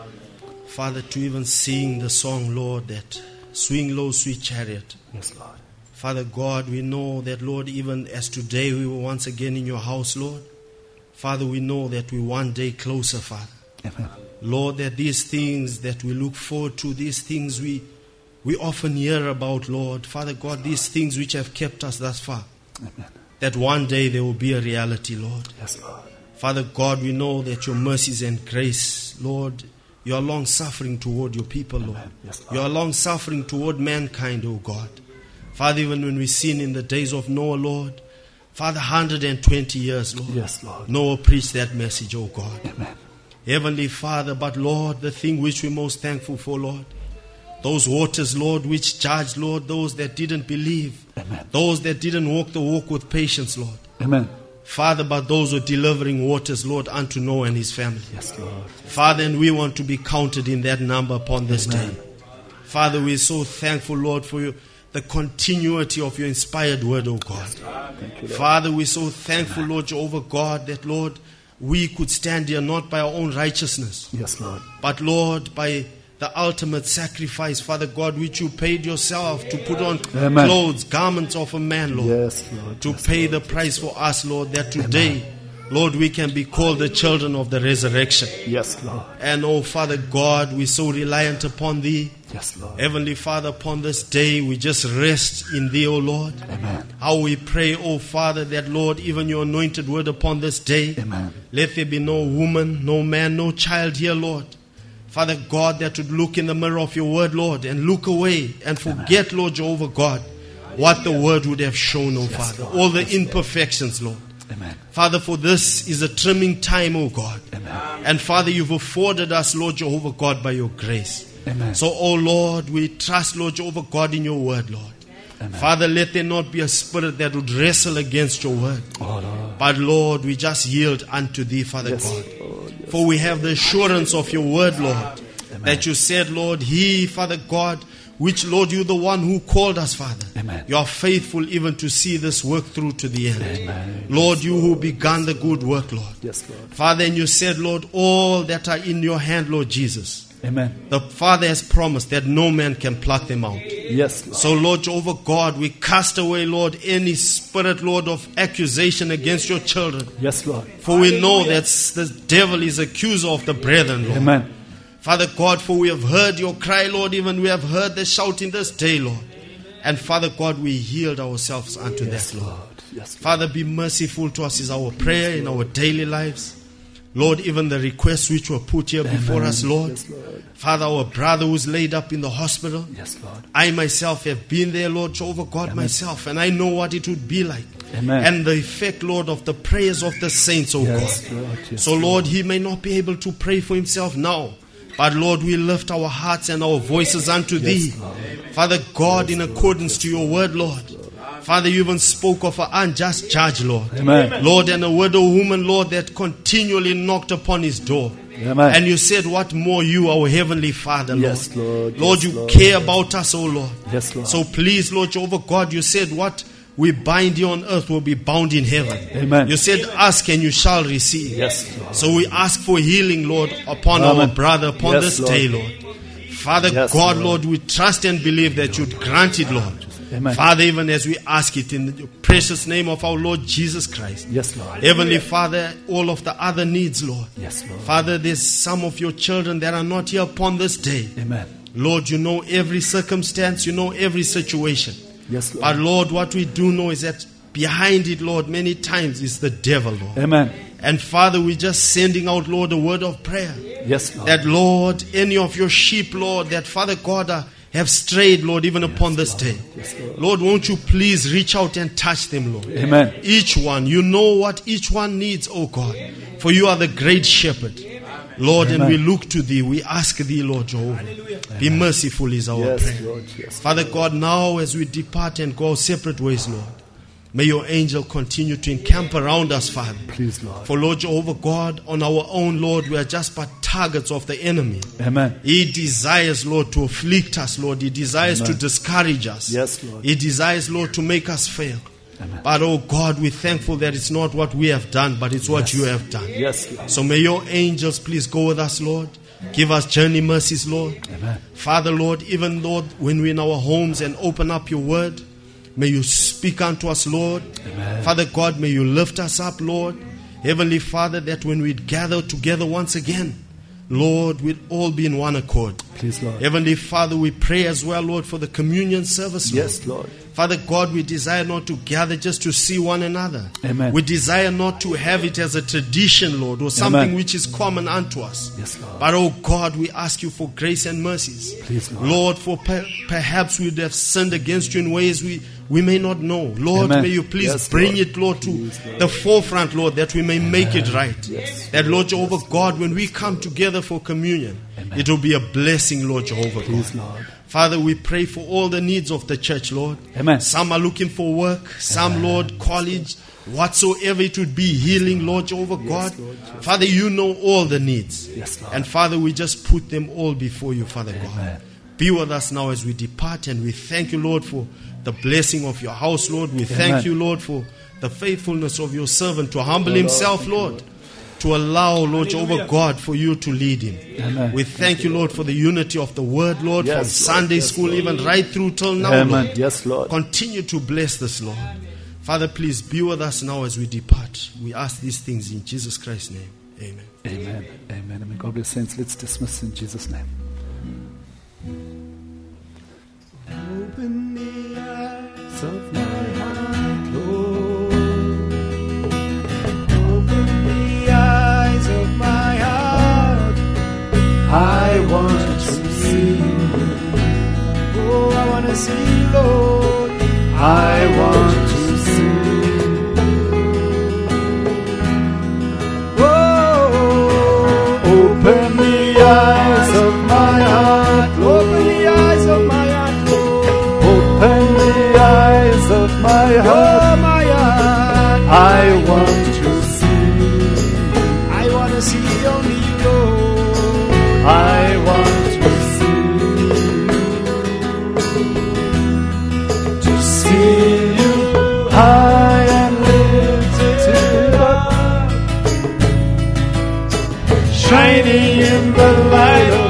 Father, to even sing the song, Lord, that swing low, sweet chariot. Yes, Lord. Father God, we know that, Lord, even as today we were once again in your house, Lord. Father, we know that we're one day closer, Father. Amen. Lord, that these things that we look forward to, these things we often hear about, Lord. Father God, these things which have kept us thus far, Amen. that one day they will be a reality, Lord. Yes, Lord. Father God, we know that your mercies and grace, Lord, you are long-suffering toward your people, Lord. Yes, Lord. You are long-suffering toward mankind, O God. Father, even when we sin in the days of Noah, Lord, Father, 120 years, Lord. Yes, Lord. Noah preached that message, O God. Amen. Heavenly Father, but Lord, the thing which we're most thankful for, Lord, those waters, Lord, which judged, Lord, those that didn't believe, Amen. those that didn't walk the walk with patience, Lord. Amen. Father, but those were delivering waters, Lord, unto Noah and his family. Yes, Lord. Father, and we want to be counted in that number upon this day. Father, we're so thankful, Lord, for you, the continuity of your inspired word, O God. Thank you, Lord. Father, we're so thankful, Lord Jehovah God, that, Lord, we could stand here not by our own righteousness, Yes, Lord. but, Lord, by the ultimate sacrifice, Father God, which you paid yourself to put on Amen. clothes, garments of a man, Lord. Yes, Lord. To Yes, pay Lord. the price for us, Lord, that today, Lord, we can be called the children of the resurrection. Yes, Lord. And oh, Father God, we're so reliant upon Thee. Yes, Lord. Heavenly Father, upon this day, we just rest in Thee, O Lord. Amen. How we pray, oh Father, that, Lord, even your anointed word upon this day, Amen. let there be no woman, no man, no child here, Lord. Father God, that would look in the mirror of your word, Lord, and look away and forget, Lord Jehovah God, what the word would have shown, oh Father. Lord. All the imperfections, Lord. Amen. Father, for this is a trimming time, oh God. Amen. And Father, you've afforded us, Lord Jehovah God, by your grace. Amen. So, oh Lord, we trust, Lord Jehovah God, in your word, Lord. Amen. Father, let there not be a spirit that would wrestle against your word. Oh, Lord. But Lord, we just yield unto thee, Father Yes, God. Lord. Yes. For we have the assurance of your word, Lord, that you said, Lord, he, Father God, which, Lord, you're the one who called us, Father. Amen. You are faithful even to see this work through to the end. Amen. Lord, you who began the good work, Lord. Yes, Lord. Father, and you said, Lord, all that are in your hand, Lord Jesus, Amen. the Father has promised that no man can pluck them out. Yes, Lord. So, Lord Jehovah God, we cast away, Lord, any spirit, Lord, of accusation against your children. Yes, Lord. For we know that the devil is accuser of the brethren, Lord. Amen. Father God, for we have heard your cry, Lord, even we have heard the shouting this day, Lord. And Father God, we yield ourselves unto Yes, that, Lord. Lord. Yes, Lord. Father, be merciful to us is our prayer in our daily lives. Lord, even the requests which were put here before us, Lord. Yes, Lord. Father, our brother who's laid up in the hospital. Yes, Lord. I myself have been there, Lord, Jehovah God, myself, and I know what it would be like. Amen. And the effect, Lord, of the prayers of the saints, oh Yes, God. Lord. Yes, So, Lord, he may not be able to pray for himself now. But, Lord, we lift our hearts and our voices unto Thee. Father God, in accordance to your word, Lord. Father, you even spoke of an unjust judge, Lord. Amen. Lord, and a widow woman, Lord, that continually knocked upon his door. Amen. And you said, what more you, our heavenly Father, Lord. Yes, Lord. Lord, Yes, you Lord. care about us, oh Lord. Yes, Lord. So please, Lord Jehovah God, you said what we bind here on earth will be bound in heaven. Amen. You said, ask and you shall receive. Yes, Lord. So we ask for healing, Lord, upon Amen. our brother, upon Yes, this Lord. day, Lord. Father Yes, God, Lord. Lord, we trust and believe that you'd grant it, Lord. Amen. Father, even as we ask it in the precious name of our Lord Jesus Christ. Yes, Lord. Heavenly Father, all of the other needs, Lord. Yes, Lord. Father, there's some of your children that are not here upon this day. Amen. Lord, you know every circumstance, you know every situation. Yes, Lord. But Lord, what we do know is that behind it, Lord, many times is the devil, Lord. Amen. And Father, we're just sending out, Lord, a word of prayer. Yes, Lord. That, Lord, any of your sheep, Lord, that Father God have strayed, Lord, even upon this day. Yes, Lord. Lord, won't you please reach out and touch them, Lord. Amen. Each one, you know what each one needs, oh God. For you are the great shepherd. Lord, and Amen. we look to thee. We ask thee, Lord Jehovah. Be merciful is our Yes, prayer. Lord. Yes. Father God, now as we depart and go our separate ways, Lord, may your angel continue to encamp around us, Father. Please, Lord. For Lord Jehovah God, on our own, Lord, we are just but targets of the enemy. Amen. He desires, Lord, to afflict us, Lord. He desires Amen. to discourage us. Yes, Lord. He desires, Lord, to make us fail. Amen. But, oh God, we're thankful that it's not what we have done, but it's what you have done. Yes, Lord. So may your angels please go with us, Lord. Give us journey mercies, Lord. Amen. Father, Lord, even, Lord, when we're in our homes and open up your word, may you speak unto us, Lord. Amen. Father God, may you lift us up, Lord. Heavenly Father, that when we gather together once again, Lord, we'll all be in one accord. Please, Lord. Heavenly Father, we pray as well, Lord, for the communion service, Lord. Yes, Lord. Father God, we desire not to gather just to see one another. Amen. We desire not to have it as a tradition, Lord, or something Amen. which is common unto us. Yes, Lord. But, oh God, we ask you for grace and mercies. Please, Lord. Lord, for perhaps we would have sinned against you in ways we may not know. Lord, Amen. may you please Yes, bring Lord. it, Lord, to Please, Lord. the forefront, Lord, that we may make it right. Yes. That, Lord Jehovah God, when we come together for communion, Amen. it will be a blessing, Lord Jehovah Please, God. Lord. Father, we pray for all the needs of the church, Lord. Amen. Some are looking for work, some, Lord, college, whatsoever it would be, healing, Lord Jehovah God. Lord, yes. Father, you know all the needs. Yes, Lord. And Father, we just put them all before you, Father God. Amen. Be with us now as we depart, and we thank you, Lord, for the blessing of your house, Lord. We Amen. thank you, Lord, for the faithfulness of your servant to humble Lord, himself, thank you, Lord. To allow, Lord Jehovah God, for you to lead him. Amen. We thank you, Lord, for the unity of the word, Lord, Yes, from Lord. Sunday Yes, school Lord. even right through till now, Amen. Lord. Yes, Lord. Continue to bless this, Lord. Father, please be with us now as we depart. We ask these things in Jesus Christ's name. Amen. Amen. Amen. Amen. God bless saints. Let's dismiss in Jesus' name. Open the eyes of my heart, Lord. Open the eyes of my heart. I want to see you. Oh, I want to see you, Lord. I want to see you. Oh, open the eyes of my heart, Lord. Open the eyes of my heart, Lord. Open the eyes of my heart. My heart. I want to see. I want to see only you, Lord. I want to see you high and lifted up, shining in the light of